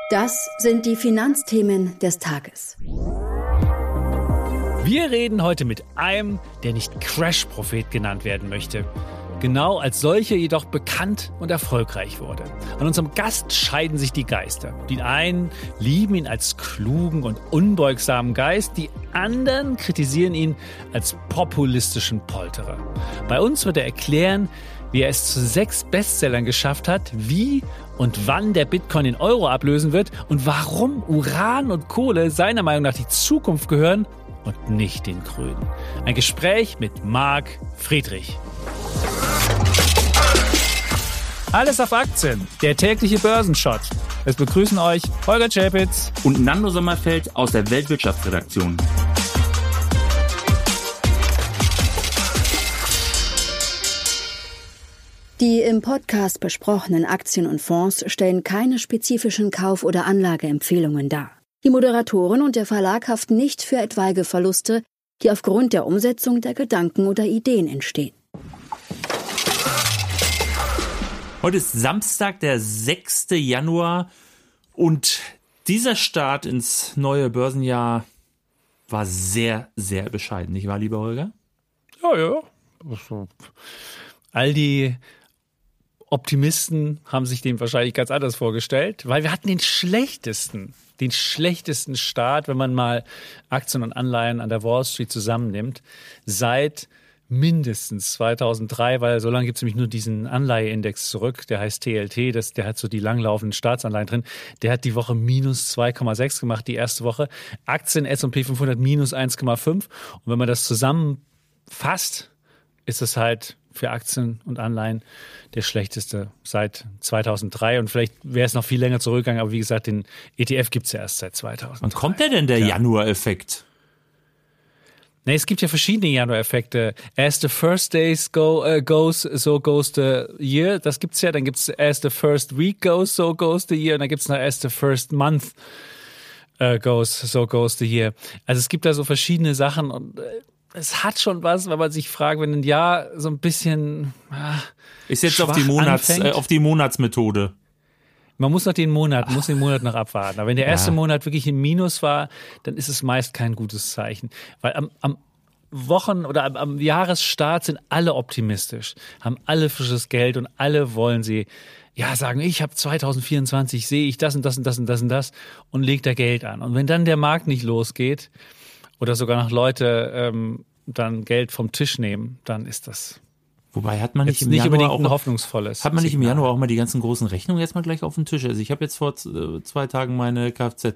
Das sind die Finanzthemen des Tages. Wir reden heute mit einem, der nicht Crash-Prophet genannt werden möchte. Genau als solcher jedoch bekannt und erfolgreich wurde. An unserem Gast scheiden sich die Geister. Die einen lieben ihn als klugen und unbeugsamen Geist, die anderen kritisieren ihn als populistischen Polterer. Bei uns wird er erklären, wie er es zu 6 Bestsellern geschafft hat, wie und wann der Bitcoin den Euro ablösen wird und warum Uran und Kohle seiner Meinung nach die Zukunft gehören und nicht den Grünen. Ein Gespräch mit Marc Friedrich. Alles auf Aktien, der tägliche Börsenshot. Es begrüßen euch Holger Czapitz und Nando Sommerfeld aus der Weltwirtschaftsredaktion. Die im Podcast besprochenen Aktien und Fonds stellen keine spezifischen Kauf- oder Anlageempfehlungen dar. Die Moderatoren und der Verlag haften nicht für etwaige Verluste, die aufgrund der Umsetzung der Gedanken oder Ideen entstehen. Heute ist Samstag, der 6. Januar und dieser Start ins neue Börsenjahr war sehr, sehr bescheiden, nicht wahr, lieber Holger? Ja. All die Optimisten haben sich den wahrscheinlich ganz anders vorgestellt, weil wir hatten den schlechtesten Start, wenn man mal Aktien und Anleihen an der Wall Street zusammennimmt, seit mindestens 2003, weil so lange gibt es nämlich nur diesen Anleiheindex zurück, der heißt TLT, der hat so die langlaufenden Staatsanleihen drin, der hat die Woche minus 2,6 gemacht, die erste Woche. Aktien S&P 500 minus 1,5 und wenn man das zusammenfasst, ist es halt für Aktien und Anleihen der schlechteste seit 2003 und vielleicht wäre es noch viel länger zurückgegangen, aber wie gesagt, den ETF gibt es ja erst seit 2000. Wann kommt denn der Januar-Effekt? Nee, es gibt ja verschiedene Januar-Effekte. As the first days goes, so goes the year. Das gibt's ja. Dann gibt's as the first week goes, so goes the year. Und dann gibt's noch as the first month goes, so goes the year. Also es gibt da so verschiedene Sachen und es hat schon was, wenn man sich fragt, wenn ein Jahr so ein bisschen ist jetzt auf die Monatsmethode. Man muss den Monat noch abwarten. Aber wenn der erste Monat wirklich im Minus war, dann ist es meist kein gutes Zeichen. Weil am Wochen- oder am Jahresstart sind alle optimistisch, haben alle frisches Geld und alle wollen sie sagen, ich habe 2024, sehe ich das und das und das und das und das und legt da Geld an. Und wenn dann der Markt nicht losgeht oder sogar noch Leute dann Geld vom Tisch nehmen, dann ist das... Wobei hat man nicht im Januar auch ein hoffnungsvolles. Hat man nicht im Januar auch mal die ganzen großen Rechnungen jetzt mal gleich auf den Tisch? Also ich habe jetzt vor 2 Tagen meine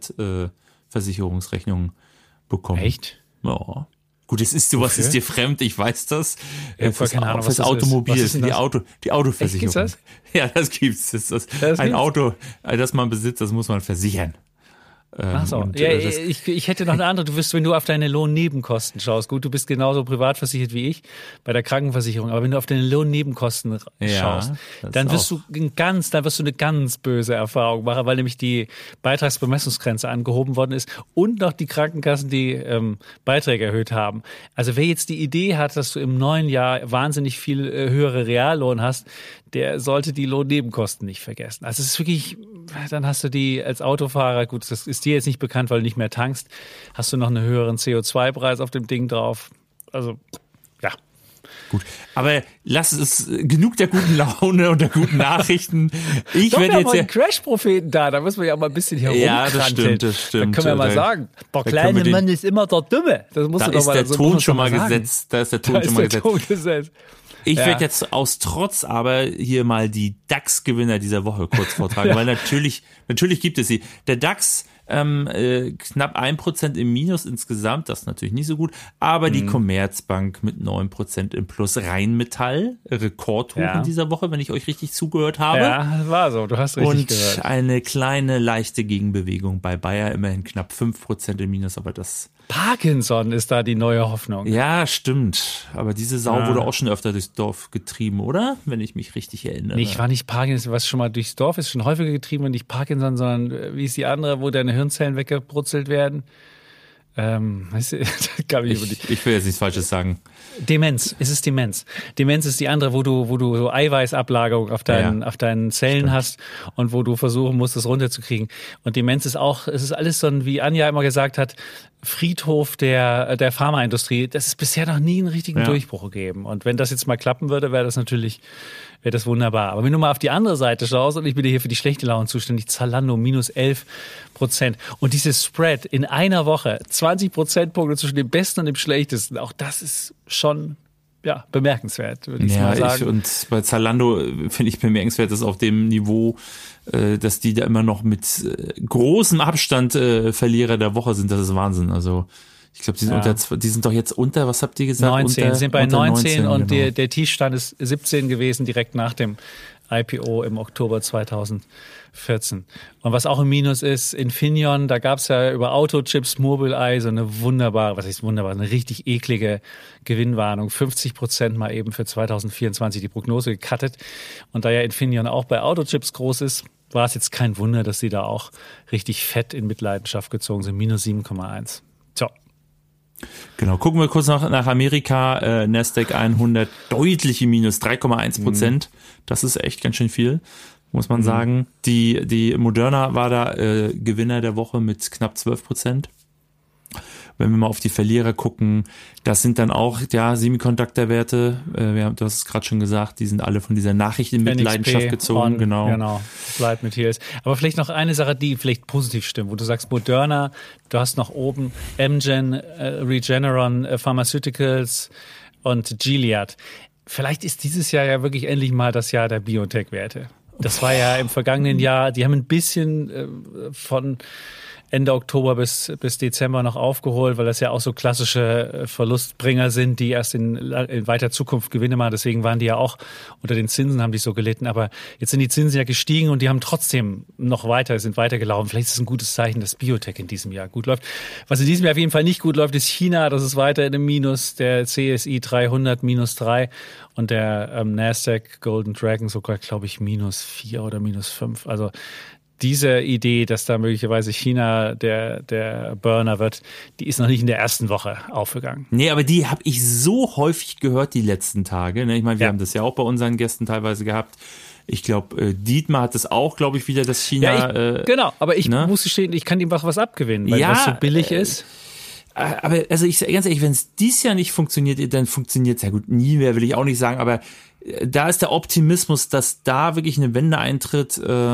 Kfz-Versicherungsrechnung bekommen. Echt? Ja. Gut, es ist sowas, ist dir fremd, ich weiß das. Fürs Automobil, ist die Autoversicherung. Gibt's das? Ja, das gibt's. Ein Auto, das man besitzt, das muss man versichern. Ach so. Ich hätte noch eine andere. Du wirst, wenn du auf deine Lohnnebenkosten schaust, gut, du bist genauso privat versichert wie ich bei der Krankenversicherung, aber wenn du auf deine Lohnnebenkosten schaust, dann wirst du eine ganz böse Erfahrung machen, weil nämlich die Beitragsbemessungsgrenze angehoben worden ist und noch die Krankenkassen die Beiträge erhöht haben. Also wer jetzt die Idee hat, dass du im neuen Jahr wahnsinnig viel höhere Reallohn hast, der sollte die Lohnnebenkosten nicht vergessen. Also es ist wirklich, dann hast du die als Autofahrer, gut, das ist dir jetzt nicht bekannt, weil du nicht mehr tankst, hast du noch einen höheren CO2-Preis auf dem Ding drauf. Also, ja. Gut, aber lass es genug der guten Laune und der guten Nachrichten. Ich werde jetzt einen Crash-Propheten da müssen wir ja mal ein bisschen herumkranteln. Ja, das stimmt. Dann können wir mal sagen, der kleine Mann ist immer der Dumme. Das musst du doch mal so Ton schon mal gesetzt. Da ist der Ton schon mal gesetzt. Ich werde jetzt aus Trotz aber hier mal die DAX-Gewinner dieser Woche kurz vortragen, weil natürlich gibt es sie. Der DAX knapp 1% im Minus insgesamt, das ist natürlich nicht so gut, aber die Commerzbank mit 9% im Plus. Rheinmetall, Rekordhoch in dieser Woche, wenn ich euch richtig zugehört habe. Ja, war so, du hast richtig gehört. Und eine kleine, leichte Gegenbewegung bei Bayer, immerhin knapp 5% im Minus, aber das... Parkinson ist da die neue Hoffnung. Ja, stimmt. Aber diese Sau wurde auch schon öfter durchs Dorf getrieben, oder? Wenn ich mich richtig erinnere. Nee, war nicht Parkinson, was schon mal durchs Dorf ist, schon häufiger getrieben, nicht Parkinson, sondern wie ist die andere, wo deine Hirnzellen weggebrutzelt werden? Weißt du, ich will jetzt nichts Falsches sagen. Demenz, es ist Demenz. Demenz ist die andere, wo du so Eiweißablagerung auf deinen Zellen hast und wo du versuchen musst, das runterzukriegen. Und Demenz ist auch, es ist alles so, wie Anja immer gesagt hat, Friedhof der Pharmaindustrie. Das ist bisher noch nie einen richtigen Durchbruch gegeben. Und wenn das jetzt mal klappen würde, wäre das wunderbar. Aber wenn du mal auf die andere Seite schaust, und ich bin hier für die schlechte Laune zuständig, Zalando minus 11%. Und dieses Spread in einer Woche, 20 Prozentpunkte zwischen dem Besten und dem Schlechtesten, auch das ist schon bemerkenswert, würde ich mal sagen. Und bei Zalando finde ich bemerkenswert, dass auf dem Niveau, dass die da immer noch mit großem Abstand Verlierer der Woche sind. Das ist Wahnsinn. Also ich glaube, die sind doch jetzt unter, was habt ihr gesagt? 19, sind bei 19 und genau. der Tiefstand ist 17 gewesen, direkt nach dem IPO im Oktober 2014. Und was auch ein Minus ist, Infineon, da gab es ja über Autochips, Mobileye so eine eine richtig eklige Gewinnwarnung. 50% mal eben für 2024 die Prognose gecuttet. Und da ja Infineon auch bei Autochips groß ist, war es jetzt kein Wunder, dass sie da auch richtig fett in Mitleidenschaft gezogen sind. Minus 7,1. So. Genau, gucken wir kurz nach Amerika, Nasdaq 100, deutliche Minus 3,1%. Das ist echt ganz schön viel, muss man sagen. Die Moderna war da Gewinner der Woche mit knapp 12%. Wenn wir mal auf die Verlierer gucken, das sind dann auch Semiconductor-Werte. Du hast es gerade schon gesagt, die sind alle von dieser Nachricht in Mitleidenschaft gezogen. Genau, Applied Materials. Aber vielleicht noch eine Sache, die vielleicht positiv stimmt, wo du sagst Moderna, du hast noch oben Amgen, Regeneron Pharmaceuticals und Gilead. Vielleicht ist dieses Jahr ja wirklich endlich mal das Jahr der Biotech-Werte. Das war ja im vergangenen Jahr, die haben ein bisschen von Ende Oktober bis Dezember noch aufgeholt, weil das ja auch so klassische Verlustbringer sind, die erst in weiter Zukunft Gewinne machen. Deswegen waren die ja auch unter den Zinsen, haben die so gelitten. Aber jetzt sind die Zinsen ja gestiegen und die haben trotzdem sind weitergelaufen. Vielleicht ist es ein gutes Zeichen, dass Biotech in diesem Jahr gut läuft. Was in diesem Jahr auf jeden Fall nicht gut läuft, ist China. Das ist weiter in einem Minus. Der CSI 300 minus 3 und der Nasdaq Golden Dragon sogar, glaube ich, minus 4 oder minus 5. Also diese Idee, dass da möglicherweise China der Burner wird, die ist noch nicht in der ersten Woche aufgegangen. Nee, aber die habe ich so häufig gehört die letzten Tage. Ich meine, wir haben das ja auch bei unseren Gästen teilweise gehabt. Ich glaube, Dietmar hat das auch, glaube ich, wieder, dass China... genau, aber ich muss gestehen, ich kann ihm was abgewinnen, weil das so billig ist. Aber also ich sage ganz ehrlich, wenn es dies Jahr nicht funktioniert, dann funktioniert es ja gut. Nie mehr will ich auch nicht sagen, aber da ist der Optimismus, dass da wirklich eine Wende eintritt,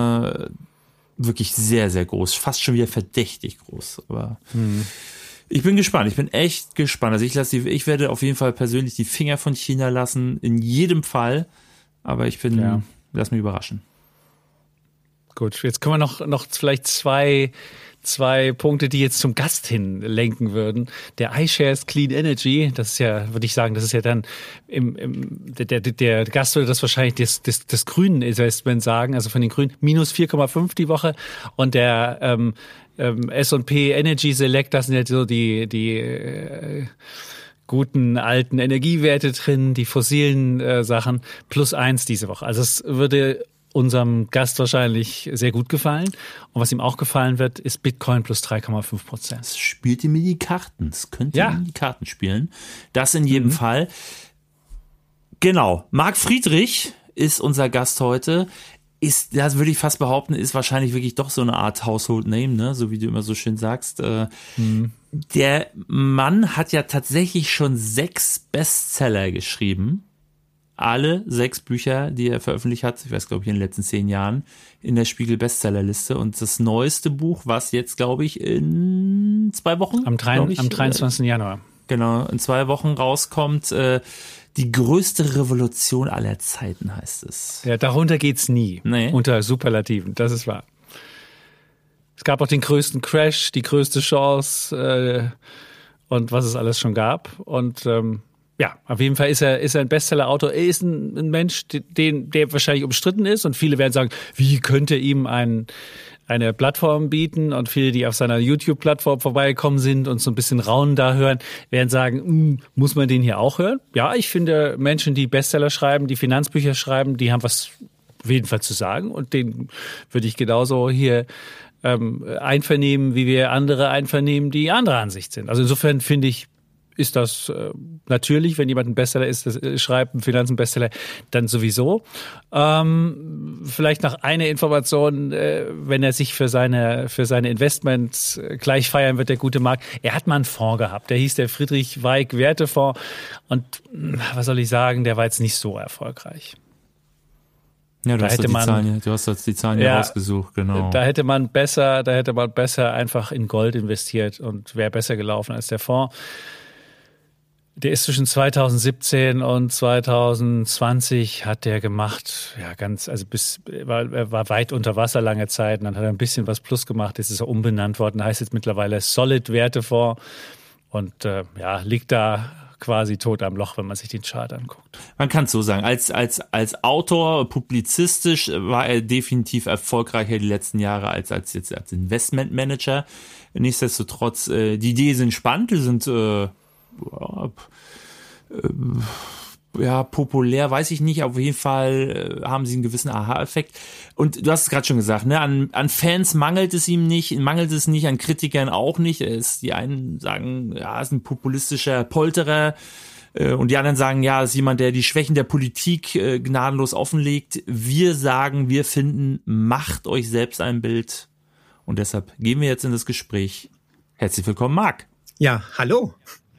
wirklich sehr, sehr groß. Fast schon wieder verdächtig groß. Aber ich bin gespannt. Ich bin echt gespannt. Also ich werde auf jeden Fall persönlich die Finger von China lassen. In jedem Fall. Aber lass mich überraschen. Gut, jetzt können wir noch vielleicht zwei Punkte, die jetzt zum Gast hin lenken würden. Der iShares Clean Energy, das ist ja, würde ich sagen, das ist ja dann der Gast würde das wahrscheinlich des grünen Investment sagen, also von den Grünen, minus 4,5 die Woche. Und der S&P Energy Select, das sind ja so die guten alten Energiewerte drin, die fossilen Sachen, +1 diese Woche. Also es würde unserem Gast wahrscheinlich sehr gut gefallen. Und was ihm auch gefallen wird, ist Bitcoin plus 3,5%. Das spielt ihm in die Karten. Das könnte ihm in die Karten spielen. Das in jedem Fall. Genau. Marc Friedrich ist unser Gast heute. Das würde ich fast behaupten, ist wahrscheinlich wirklich doch so eine Art Household Name, ne? So wie du immer so schön sagst. Der Mann hat ja tatsächlich schon 6 Bestseller geschrieben. Alle 6 Bücher, die er veröffentlicht hat, ich weiß, glaube ich, in den letzten 10 Jahren, in der Spiegel-Bestsellerliste. Und das neueste Buch, was jetzt, glaube ich, in 2 Wochen? Am 23. Januar. Genau, in 2 Wochen rauskommt. Die größte Revolution aller Zeiten heißt es. Ja, darunter geht's nie. Nee. Unter Superlativen, das ist wahr. Es gab auch den größten Crash, die größte Chance und was es alles schon gab. Und auf jeden Fall ist er ein Bestseller-Autor. Er ist ein Mensch, der wahrscheinlich umstritten ist. Und viele werden sagen, wie könnte ihm eine Plattform bieten? Und viele, die auf seiner YouTube-Plattform vorbeigekommen sind und so ein bisschen Raunen da hören, werden sagen, muss man den hier auch hören? Ja, ich finde, Menschen, die Bestseller schreiben, die Finanzbücher schreiben, die haben was auf jeden Fall zu sagen. Und den würde ich genauso hier einvernehmen, wie wir andere einvernehmen, die anderer Ansicht sind. Also insofern finde ich, ist das natürlich, wenn jemand ein Bestseller ist, schreibt, ein Finanzen-Bestseller, dann sowieso. Vielleicht noch eine Information, wenn er sich für seine Investments gleich feiern wird, der gute Marc. Er hat mal einen Fonds gehabt, der hieß der Friedrich-Weig-Wertefonds. Und was soll ich sagen, der war jetzt nicht so erfolgreich. Ja, du hast jetzt die Zahlen ja rausgesucht, genau. Da hätte man besser einfach in Gold investiert und wäre besser gelaufen als der Fonds. Der ist zwischen 2017 und 2020 hat der gemacht, ja er war weit unter Wasser lange Zeit, und dann hat er ein bisschen was plus gemacht, jetzt ist er umbenannt worden, heißt jetzt mittlerweile Solid Wertefonds und liegt da quasi tot am Loch, wenn man sich den Chart anguckt. Man kann es so sagen, als Autor, publizistisch war er definitiv erfolgreicher die letzten Jahre als Investmentmanager. Nichtsdestotrotz, die Ideen sind spannend, die sind populär, weiß ich nicht, auf jeden Fall haben sie einen gewissen Aha-Effekt. Und du hast es gerade schon gesagt, ne, an Fans mangelt es nicht, an Kritikern auch nicht. Die einen sagen, ja, ist ein populistischer Polterer, und die anderen sagen, ja, ist jemand, der die Schwächen der Politik gnadenlos offenlegt. Wir sagen, wir finden, macht euch selbst ein Bild. Und deshalb gehen wir jetzt in das Gespräch. Herzlich willkommen, Marc. Ja, hallo.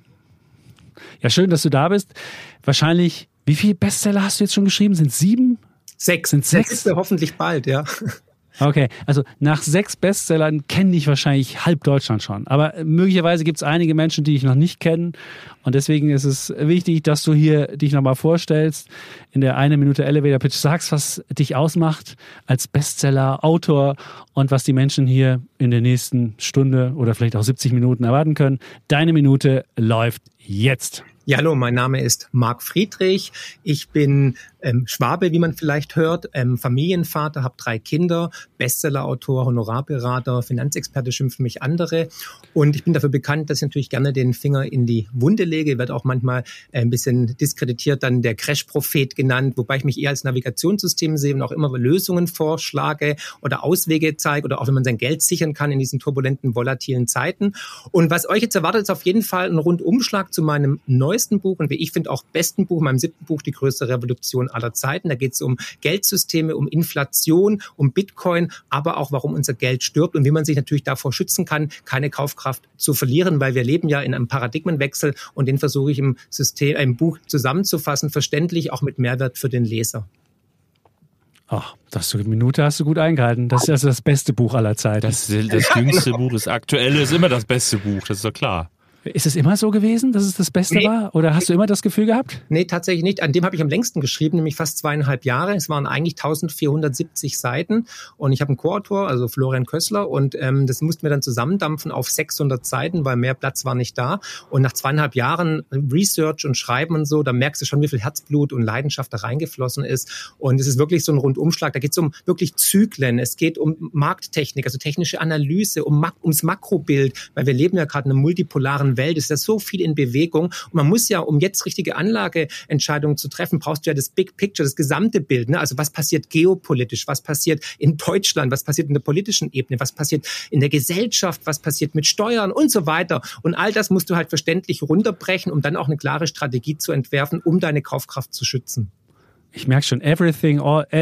Ja, schön, dass du da bist. Wahrscheinlich, wie viele Bestseller hast du jetzt schon geschrieben? Sind es 7? 6. Sind 6? Hoffentlich bald, ja. Okay, also nach 6 Bestsellern kenne ich wahrscheinlich halb Deutschland schon. Aber möglicherweise gibt es einige Menschen, die ich noch nicht kenne. Und deswegen ist es wichtig, dass du hier dich nochmal vorstellst, in der 1 Minute Elevator Pitch sagst, was dich ausmacht als Bestseller, Autor und was die Menschen hier in der nächsten Stunde oder vielleicht auch 70 Minuten erwarten können. Deine Minute läuft jetzt. Ja, hallo, mein Name ist Marc Friedrich. Ich bin Schwabe, wie man vielleicht hört, Familienvater, habe 3 Kinder, Bestsellerautor, Honorarberater, Finanzexperte schimpfen mich andere. Und ich bin dafür bekannt, dass ich natürlich gerne den Finger in die Wunde lege. Wird auch manchmal ein bisschen diskreditiert dann der Crash-Prophet genannt, wobei ich mich eher als Navigationssystem sehe und auch immer Lösungen vorschlage oder Auswege zeige oder auch wenn man sein Geld sichern kann in diesen turbulenten, volatilen Zeiten. Und was euch jetzt erwartet, ist auf jeden Fall ein Rundumschlag zu meinem neuesten Buch und wie ich finde auch besten Buch, meinem 7. Buch, Die größte Revolution aller Zeiten. Da geht es um Geldsysteme, um Inflation, um Bitcoin, aber auch, warum unser Geld stirbt und wie man sich natürlich davor schützen kann, keine Kaufkraft zu verlieren, weil wir leben ja in einem Paradigmenwechsel und den versuche ich im Buch zusammenzufassen, verständlich, auch mit Mehrwert für den Leser. Ach, Minute hast du gut eingehalten. Das ist also das beste Buch aller Zeiten. Das jüngste Buch, das aktuelle ist immer das beste Buch, das ist doch klar. Ist es immer so gewesen, dass es das Beste war? Oder hast du immer das Gefühl gehabt? Nee, tatsächlich nicht. An dem habe ich am längsten geschrieben, nämlich fast 2,5 Jahre. Es waren eigentlich 1470 Seiten. Und ich habe einen Co-Autor, also Florian Kössler. Und das mussten wir dann zusammendampfen auf 600 Seiten, weil mehr Platz war nicht da. Und nach 2,5 Jahren Research und Schreiben und so, da merkst du schon, wie viel Herzblut und Leidenschaft da reingeflossen ist. Und es ist wirklich so ein Rundumschlag. Da geht es um wirklich Zyklen. Es geht um Markttechnik, also technische Analyse, ums Makrobild. Weil wir leben ja gerade in einer multipolaren Welt, ist da so viel in Bewegung. Und man muss ja, um jetzt richtige Anlageentscheidungen zu treffen, brauchst du ja das Big Picture, das gesamte Bild. Ne? Also was passiert geopolitisch, was passiert in Deutschland, was passiert in der politischen Ebene, was passiert in der Gesellschaft, was passiert mit Steuern und so weiter. Und all das musst du halt verständlich runterbrechen, um dann auch eine klare Strategie zu entwerfen, um deine Kaufkraft zu schützen. Ich merke schon, everything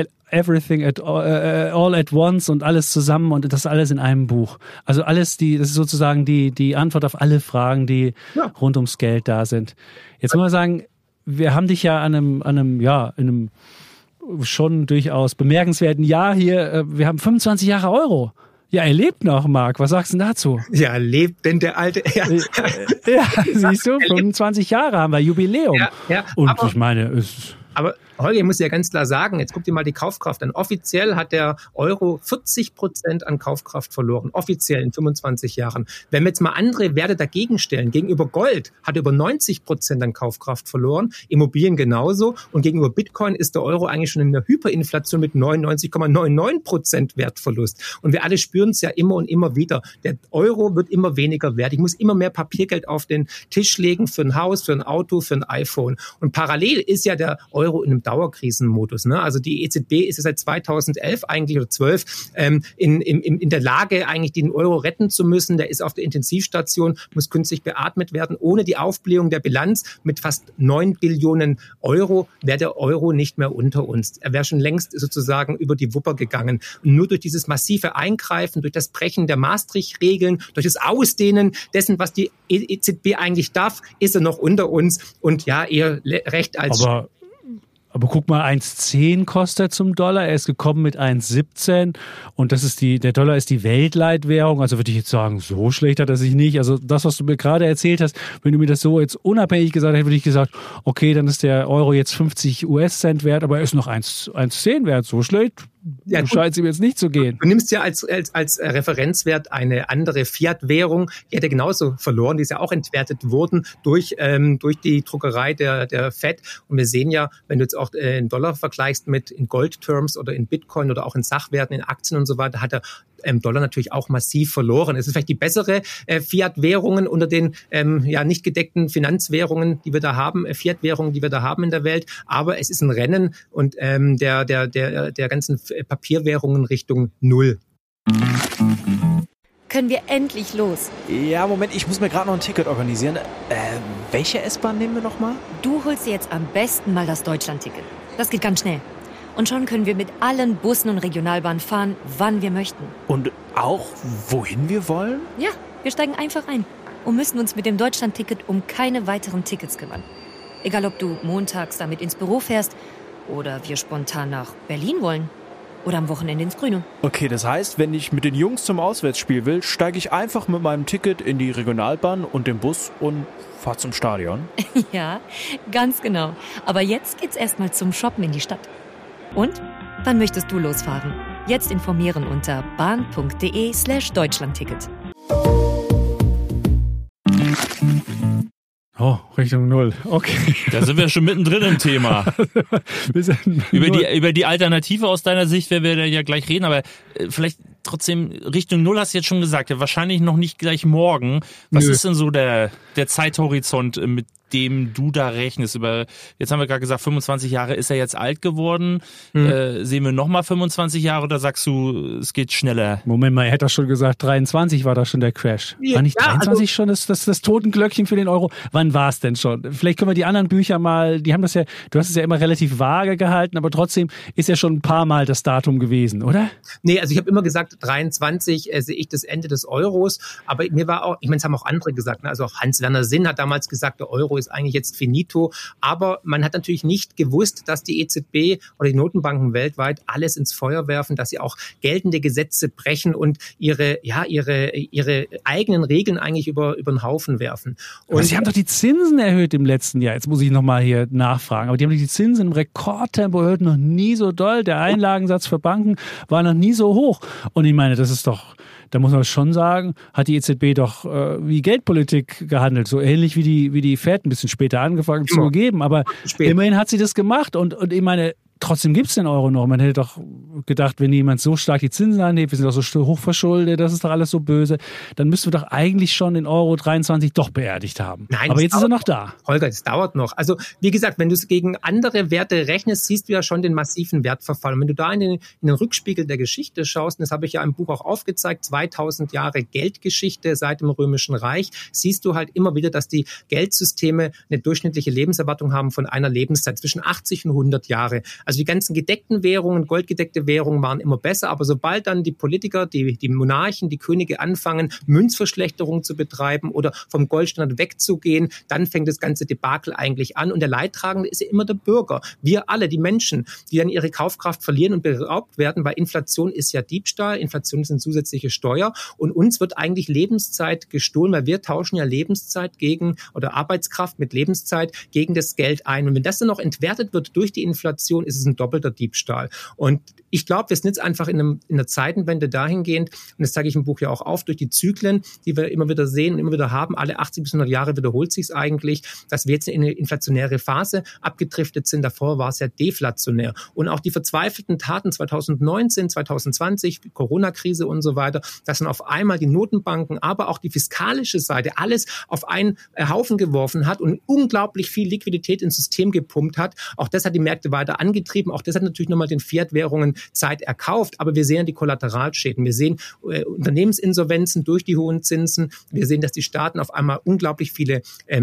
all at once und alles zusammen und das alles in einem Buch. Also alles, das ist sozusagen die Antwort auf alle Fragen, die rund ums Geld da sind. Jetzt muss man sagen, wir haben dich ja in einem schon durchaus bemerkenswerten Jahr hier, wir haben 25 Jahre Euro. Ja, er lebt noch, Marc. Was sagst du denn dazu? Ja, lebt denn der alte? Ja, siehst du, 25 Jahre haben wir Jubiläum. Ja, und ich meine, aber Holger, ich muss ja ganz klar sagen, jetzt guck dir mal die Kaufkraft an. Offiziell hat der Euro 40% an Kaufkraft verloren. Offiziell in 25 Jahren. Wenn wir jetzt mal andere Werte dagegen stellen, gegenüber Gold hat er über 90% an Kaufkraft verloren, Immobilien genauso und gegenüber Bitcoin ist der Euro eigentlich schon in der Hyperinflation mit 99,99% Wertverlust. Und wir alle spüren es ja immer und immer wieder. Der Euro wird immer weniger wert. Ich muss immer mehr Papiergeld auf den Tisch legen für ein Haus, für ein Auto, für ein iPhone. Und parallel ist ja der Euro Euro in einem Dauerkrisenmodus. Ne? Also die EZB ist ja seit 2011 eigentlich oder 12 in der Lage, eigentlich den Euro retten zu müssen. Der ist auf der Intensivstation, muss künstlich beatmet werden. Ohne die Aufblähung der Bilanz mit fast 9 Billionen Euro wäre der Euro nicht mehr unter uns. Er wäre schon längst sozusagen über die Wupper gegangen. Und nur durch dieses massive Eingreifen, durch das Brechen der Maastricht-Regeln, durch das Ausdehnen dessen, was die EZB eigentlich darf, ist er noch unter uns und ja, eher recht als... Aber guck mal, 1,10 kostet zum Dollar. Er ist gekommen mit 1,17 und der Dollar ist die Weltleitwährung. Also würde ich jetzt sagen, so schlecht hat er sich nicht. Also das, was du mir gerade erzählt hast, wenn du mir das so jetzt unabhängig gesagt hättest, würde ich gesagt, okay, dann ist der Euro jetzt 50 US-Cent wert, aber er ist noch 1,10 wert. So schlecht ja, scheint es ihm jetzt nicht zu gehen. Du nimmst ja als Referenzwert eine andere Fiat-Währung. Die hat ja genauso verloren. Die ist ja auch entwertet worden durch die Druckerei der Fed. Und wir sehen ja, wenn du jetzt auch einen Dollar vergleichst mit in Gold-Terms oder in Bitcoin oder auch in Sachwerten, in Aktien und so weiter, hat der Dollar natürlich auch massiv verloren. Es ist vielleicht die bessere Fiat-Währungen unter den nicht gedeckten Finanzwährungen, die wir da haben, Fiat-Währungen, die wir da haben in der Welt. Aber es ist ein Rennen und der ganzen Papierwährungen Richtung Null. Können wir endlich los? Ja, Moment, ich muss mir gerade noch ein Ticket organisieren. Welche S-Bahn nehmen wir nochmal? Du holst dir jetzt am besten mal das Deutschland-Ticket. Das geht ganz schnell. Und schon können wir mit allen Bussen und Regionalbahnen fahren, wann wir möchten. Und auch, wohin wir wollen? Ja, wir steigen einfach ein und müssen uns mit dem Deutschland-Ticket um keine weiteren Tickets kümmern. Egal, ob du montags damit ins Büro fährst oder wir spontan nach Berlin wollen. Oder am Wochenende ins Grüne. Okay, das heißt, wenn ich mit den Jungs zum Auswärtsspiel will, steige ich einfach mit meinem Ticket in die Regionalbahn und den Bus und fahre zum Stadion? Ja, ganz genau. Aber jetzt geht's erstmal zum Shoppen in die Stadt. Und? Wann möchtest du losfahren? Jetzt informieren unter bahn.de/Deutschlandticket. Oh, Richtung Null. Okay. Da sind wir schon mittendrin im Thema. Über die Alternative aus deiner Sicht werden wir ja gleich reden, aber vielleicht trotzdem Richtung Null hast du jetzt schon gesagt, ja, wahrscheinlich noch nicht gleich morgen. Was ist denn so der Zeithorizont, mit dem du da rechnest? Jetzt haben wir gerade gesagt, 25 Jahre ist er jetzt alt geworden. Sehen wir nochmal 25 Jahre oder sagst du, es geht schneller? Moment mal, er hätte doch schon gesagt, 23 war da schon der Crash. War nicht 23 schon das Totenglöckchen für den Euro? Wann war es denn schon? Vielleicht können wir die anderen Bücher mal, die haben das ja, du hast es ja immer relativ vage gehalten, aber trotzdem ist ja schon ein paar Mal das Datum gewesen, oder? Nee, also ich habe immer gesagt, 23 sehe ich das Ende des Euros, aber mir war auch, ich meine, es haben auch andere gesagt, ne? Also auch Hans-Werner Sinn hat damals gesagt, der Euro ist eigentlich jetzt finito, aber man hat natürlich nicht gewusst, dass die EZB oder die Notenbanken weltweit alles ins Feuer werfen, dass sie auch geltende Gesetze brechen und ihre eigenen Regeln eigentlich über den Haufen werfen. Und aber sie haben doch die Zinsen erhöht im letzten Jahr. Jetzt muss ich nochmal hier nachfragen. Aber die haben die Zinsen im Rekordtempo erhöht, noch nie so doll. Der Einlagensatz für Banken war noch nie so hoch. Und ich meine, das ist doch, da muss man schon sagen, hat die EZB doch wie Geldpolitik gehandelt. So ähnlich wie die Fed, ein bisschen später angefangen zu geben. Aber immerhin hat sie das gemacht. Und ich meine, trotzdem gibt es den Euro noch. Man hätte doch gedacht, wenn jemand so stark die Zinsen anhebt, wir sind doch so hoch verschuldet, das ist doch alles so böse, dann müssten wir doch eigentlich schon den Euro 23 doch beerdigt haben. Nein, aber jetzt ist er noch da. Holger, das dauert noch. Also wie gesagt, wenn du es gegen andere Werte rechnest, siehst du ja schon den massiven Wertverfall. Und wenn du da in den Rückspiegel der Geschichte schaust, und das habe ich ja im Buch auch aufgezeigt, 2000 Jahre Geldgeschichte seit dem Römischen Reich, siehst du halt immer wieder, dass die Geldsysteme eine durchschnittliche Lebenserwartung haben von einer Lebenszeit zwischen 80 und 100 Jahre. Also die ganzen gedeckten Währungen, goldgedeckte Währungen waren immer besser, aber sobald dann die Politiker, die Monarchen, die Könige anfangen, Münzverschlechterung zu betreiben oder vom Goldstandard wegzugehen, dann fängt das ganze Debakel eigentlich an und der Leidtragende ist ja immer der Bürger. Wir alle, die Menschen, die dann ihre Kaufkraft verlieren und beraubt werden, weil Inflation ist ja Diebstahl, Inflation ist eine zusätzliche Steuer und uns wird eigentlich Lebenszeit gestohlen, weil wir tauschen ja Lebenszeit oder Arbeitskraft mit Lebenszeit gegen das Geld ein. Und wenn das dann noch entwertet wird durch die Inflation, ist ist es ein doppelter Diebstahl. Und ich glaube, wir sind jetzt einfach in einer Zeitenwende dahingehend, und das zeige ich im Buch ja auch auf, durch die Zyklen, die wir immer wieder sehen und immer wieder haben, alle 80 bis 100 Jahre wiederholt sich es eigentlich, dass wir jetzt in eine inflationäre Phase abgedriftet sind. Davor war es ja deflationär. Und auch die verzweifelten Taten 2019, 2020, Corona-Krise und so weiter, dass dann auf einmal die Notenbanken, aber auch die fiskalische Seite alles auf einen Haufen geworfen hat und unglaublich viel Liquidität ins System gepumpt hat. Auch das hat die Märkte weiter angetrieben. Auch das hat natürlich nochmal den Fiat-Währungen Zeit erkauft. Aber wir sehen die Kollateralschäden. Wir sehen Unternehmensinsolvenzen durch die hohen Zinsen. Wir sehen, dass die Staaten auf einmal unglaublich viele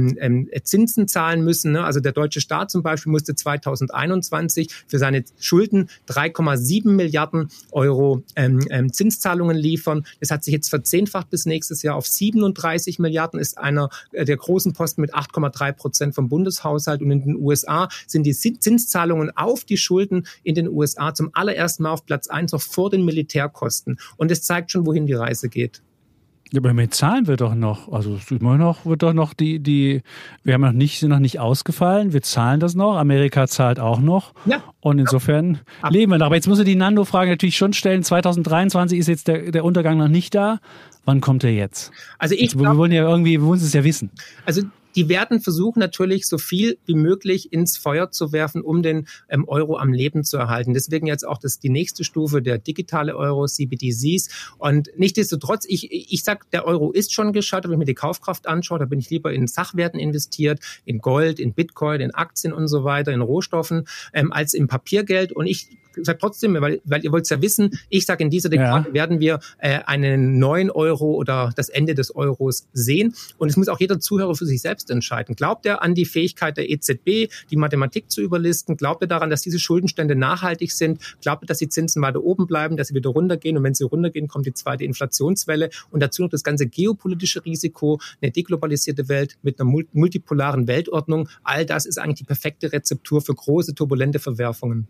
Zinsen zahlen müssen. Also der deutsche Staat zum Beispiel musste 2021 für seine Schulden 3,7 Milliarden Euro Zinszahlungen liefern. Das hat sich jetzt verzehnfacht bis nächstes Jahr auf 37 Milliarden, ist einer der großen Posten mit 8,3% vom Bundeshaushalt. Und in den USA sind die Zinszahlungen auf die Schulden in den USA zum allerersten Mal auf Platz 1 noch vor den Militärkosten. Und das zeigt schon, wohin die Reise geht. Ja, aber mit Zahlen wird doch noch, also immer noch wird doch noch wir haben sind noch nicht ausgefallen, wir zahlen das noch, Amerika zahlt auch noch. Ja. Und insofern leben wir noch. Aber jetzt muss ich die Nando-Frage natürlich schon stellen, 2023 ist jetzt der Untergang noch nicht da. Wann kommt er jetzt? Also wir wollen es ja wissen. Also die werden versuchen natürlich so viel wie möglich ins Feuer zu werfen, um den Euro am Leben zu erhalten. Deswegen jetzt auch die nächste Stufe, der digitale Euro, CBDCs. Und nichtsdestotrotz, ich sag, der Euro ist schon gescheitert, wenn ich mir die Kaufkraft anschaue, da bin ich lieber in Sachwerten investiert, in Gold, in Bitcoin, in Aktien und so weiter, in Rohstoffen, als im Papiergeld. Und ich sage trotzdem, weil ihr wollt es ja wissen, ich sage, in dieser Dekade werden wir einen neuen Euro oder das Ende des Euros sehen. Und es muss auch jeder Zuhörer für sich selbst entscheiden. Glaubt er an die Fähigkeit der EZB, die Mathematik zu überlisten? Glaubt er daran, dass diese Schuldenstände nachhaltig sind? Glaubt er, dass die Zinsen weiter oben bleiben, dass sie wieder runtergehen? Und wenn sie runtergehen, kommt die zweite Inflationswelle. Und dazu noch das ganze geopolitische Risiko, eine deglobalisierte Welt mit einer multipolaren Weltordnung. All das ist eigentlich die perfekte Rezeptur für große, turbulente Verwerfungen.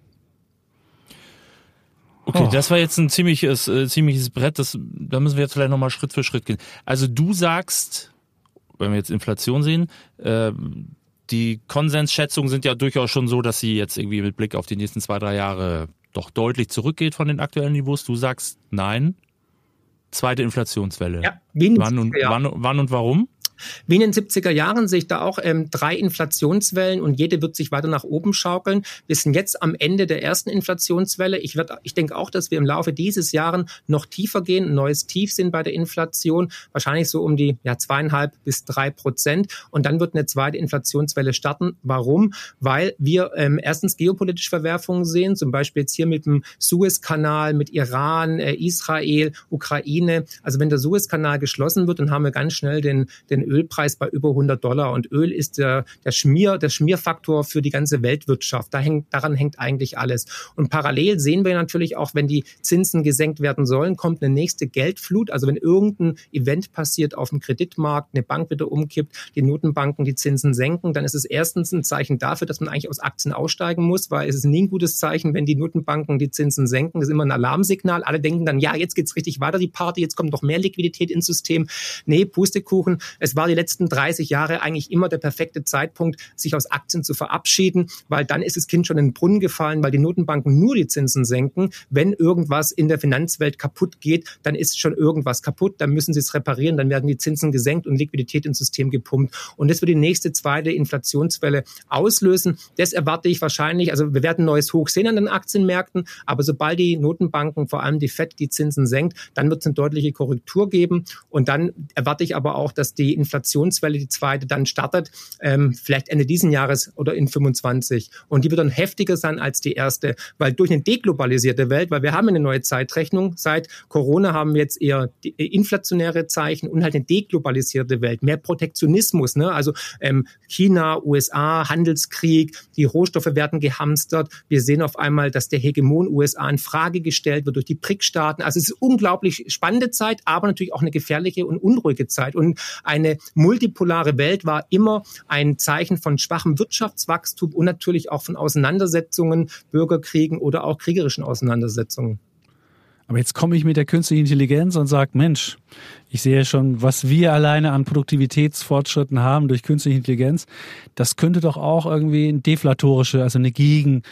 Okay, das war jetzt ein ziemliches Brett. Da müssen wir jetzt vielleicht nochmal Schritt für Schritt gehen. Also du sagst, wenn wir jetzt Inflation sehen, die Konsensschätzungen sind ja durchaus schon so, dass sie jetzt irgendwie mit Blick auf die nächsten 2-3 Jahre doch deutlich zurückgeht von den aktuellen Niveaus. Du sagst nein. Zweite Inflationswelle. Ja, wann und warum? Wie in den 70er Jahren sehe ich da auch 3 Inflationswellen und jede wird sich weiter nach oben schaukeln. Wir sind jetzt am Ende der ersten Inflationswelle. Ich denke auch, dass wir im Laufe dieses Jahres noch tiefer gehen, ein neues Tief sind bei der Inflation, wahrscheinlich so um die 2,5 bis 3%. Und dann wird eine zweite Inflationswelle starten. Warum? Weil wir erstens geopolitische Verwerfungen sehen, zum Beispiel jetzt hier mit dem Suezkanal, mit Iran, Israel, Ukraine. Also wenn der Suezkanal geschlossen wird, dann haben wir ganz schnell den Ölpreis bei über $100. Und Öl ist der Schmierfaktor für die ganze Weltwirtschaft. Daran hängt eigentlich alles. Und parallel sehen wir natürlich auch, wenn die Zinsen gesenkt werden sollen, kommt eine nächste Geldflut. Also wenn irgendein Event passiert auf dem Kreditmarkt, eine Bank wieder umkippt, die Notenbanken die Zinsen senken, dann ist es erstens ein Zeichen dafür, dass man eigentlich aus Aktien aussteigen muss, weil es ist nie ein gutes Zeichen, wenn die Notenbanken die Zinsen senken. Das ist immer ein Alarmsignal. Alle denken dann, ja, jetzt geht's richtig weiter, die Party, jetzt kommt noch mehr Liquidität ins System. Nee, Pustekuchen. Es war die letzten 30 Jahre eigentlich immer der perfekte Zeitpunkt, sich aus Aktien zu verabschieden, weil dann ist das Kind schon in den Brunnen gefallen, weil die Notenbanken nur die Zinsen senken. Wenn irgendwas in der Finanzwelt kaputt geht, dann ist schon irgendwas kaputt, dann müssen sie es reparieren, dann werden die Zinsen gesenkt und Liquidität ins System gepumpt. Und das wird die nächste zweite Inflationswelle auslösen. Das erwarte ich wahrscheinlich, also wir werden ein neues Hoch sehen an den Aktienmärkten, aber sobald die Notenbanken, vor allem die FED, die Zinsen senkt, dann wird es eine deutliche Korrektur geben. Und dann erwarte ich aber auch, dass die Inflationswelle, die zweite, dann startet, vielleicht Ende diesen Jahres oder in 25. Und die wird dann heftiger sein als die erste, weil durch eine deglobalisierte Welt, weil wir haben eine neue Zeitrechnung, seit Corona haben wir jetzt eher inflationäre Zeichen und halt eine deglobalisierte Welt, mehr Protektionismus, ne? Also China, USA, Handelskrieg, die Rohstoffe werden gehamstert. Wir sehen auf einmal, dass der Hegemon USA in Frage gestellt wird durch die BRIC-Staaten. Also es ist eine unglaublich spannende Zeit, aber natürlich auch eine gefährliche und unruhige Zeit. Und eine multipolare Welt war immer ein Zeichen von schwachem Wirtschaftswachstum und natürlich auch von Auseinandersetzungen, Bürgerkriegen oder auch kriegerischen Auseinandersetzungen. Aber jetzt komme ich mit der künstlichen Intelligenz und sage, Mensch, ich sehe schon, was wir alleine an Produktivitätsfortschritten haben durch künstliche Intelligenz. Das könnte doch auch irgendwie eine deflatorische, also eine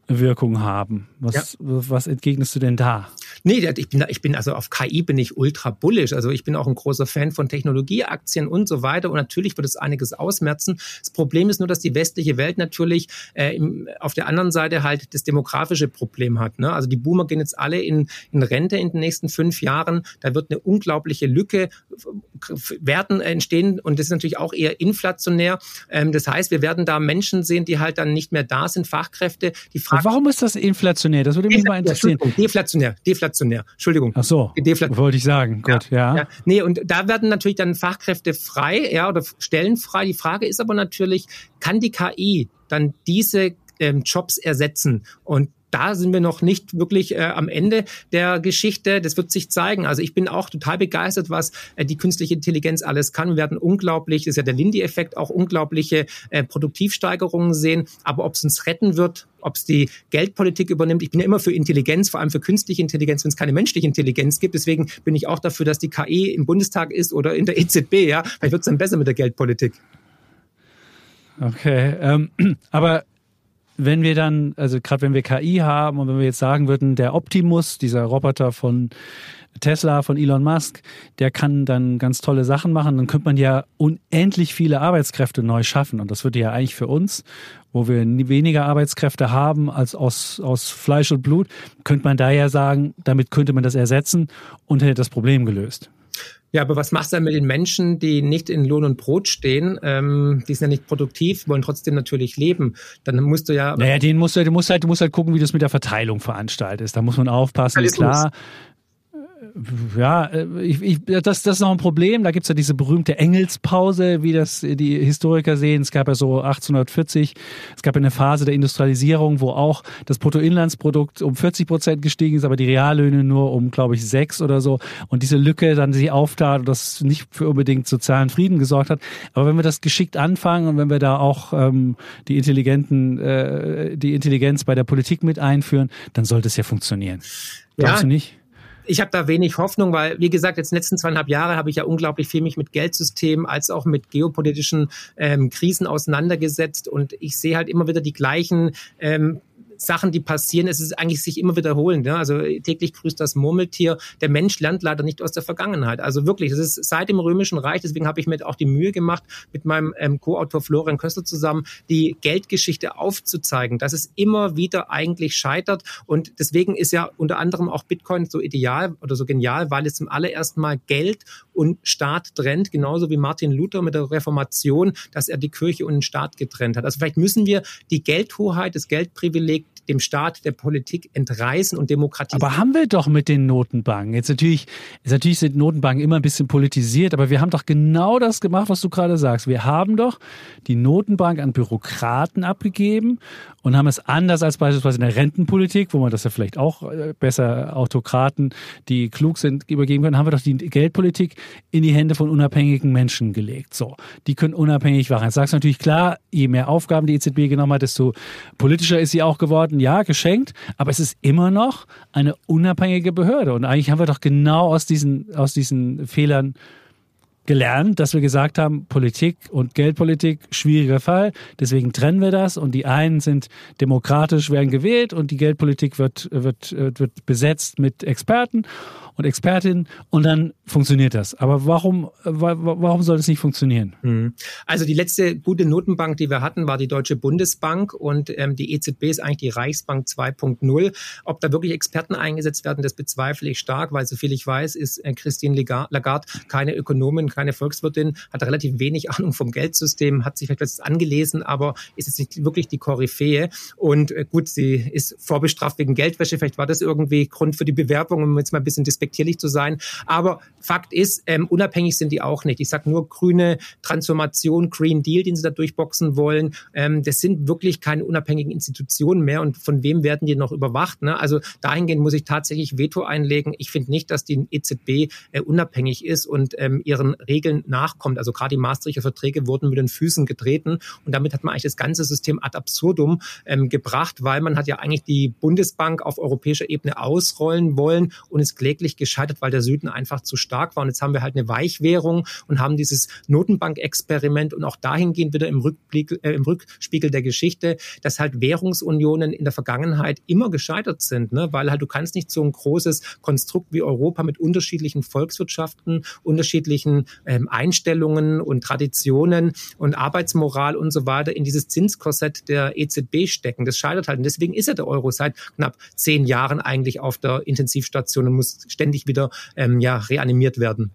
Wirkung haben. Was entgegnest du denn da? Nee, ich bin also auf KI bin ich ultra bullish. Also ich bin auch ein großer Fan von Technologieaktien und so weiter. Und natürlich wird es einiges ausmerzen. Das Problem ist nur, dass die westliche Welt natürlich auf der anderen Seite halt das demografische Problem hat. Ne? Also die Boomer gehen jetzt alle in Rente in den nächsten 5 Jahren. Da wird eine unglaubliche Lücke werden entstehen. Und das ist natürlich auch eher inflationär. Das heißt, wir werden da Menschen sehen, die halt dann nicht mehr da sind, Fachkräfte. Die Frage, warum ist das inflationär? Das würde mich mal interessieren. Deflationär. Entschuldigung. Ach so, wollte ich sagen. Gut, ja. Nee, und da werden natürlich dann Fachkräfte frei, oder Stellen frei. Die Frage ist aber natürlich, kann die KI dann diese Jobs ersetzen? Und da sind wir noch nicht wirklich am Ende der Geschichte. Das wird sich zeigen. Also ich bin auch total begeistert, was die künstliche Intelligenz alles kann. Wir werden unglaublich, das ist ja der Lindy-Effekt, auch unglaubliche Produktivsteigerungen sehen. Aber ob es uns retten wird, ob es die Geldpolitik übernimmt. Ich bin ja immer für Intelligenz, vor allem für künstliche Intelligenz, wenn es keine menschliche Intelligenz gibt. Deswegen bin ich auch dafür, dass die KI im Bundestag ist oder in der EZB. Ja, vielleicht wird es dann besser mit der Geldpolitik. Okay, aber wenn wir dann, also gerade wenn wir KI haben und wenn wir jetzt sagen würden, der Optimus, dieser Roboter von Tesla, von Elon Musk, der kann dann ganz tolle Sachen machen, dann könnte man ja unendlich viele Arbeitskräfte neu schaffen. Und das würde ja eigentlich für uns, wo wir weniger Arbeitskräfte haben als aus Fleisch und Blut, könnte man da ja sagen, damit könnte man das ersetzen und hätte das Problem gelöst. Ja, aber was machst du dann mit den Menschen, die nicht in Lohn und Brot stehen? Die sind ja nicht produktiv, wollen trotzdem natürlich leben. Dann musst du ja... Naja, du musst halt gucken, wie du es mit der Verteilung veranstaltest. Da muss man aufpassen, ist klar. Ja, das ist noch ein Problem. Da gibt's ja diese berühmte Engelspause, wie das die Historiker sehen. Es gab ja so 1840, es gab ja eine Phase der Industrialisierung, wo auch das Bruttoinlandsprodukt um 40% gestiegen ist, aber die Reallöhne nur um, glaube ich, 6 oder so. Und diese Lücke dann sich auftat und das nicht für unbedingt sozialen Frieden gesorgt hat. Aber wenn wir das geschickt anfangen und wenn wir da auch die Intelligenz bei der Politik mit einführen, dann sollte es ja funktionieren. Glaubst du nicht? Ich habe da wenig Hoffnung, weil, wie gesagt, jetzt in den letzten 2,5 Jahre habe ich ja unglaublich viel mich mit Geldsystemen als auch mit geopolitischen Krisen auseinandergesetzt und ich sehe halt immer wieder die gleichen Sachen, die passieren, es ist eigentlich sich immer wiederholend. Ne? Also täglich grüßt das Murmeltier. Der Mensch lernt leider nicht aus der Vergangenheit. Also wirklich, das ist seit dem Römischen Reich, deswegen habe ich mir auch die Mühe gemacht, mit meinem Co-Autor Florian Köstler zusammen die Geldgeschichte aufzuzeigen, dass es immer wieder eigentlich scheitert. Und deswegen ist ja unter anderem auch Bitcoin so ideal oder so genial, weil es zum allerersten Mal Geld und Staat trennt, genauso wie Martin Luther mit der Reformation, dass er die Kirche und den Staat getrennt hat. Also vielleicht müssen wir die Geldhoheit, das Geldprivileg dem Staat, der Politik entreißen und demokratisieren. Aber haben wir doch mit den Notenbanken. Jetzt natürlich sind Notenbanken immer ein bisschen politisiert, aber wir haben doch genau das gemacht, was du gerade sagst. Wir haben doch die Notenbank an Bürokraten abgegeben und haben es anders als beispielsweise in der Rentenpolitik, wo man das ja vielleicht auch besser Autokraten, die klug sind, übergeben können, haben wir doch die Geldpolitik in die Hände von unabhängigen Menschen gelegt. So, die können unabhängig machen. Jetzt sagst du natürlich klar, je mehr Aufgaben die EZB genommen hat, desto politischer ist sie auch geworden. Ja, geschenkt, aber es ist immer noch eine unabhängige Behörde. Und eigentlich haben wir doch genau aus diesen Fehlern gelernt, dass wir gesagt haben, Politik und Geldpolitik, schwieriger Fall, deswegen trennen wir das und die einen sind demokratisch, werden gewählt und die Geldpolitik wird besetzt mit Experten und Expertinnen und dann funktioniert das. Aber warum soll das nicht funktionieren? Also die letzte gute Notenbank, die wir hatten, war die Deutsche Bundesbank und die EZB ist eigentlich die Reichsbank 2.0. Ob da wirklich Experten eingesetzt werden, das bezweifle ich stark, weil soviel ich weiß, ist Christine Lagarde keine Ökonomin, keine Volkswirtin, hat relativ wenig Ahnung vom Geldsystem, hat sich vielleicht was angelesen, aber ist jetzt nicht wirklich die Koryphäe. Und gut, sie ist vorbestraft wegen Geldwäsche, vielleicht war das irgendwie Grund für die Bewerbung, um jetzt mal ein bisschen despektierlich zu sein. Aber Fakt ist, unabhängig sind die auch nicht. Ich sage nur grüne Transformation, Green Deal, den sie da durchboxen wollen. Das sind wirklich keine unabhängigen Institutionen mehr. Und von wem werden die noch überwacht? Ne? Also dahingehend muss ich tatsächlich Veto einlegen. Ich finde nicht, dass die EZB unabhängig ist und ihren Regeln nachkommt. Also gerade die Maastrichter Verträge wurden mit den Füßen getreten. Und damit hat man eigentlich das ganze System ad absurdum gebracht, weil man hat ja eigentlich die Bundesbank auf europäischer Ebene ausrollen wollen und ist kläglich gescheitert, weil der Süden einfach zu stark stark war. Und jetzt haben wir halt eine Weichwährung und haben dieses Notenbank-Experiment und auch dahingehend wieder im Rückspiegel der Geschichte, dass halt Währungsunionen in der Vergangenheit immer gescheitert sind, ne? Weil halt du kannst nicht so ein großes Konstrukt wie Europa mit unterschiedlichen Volkswirtschaften, unterschiedlichen Einstellungen und Traditionen und Arbeitsmoral und so weiter in dieses Zinskorsett der EZB stecken. Das scheitert halt. Und deswegen ist ja der Euro seit knapp 10 Jahren eigentlich auf der Intensivstation und muss ständig wieder reanimiert werden.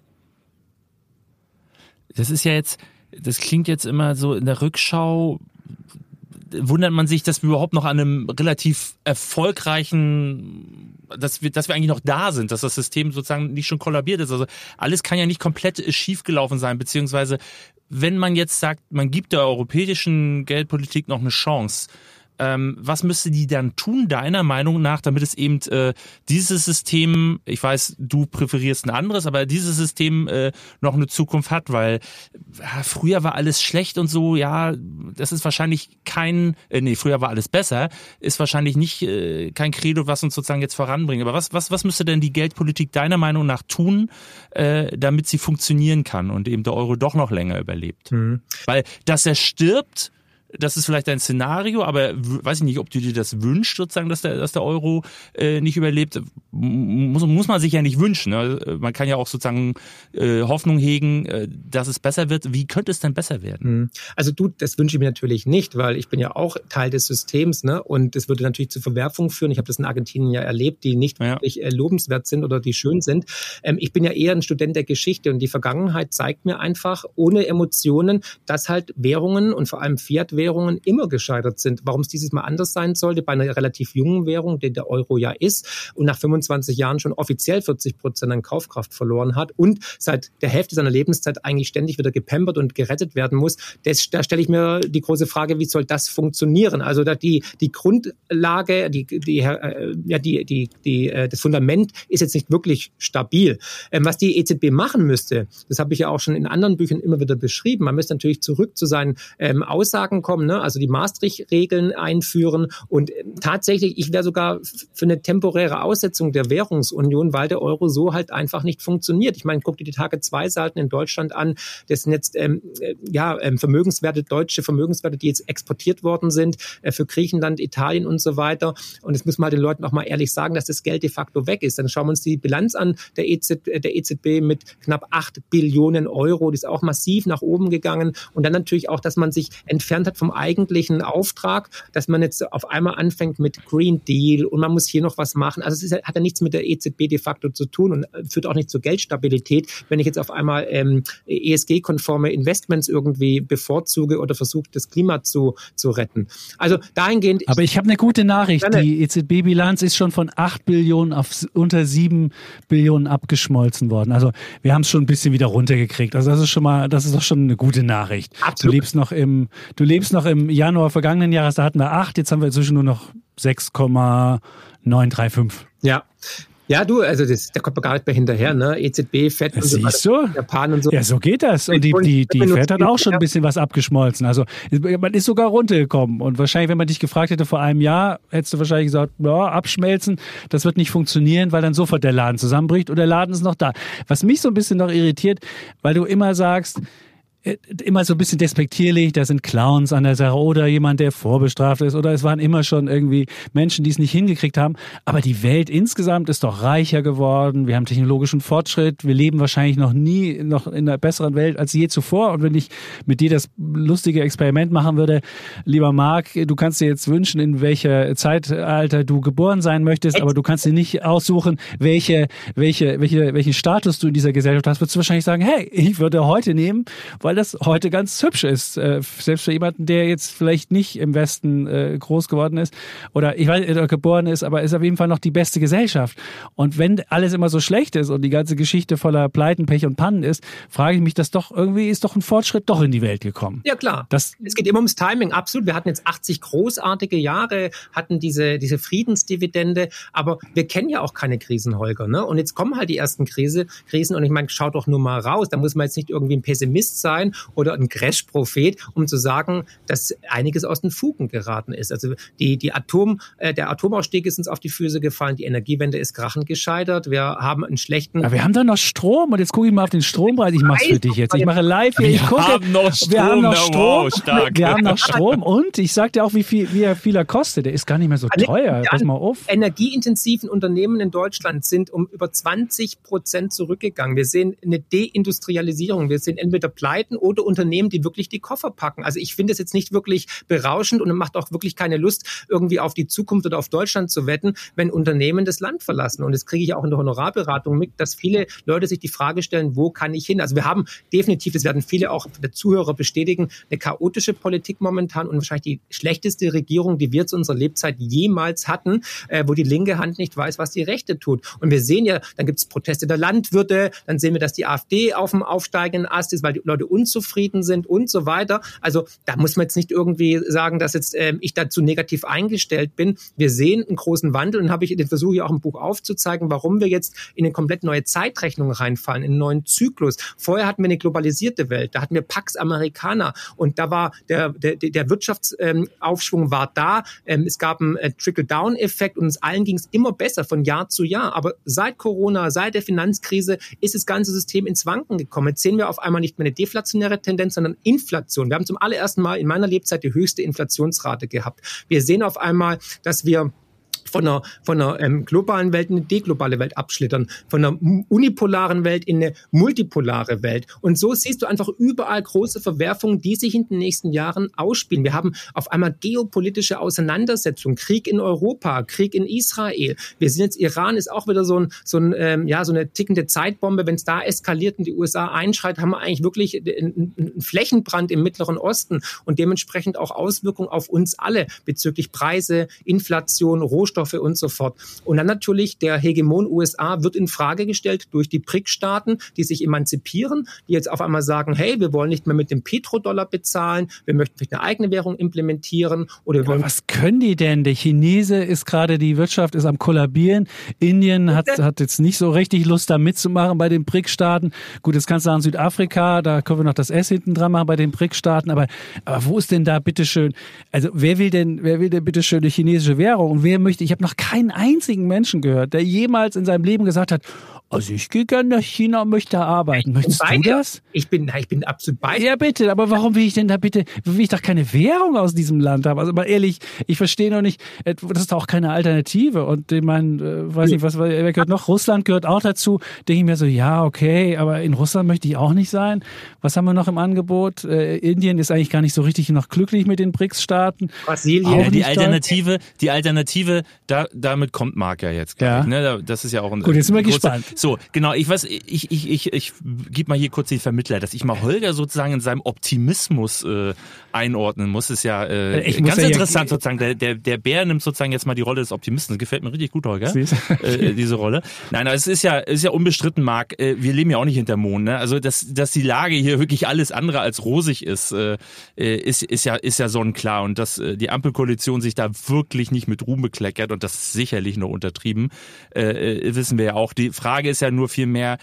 Das ist ja jetzt, das klingt jetzt immer so in der Rückschau, wundert man sich, dass wir überhaupt noch an einem relativ erfolgreichen, dass wir eigentlich noch da sind, dass das System sozusagen nicht schon kollabiert ist. Also alles kann ja nicht komplett schiefgelaufen sein, beziehungsweise wenn man jetzt sagt, man gibt der europäischen Geldpolitik noch eine Chance, was müsste die dann tun, deiner Meinung nach, damit es eben dieses System, ich weiß, du präferierst ein anderes, aber dieses System noch eine Zukunft hat, weil früher war alles schlecht und so, ja, das ist wahrscheinlich früher war alles besser, ist wahrscheinlich nicht kein Credo, was uns sozusagen jetzt voranbringt. Aber was müsste denn die Geldpolitik deiner Meinung nach tun, damit sie funktionieren kann und eben der Euro doch noch länger überlebt? Mhm. Weil, dass er stirbt, das ist vielleicht ein Szenario, aber weiß ich nicht, ob du dir das wünschst, sozusagen, dass der Euro nicht überlebt. Muss man sich ja nicht wünschen. Ne? Man kann ja auch sozusagen Hoffnung hegen, dass es besser wird. Wie könnte es denn besser werden? Also das wünsche ich mir natürlich nicht, weil ich bin ja auch Teil des Systems, ne? Und das würde natürlich zu Verwerfungen führen. Ich habe das in Argentinien ja erlebt, die nicht wirklich lobenswert sind oder die schön sind. Ich bin ja eher ein Student der Geschichte und die Vergangenheit zeigt mir einfach ohne Emotionen, dass halt Währungen und vor allem Fiat-Währungen immer gescheitert sind. Warum es dieses Mal anders sein sollte bei einer relativ jungen Währung, die der Euro ja ist und nach 25 Jahren schon offiziell 40% an Kaufkraft verloren hat und seit der Hälfte seiner Lebenszeit eigentlich ständig wieder gepampert und gerettet werden muss. Da stelle ich mir die große Frage, wie soll das funktionieren? Also die Grundlage, das Fundament ist jetzt nicht wirklich stabil. Was die EZB machen müsste, das habe ich ja auch schon in anderen Büchern immer wieder beschrieben, man müsste natürlich zurück zu seinen Aussagen kommen, ne? Also die Maastricht-Regeln einführen und tatsächlich, ich wäre sogar für eine temporäre Aussetzung der Währungsunion, weil der Euro so halt einfach nicht funktioniert. Ich meine, guck dir die Tage-2-Seiten in Deutschland an, das sind jetzt deutsche Vermögenswerte, die jetzt exportiert worden sind für Griechenland, Italien und so weiter und das müssen wir den Leuten auch mal ehrlich sagen, dass das Geld de facto weg ist. Dann schauen wir uns die Bilanz an der EZB mit knapp 8 Billionen Euro, die ist auch massiv nach oben gegangen und dann natürlich auch, dass man sich entfernt hat vom eigentlichen Auftrag, dass man jetzt auf einmal anfängt mit Green Deal und man muss hier noch was machen. Also es hat ja nichts mit der EZB de facto zu tun und führt auch nicht zur Geldstabilität, wenn ich jetzt auf einmal ESG-konforme Investments irgendwie bevorzuge oder versuche, das Klima zu retten. Also dahingehend... Aber ich habe eine gute Nachricht. Die EZB-Bilanz ist schon von 8 Billionen auf unter 7 Billionen abgeschmolzen worden. Also wir haben es schon ein bisschen wieder runtergekriegt. Also das ist doch schon eine gute Nachricht. Absolut. Du lebst noch im Januar vergangenen Jahres, da hatten wir 8, jetzt haben wir inzwischen nur noch 6,935. Ja, du, also da kommt man gar nicht mehr hinterher, ne? EZB, FED und so weiter, Japan und so. Ja, so geht das. Und die FED hat auch schon ein bisschen was abgeschmolzen. Also man ist sogar runtergekommen. Und wahrscheinlich, wenn man dich gefragt hätte vor einem Jahr, hättest du wahrscheinlich gesagt, ja, abschmelzen, das wird nicht funktionieren, weil dann sofort der Laden zusammenbricht oder der Laden ist noch da. Was mich so ein bisschen noch irritiert, weil du immer sagst, immer so ein bisschen despektierlich, da sind Clowns an der Sache oder jemand, der vorbestraft ist oder es waren immer schon irgendwie Menschen, die es nicht hingekriegt haben. Aber die Welt insgesamt ist doch reicher geworden. Wir haben technologischen Fortschritt. Wir leben wahrscheinlich noch in einer besseren Welt als je zuvor. Und wenn ich mit dir das lustige Experiment machen würde, lieber Marc, du kannst dir jetzt wünschen, in welcher Zeitalter du geboren sein möchtest, aber du kannst dir nicht aussuchen, welchen Status du in dieser Gesellschaft hast, würdest du wahrscheinlich sagen, hey, ich würde heute nehmen, weil das heute ganz hübsch ist. Selbst für jemanden, der jetzt vielleicht nicht im Westen groß geworden ist oder geboren ist, aber ist auf jeden Fall noch die beste Gesellschaft. Und wenn alles immer so schlecht ist und die ganze Geschichte voller Pleiten, Pech und Pannen ist, frage ich mich, dass doch irgendwie ist doch ein Fortschritt doch in die Welt gekommen. Ja klar. Es geht immer ums Timing, absolut. Wir hatten jetzt 80 großartige Jahre, hatten diese Friedensdividende, aber wir kennen ja auch keine Krisen, Holger, ne? Und jetzt kommen halt die ersten Krisen und ich meine, schau doch nur mal raus, da muss man jetzt nicht irgendwie ein Pessimist sein, sein oder ein Crash-Prophet, um zu sagen, dass einiges aus den Fugen geraten ist. Also der Atomausstieg ist uns auf die Füße gefallen, die Energiewende ist krachend gescheitert, wir haben einen schlechten... Ja, wir haben doch noch Strom und jetzt gucke ich mal auf den Strompreis. Ich mache es für dich jetzt. Ich mache live hier. Wir haben noch Strom. Wir haben noch Strom und ich sag dir auch, wie viel er kostet. Der ist gar nicht mehr so teuer. Pass mal auf. Energieintensiven Unternehmen in Deutschland sind um über 20% zurückgegangen. Wir sehen eine Deindustrialisierung. Wir sehen entweder Pleiten oder Unternehmen, die wirklich die Koffer packen. Also ich finde es jetzt nicht wirklich berauschend und macht auch wirklich keine Lust, irgendwie auf die Zukunft oder auf Deutschland zu wetten, wenn Unternehmen das Land verlassen. Und das kriege ich auch in der Honorarberatung mit, dass viele Leute sich die Frage stellen, wo kann ich hin? Also wir haben definitiv, das werden viele auch der Zuhörer bestätigen, eine chaotische Politik momentan und wahrscheinlich die schlechteste Regierung, die wir zu unserer Lebzeit jemals hatten, wo die linke Hand nicht weiß, was die rechte tut. Und wir sehen ja, dann gibt es Proteste der Landwirte, dann sehen wir, dass die AfD auf dem aufsteigenden Ast ist, weil die Leute unzufrieden sind und so weiter. Also da muss man jetzt nicht irgendwie sagen, dass jetzt ich dazu negativ eingestellt bin. Wir sehen einen großen Wandel und habe ich den Versuch hier auch im Buch aufzuzeigen, warum wir jetzt in eine komplett neue Zeitrechnung reinfallen, in einen neuen Zyklus. Vorher hatten wir eine globalisierte Welt, da hatten wir Pax Americana und da war der Wirtschaftsaufschwung war da. Es gab einen Trickle-Down-Effekt und uns allen ging es immer besser von Jahr zu Jahr. Aber seit Corona, seit der Finanzkrise ist das ganze System ins Wanken gekommen. Jetzt sehen wir auf einmal nicht mehr eine deflationäre Tendenz, sondern Inflation. Wir haben zum allerersten Mal in meiner Lebzeit die höchste Inflationsrate gehabt. Wir sehen auf einmal, dass wir von einer globalen Welt in eine deglobale Welt abschlittern, von einer unipolaren Welt in eine multipolare Welt. Und so siehst du einfach überall große Verwerfungen, die sich in den nächsten Jahren ausspielen. Wir haben auf einmal geopolitische Auseinandersetzungen, Krieg in Europa, Krieg in Israel. Wir sehen jetzt, Iran ist auch wieder so eine tickende Zeitbombe. Wenn es da eskaliert und die USA einschreitet, haben wir eigentlich wirklich einen Flächenbrand im Mittleren Osten und dementsprechend auch Auswirkungen auf uns alle bezüglich Preise, Inflation, Rohstoffe und so fort. Und dann natürlich der Hegemon USA wird in Frage gestellt durch die BRIC-Staaten, die sich emanzipieren, die jetzt auf einmal sagen, hey, wir wollen nicht mehr mit dem Petrodollar bezahlen, wir möchten vielleicht eine eigene Währung implementieren. Oder was können die denn? Der Chinese ist gerade, die Wirtschaft ist am kollabieren. Indien hat jetzt nicht so richtig Lust, da mitzumachen bei den BRIC-Staaten. Gut, jetzt kannst du sagen Südafrika, da können wir noch das S hinten dran machen bei den BRIC-Staaten. Aber wo ist denn da bitteschön, also wer will denn bitteschön eine chinesische Währung? Und wer möchte, ich habe noch keinen einzigen Menschen gehört, der jemals in seinem Leben gesagt hat, also ich gehe gerne nach China und möchte da arbeiten. Möchtest du das? Ich bin absolut bei dir. Ja, bitte, aber warum will ich denn da bitte, will ich doch keine Währung aus diesem Land haben? Also mal ehrlich, ich verstehe noch nicht, das ist doch auch keine Alternative. Und ich meine, weiß nicht, wer gehört noch? Russland gehört auch dazu. Denke ich mir so, ja, okay, aber in Russland möchte ich auch nicht sein. Was haben wir noch im Angebot? Indien ist eigentlich gar nicht so richtig noch glücklich mit den BRICS-Staaten. Brasilien. Ja, die Alternative, damit kommt Marc ja jetzt gleich. Ne? Das ist ja auch ein... Gut, jetzt sind wir gespannt. So, genau, ich gebe mal hier kurz den Vermittler, dass ich mal Holger sozusagen in seinem Optimismus einordnen muss, ist ja ganz interessant sozusagen. Der Bär nimmt sozusagen jetzt mal die Rolle des Optimisten. Das gefällt mir richtig gut, Holger, diese Rolle. Nein, es ist ja unbestritten, Marc, wir leben ja auch nicht hinterm Mond, ne? Also, dass die Lage hier wirklich alles andere als rosig ist ja sonnenklar und dass die Ampelkoalition sich da wirklich nicht mit Ruhm bekleckert und das ist sicherlich noch untertrieben, wissen wir ja auch. Die Frage ist ja nur viel mehr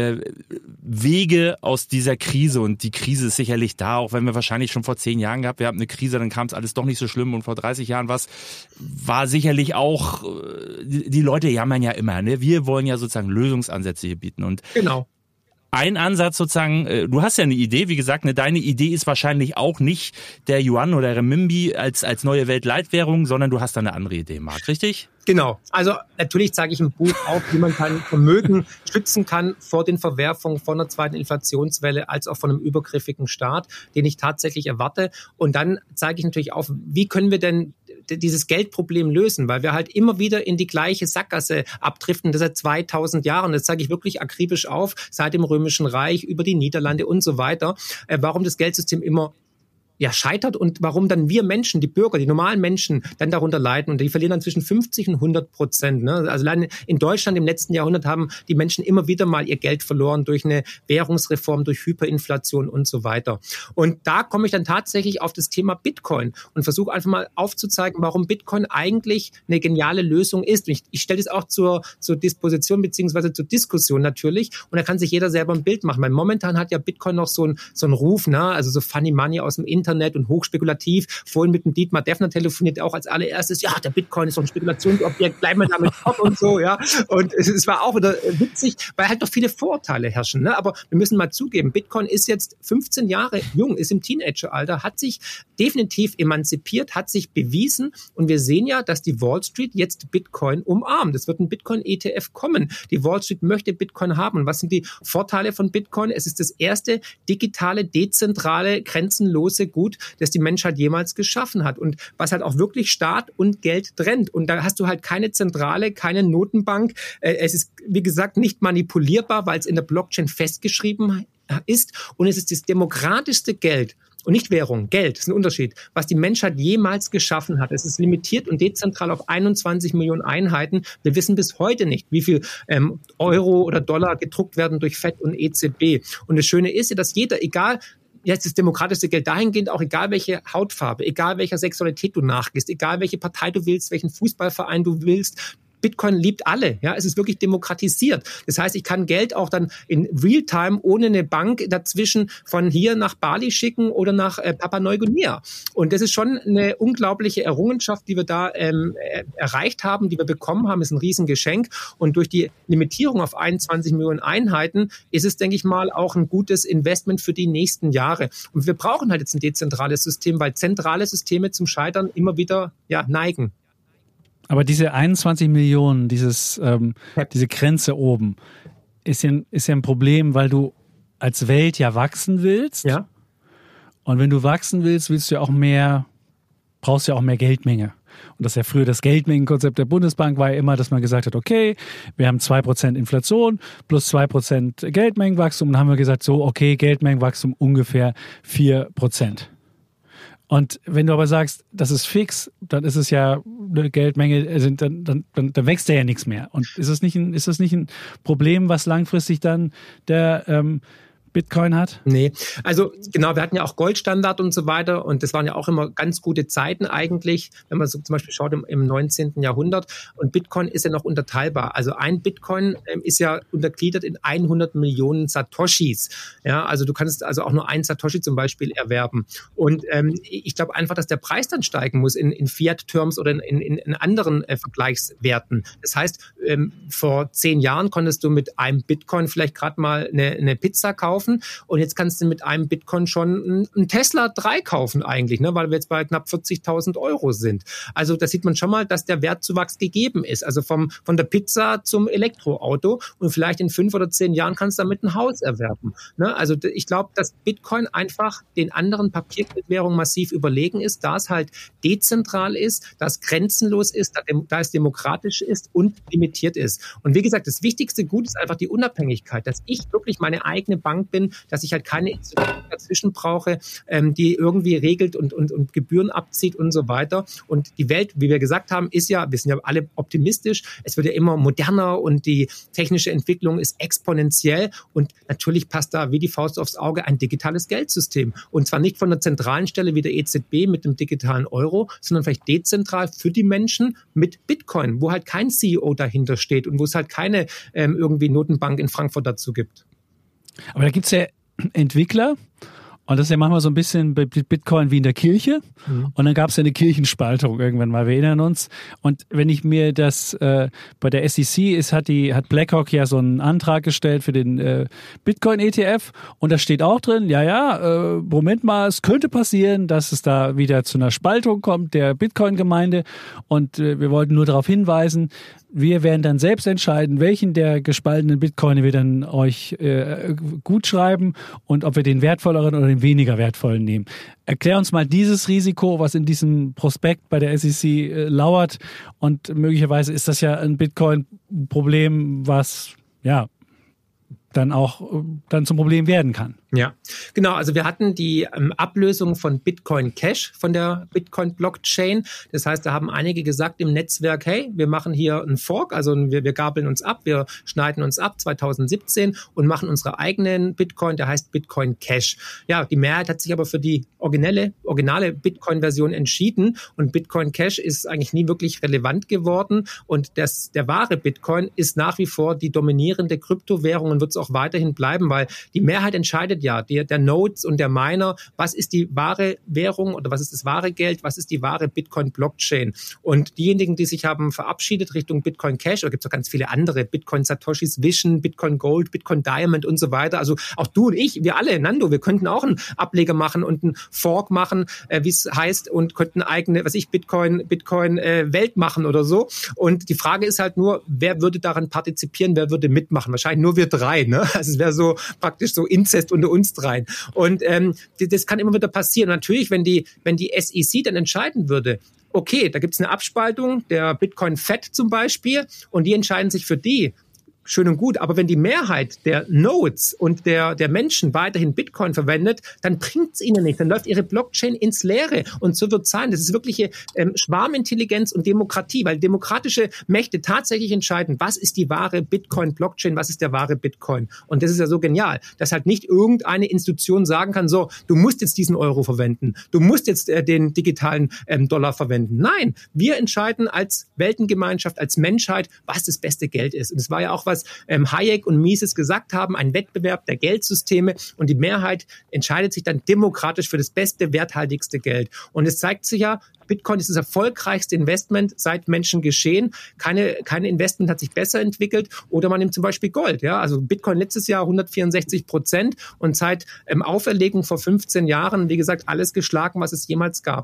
Wege aus dieser Krise und die Krise ist sicherlich da, auch wenn wir wahrscheinlich schon vor 10 Jahren gehabt, wir haben eine Krise, dann kam es alles doch nicht so schlimm und vor 30 Jahren war sicherlich auch, die Leute jammern ja immer, ne? Wir wollen ja sozusagen Lösungsansätze hier bieten und genau. Ein Ansatz sozusagen, du hast ja eine Idee, wie gesagt, deine Idee ist wahrscheinlich auch nicht der Yuan oder Renminbi als neue Weltleitwährung, sondern du hast da eine andere Idee, Marc, richtig? Genau. Also natürlich zeige ich im Buch auch, wie man Vermögen schützen kann vor den Verwerfungen von einer zweiten Inflationswelle als auch von einem übergriffigen Staat, den ich tatsächlich erwarte. Und dann zeige ich natürlich auf, wie können wir denn dieses Geldproblem lösen, weil wir halt immer wieder in die gleiche Sackgasse abdriften, das seit 2000 Jahren. Das zeige ich wirklich akribisch auf, seit dem Römischen Reich, über die Niederlande und so weiter, warum das Geldsystem immer scheitert und warum dann wir Menschen, die Bürger, die normalen Menschen dann darunter leiden und die verlieren dann zwischen 50 und 100%. Ne? Also allein in Deutschland im letzten Jahrhundert haben die Menschen immer wieder mal ihr Geld verloren durch eine Währungsreform, durch Hyperinflation und so weiter. Und da komme ich dann tatsächlich auf das Thema Bitcoin und versuche einfach mal aufzuzeigen, warum Bitcoin eigentlich eine geniale Lösung ist. Und ich stelle das auch zur Disposition beziehungsweise zur Diskussion natürlich und da kann sich jeder selber ein Bild machen. Weil momentan hat ja Bitcoin noch so einen Ruf, ne? Also so Funny Money aus dem Internet und hochspekulativ. Vorhin mit dem Dietmar Deffner telefoniert auch als allererstes, ja, der Bitcoin ist doch ein Spekulationsobjekt, bleiben wir damit fort und so, ja. Und es war auch wieder witzig, weil halt doch viele Vorurteile herrschen, ne? Aber wir müssen mal zugeben, Bitcoin ist jetzt 15 Jahre jung, ist im Teenageralter, hat sich definitiv emanzipiert, hat sich bewiesen und wir sehen ja, dass die Wall Street jetzt Bitcoin umarmt. Es wird ein Bitcoin-ETF kommen. Die Wall Street möchte Bitcoin haben. Und was sind die Vorteile von Bitcoin? Es ist das erste digitale, dezentrale, grenzenlose Gut, das die Menschheit jemals geschaffen hat und was halt auch wirklich Staat und Geld trennt. Und da hast du halt keine Zentrale, keine Notenbank. Es ist, wie gesagt, nicht manipulierbar, weil es in der Blockchain festgeschrieben ist und es ist das demokratischste Geld. Und nicht Währung, Geld, das ist ein Unterschied, was die Menschheit jemals geschaffen hat. Es ist limitiert und dezentral auf 21 Millionen Einheiten. Wir wissen bis heute nicht, wie viel Euro oder Dollar gedruckt werden durch FED und EZB. Und das Schöne ist ja, dass jeder, egal, jetzt das demokratischste Geld dahingehend, auch egal welche Hautfarbe, egal welcher Sexualität du nachgehst, egal welche Partei du willst, welchen Fußballverein du willst, Bitcoin liebt alle, ja, es ist wirklich demokratisiert. Das heißt, ich kann Geld auch dann in Realtime ohne eine Bank dazwischen von hier nach Bali schicken oder nach Papua-Neuguinea. Und das ist schon eine unglaubliche Errungenschaft, die wir da erreicht haben, die wir bekommen haben, ist ein Riesengeschenk. Und durch die Limitierung auf 21 Millionen Einheiten ist es, denke ich mal, auch ein gutes Investment für die nächsten Jahre. Und wir brauchen halt jetzt ein dezentrales System, weil zentrale Systeme zum Scheitern immer wieder neigen. Aber diese 21 Millionen, diese Grenze oben, ist ja ein Problem, weil du als Welt ja wachsen willst. Ja. Und wenn du wachsen willst, brauchst du ja auch mehr Geldmenge. Und das ja früher das Geldmengenkonzept der Bundesbank war ja immer, dass man gesagt hat, okay, wir haben 2% Inflation plus 2% Geldmengenwachstum. Und dann haben wir gesagt, so, okay, Geldmengenwachstum ungefähr 4%. Und wenn du aber sagst, das ist fix, dann ist es ja eine Geldmenge, dann wächst ja nichts mehr. Und ist das nicht ein Problem, was langfristig dann der Bitcoin hat? Nee, also genau, wir hatten ja auch Goldstandard und so weiter und das waren ja auch immer ganz gute Zeiten eigentlich, wenn man so zum Beispiel schaut im 19. Jahrhundert und Bitcoin ist ja noch unterteilbar. Also ein Bitcoin ist ja untergliedert in 100 Millionen Satoshis. Ja, also du kannst also auch nur ein Satoshi zum Beispiel erwerben. Und ich glaube einfach, dass der Preis dann steigen muss in Fiat-Terms oder in anderen Vergleichswerten. Das heißt, vor 10 Jahren konntest du mit einem Bitcoin vielleicht gerade mal eine Pizza kaufen. Und jetzt kannst du mit einem Bitcoin schon einen Tesla 3 kaufen eigentlich, ne, weil wir jetzt bei knapp 40.000 Euro sind. Also da sieht man schon mal, dass der Wertzuwachs gegeben ist. Also von der Pizza zum Elektroauto und vielleicht in 5 oder 10 Jahren kannst du damit ein Haus erwerben. Ne? Also ich glaube, dass Bitcoin einfach den anderen Papiergeldwährungen massiv überlegen ist, da es halt dezentral ist, da es grenzenlos ist, da es demokratisch ist und limitiert ist. Und wie gesagt, das wichtigste Gut ist einfach die Unabhängigkeit, dass ich wirklich meine eigene Bank bin, dass ich halt keine Institution dazwischen brauche, die irgendwie regelt und Gebühren abzieht und so weiter. Und die Welt, wie wir gesagt haben, wir sind ja alle optimistisch, es wird ja immer moderner und die technische Entwicklung ist exponentiell und natürlich passt da wie die Faust aufs Auge ein digitales Geldsystem. Und zwar nicht von der zentralen Stelle wie der EZB mit dem digitalen Euro, sondern vielleicht dezentral für die Menschen mit Bitcoin, wo halt kein CEO dahinter steht und wo es halt keine irgendwie Notenbank in Frankfurt dazu gibt. Aber da gibt es ja Entwickler und das ist ja manchmal so ein bisschen bei Bitcoin wie in der Kirche. Und dann gab es ja eine Kirchenspaltung irgendwann mal, wir erinnern uns. Und wenn ich mir das bei der SEC hat BlackRock ja so einen Antrag gestellt für den Bitcoin-ETF und da steht auch drin, Moment mal, es könnte passieren, dass es da wieder zu einer Spaltung kommt der Bitcoin-Gemeinde und wir wollten nur darauf hinweisen, wir werden dann selbst entscheiden, welchen der gespaltenen Bitcoin wir dann euch gut schreiben und ob wir den wertvolleren oder den weniger wertvollen nehmen. Erklär uns mal dieses Risiko, was in diesem Prospekt bei der SEC lauert und möglicherweise ist das ja ein Bitcoin-Problem, was dann auch dann zum Problem werden kann. Ja, genau. Also wir hatten die Ablösung von Bitcoin Cash von der Bitcoin Blockchain. Das heißt, da haben einige gesagt im Netzwerk, hey, wir machen hier einen Fork, also wir gabeln uns ab, wir schneiden uns ab 2017 und machen unsere eigenen Bitcoin, der heißt Bitcoin Cash. Ja, die Mehrheit hat sich aber für die originale Bitcoin-Version entschieden und Bitcoin Cash ist eigentlich nie wirklich relevant geworden und der wahre Bitcoin ist nach wie vor die dominierende Kryptowährung und wird es auch weiterhin bleiben, weil die Mehrheit entscheidet ja, der Nodes und der Miner, was ist die wahre Währung oder was ist das wahre Geld, was ist die wahre Bitcoin-Blockchain. Und diejenigen, die sich haben verabschiedet Richtung Bitcoin Cash, oder gibt es auch ganz viele andere, Bitcoin Satoshis Vision, Bitcoin Gold, Bitcoin Diamond und so weiter. Also auch du und ich, wir alle, Nando, wir könnten auch einen Ableger machen und einen Fork machen, wie es heißt, und könnten eigene, Bitcoin Welt machen oder so. Und die Frage ist halt nur, wer würde daran partizipieren, wer würde mitmachen? Wahrscheinlich nur wir drei, ne? Also es wäre so praktisch so Inzest unter uns dreien. Und das kann immer wieder passieren. Und natürlich, wenn die SEC dann entscheiden würde, okay, da gibt es eine Abspaltung, der Bitcoin Fed zum Beispiel, und die entscheiden sich für die, schön und gut, aber wenn die Mehrheit der Nodes und der Menschen weiterhin Bitcoin verwendet, dann bringt es ihnen nicht, dann läuft ihre Blockchain ins Leere und so wird es sein. Das ist wirkliche Schwarmintelligenz und Demokratie, weil demokratische Mächte tatsächlich entscheiden, was ist die wahre Bitcoin-Blockchain, was ist der wahre Bitcoin. Und das ist ja so genial, dass halt nicht irgendeine Institution sagen kann, so, du musst jetzt diesen Euro verwenden, du musst jetzt den digitalen Dollar verwenden. Nein, wir entscheiden als Weltengemeinschaft, als Menschheit, was das beste Geld ist. Und es war ja auch was Hayek und Mises gesagt haben, ein Wettbewerb der Geldsysteme und die Mehrheit entscheidet sich dann demokratisch für das beste, werthaltigste Geld. Und es zeigt sich ja, Bitcoin ist das erfolgreichste Investment seit Menschen geschehen. Keine Investment hat sich besser entwickelt. Oder man nimmt zum Beispiel Gold. Ja, also Bitcoin letztes Jahr 164% und seit Auferlegung vor 15 Jahren, wie gesagt, alles geschlagen, was es jemals gab.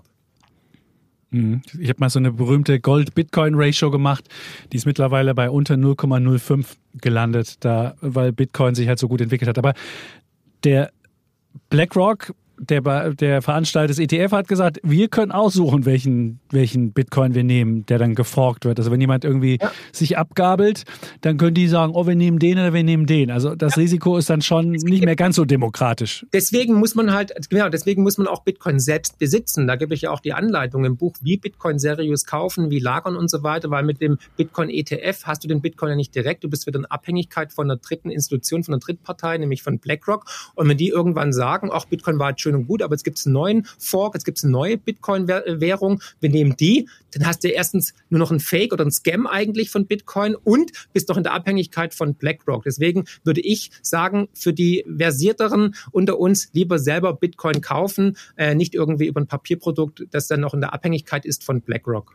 Ich habe mal so eine berühmte Gold-Bitcoin-Ratio gemacht. Die ist mittlerweile bei unter 0,05 gelandet, weil Bitcoin sich halt so gut entwickelt hat. Aber der BlackRock, der Veranstalter des ETF, hat gesagt, wir können aussuchen, welchen Bitcoin wir nehmen, der dann geforkt wird. Also wenn jemand irgendwie sich abgabelt, dann können die sagen, oh, wir nehmen den oder wir nehmen den. Also das Risiko ist dann schon nicht mehr ganz so demokratisch. Deswegen muss man auch Bitcoin selbst besitzen. Da gebe ich ja auch die Anleitung im Buch, wie Bitcoin seriös kaufen, wie lagern und so weiter, weil mit dem Bitcoin ETF hast du den Bitcoin ja nicht direkt. Du bist wieder in Abhängigkeit von einer dritten Institution, von einer Drittpartei, nämlich von BlackRock. Und wenn die irgendwann sagen, ach, Bitcoin war jetzt schön und gut, aber jetzt gibt es einen neuen Fork, jetzt gibt es eine neue Bitcoin-Währung, wir nehmen die, dann hast du erstens nur noch einen Fake oder einen Scam eigentlich von Bitcoin und bist noch in der Abhängigkeit von BlackRock. Deswegen würde ich sagen, für die Versierteren unter uns lieber selber Bitcoin kaufen, nicht irgendwie über ein Papierprodukt, das dann noch in der Abhängigkeit ist von BlackRock.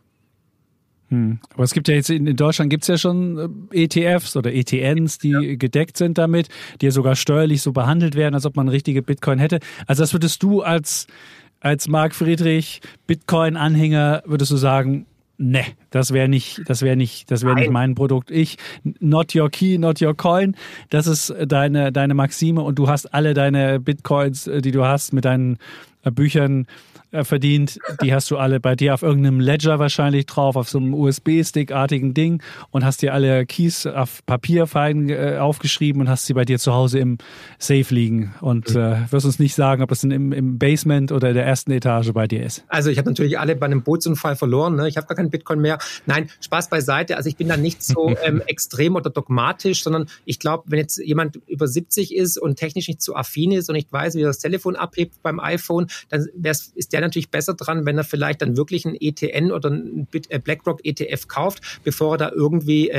Aber es gibt ja jetzt in Deutschland gibt's ja schon ETFs oder ETNs, die gedeckt sind damit, die ja sogar steuerlich so behandelt werden, als ob man richtige Bitcoin hätte. Also das würdest du als Marc Friedrich Bitcoin-Anhänger, würdest du sagen, ne, das wäre nicht mein Produkt. Not your key, not your coin. Das ist deine Maxime und du hast alle deine Bitcoins, die du hast mit deinen Büchern verdient, die hast du alle bei dir auf irgendeinem Ledger wahrscheinlich drauf, auf so einem USB-Stick-artigen Ding und hast dir alle Keys auf Papier fein aufgeschrieben und hast sie bei dir zu Hause im Safe liegen und wirst uns nicht sagen, ob das im Basement oder in der ersten Etage bei dir ist. Also ich habe natürlich alle bei einem Bootsunfall verloren, ne? Ich habe gar keinen Bitcoin mehr. Nein, Spaß beiseite. Also ich bin da nicht so extrem oder dogmatisch, sondern ich glaube, wenn jetzt jemand über 70 ist und technisch nicht so affin ist und nicht weiß, wie er das Telefon abhebt beim iPhone, dann ist der natürlich besser dran, wenn er vielleicht dann wirklich einen ETN oder einen BlackRock ETF kauft, bevor er da irgendwie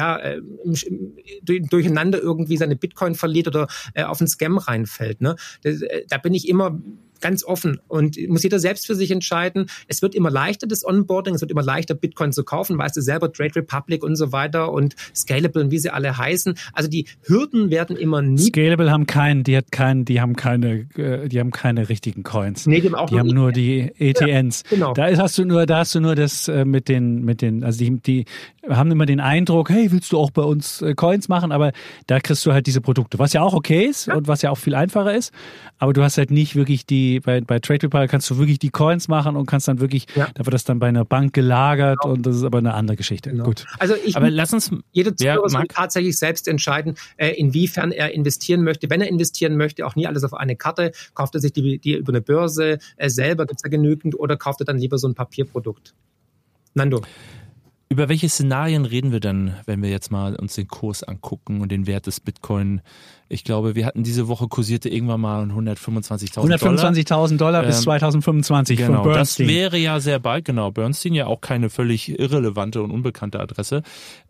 durcheinander irgendwie seine Bitcoin verliert oder auf einen Scam reinfällt. Ne? Da bin ich immer ganz offen und muss jeder selbst für sich entscheiden. Es wird immer leichter, das Onboarding, es wird immer leichter, Bitcoin zu kaufen, weißt du selber, Trade Republic und so weiter und Scalable und wie sie alle heißen. Also die Hürden werden immer Scalable die haben keine richtigen Coins. Nee, die haben nur die ETNs. Ja, genau. Da hast du nur das mit den, also die haben immer den Eindruck, hey, willst du auch bei uns Coins machen? Aber da kriegst du halt diese Produkte, was ja auch okay ist und was ja auch viel einfacher ist. Aber du hast halt nicht wirklich die bei TradeRepublic kannst du wirklich die Coins machen und kannst dann wirklich, da wird das dann bei einer Bank gelagert und das ist aber eine andere Geschichte. Genau. Gut. Also aber lass uns, jeder Zuhörer soll tatsächlich selbst entscheiden, inwiefern er investieren möchte. Wenn er investieren möchte, auch nie alles auf eine Karte, kauft er sich die über eine Börse selber, gibt es ja genügend, oder kauft er dann lieber so ein Papierprodukt. Nando. Über welche Szenarien reden wir dann, wenn wir jetzt mal uns den Kurs angucken und den Wert des Bitcoin? Ich glaube, wir hatten diese Woche kursierte irgendwann mal 125.000 $125.000 bis 2025 genau, von Bernstein. Das wäre ja sehr bald, genau. Bernstein ja auch keine völlig irrelevante und unbekannte Adresse.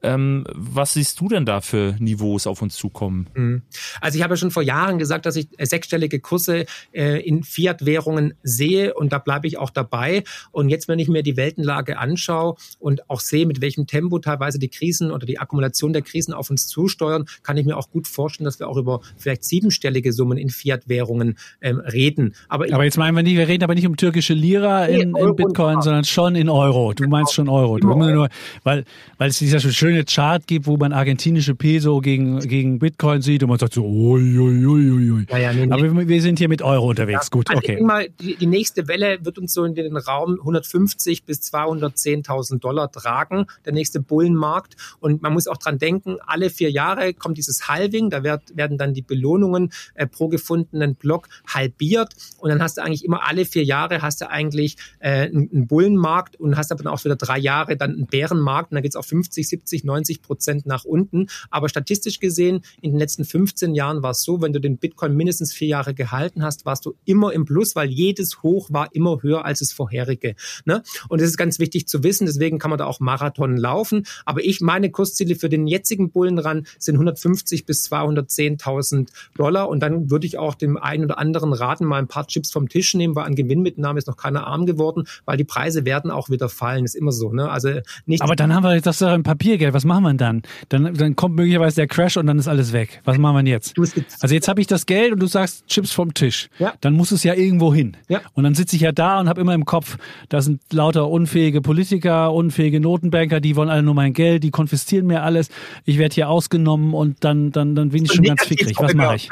Was siehst du denn da für Niveaus auf uns zukommen? Also ich habe ja schon vor Jahren gesagt, dass ich sechsstellige Kurse in Fiat-Währungen sehe und da bleibe ich auch dabei. Und jetzt, wenn ich mir die Weltenlage anschaue und auch sehe, mit welchem Tempo teilweise die Krisen oder die Akkumulation der Krisen auf uns zusteuern, kann ich mir auch gut vorstellen, dass wir auch über vielleicht siebenstellige Summen in Fiat-Währungen reden. Aber jetzt meinen wir nicht, wir reden aber nicht um türkische Lira in Bitcoin, sondern schon in Euro. Du meinst schon Euro. Nur, weil es dieser schöne Chart gibt, wo man argentinische Peso gegen Bitcoin sieht und man sagt so, ui. Aber wir sind hier mit Euro unterwegs. Gut, okay. Ich denke mal, die nächste Welle wird uns so in den Raum 150 bis $210.000 tragen, der nächste Bullenmarkt. Und man muss auch dran denken, alle 4 Jahre kommt dieses Halving, da werden dann die Belohnungen pro gefundenen Block halbiert und dann hast du eigentlich immer alle 4 Jahre hast du eigentlich einen Bullenmarkt und hast aber dann auch wieder 3 Jahre dann einen Bärenmarkt und dann geht es auf 50, 70, 90% nach unten. Aber statistisch gesehen, in den letzten 15 Jahren war es so, wenn du den Bitcoin mindestens 4 Jahre gehalten hast, warst du immer im Plus, weil jedes Hoch war immer höher als das vorherige. Ne? Und das ist ganz wichtig zu wissen, deswegen kann man da auch Marathon laufen. Aber meine Kursziele für den jetzigen Bullenrun sind 150 bis $210.000 und dann würde ich auch dem einen oder anderen raten, mal ein paar Chips vom Tisch nehmen, weil an Gewinnmitnahme ist noch keiner arm geworden, weil die Preise werden auch wieder fallen, ist immer so. Ne? Also nicht. Aber dann haben wir das ein Papiergeld, was machen wir dann? Dann kommt möglicherweise der Crash und dann ist alles weg. Was machen wir denn jetzt? Also jetzt habe ich das Geld und du sagst Chips vom Tisch. Ja. Dann muss es ja irgendwo hin. Ja. Und dann sitze ich ja da und habe immer im Kopf, da sind lauter unfähige Politiker, unfähige Notenbanker, die wollen alle nur mein Geld, die konfiszieren mir alles. Ich werde hier ausgenommen und dann bin ich schon ganz fickrig. Was mache ich?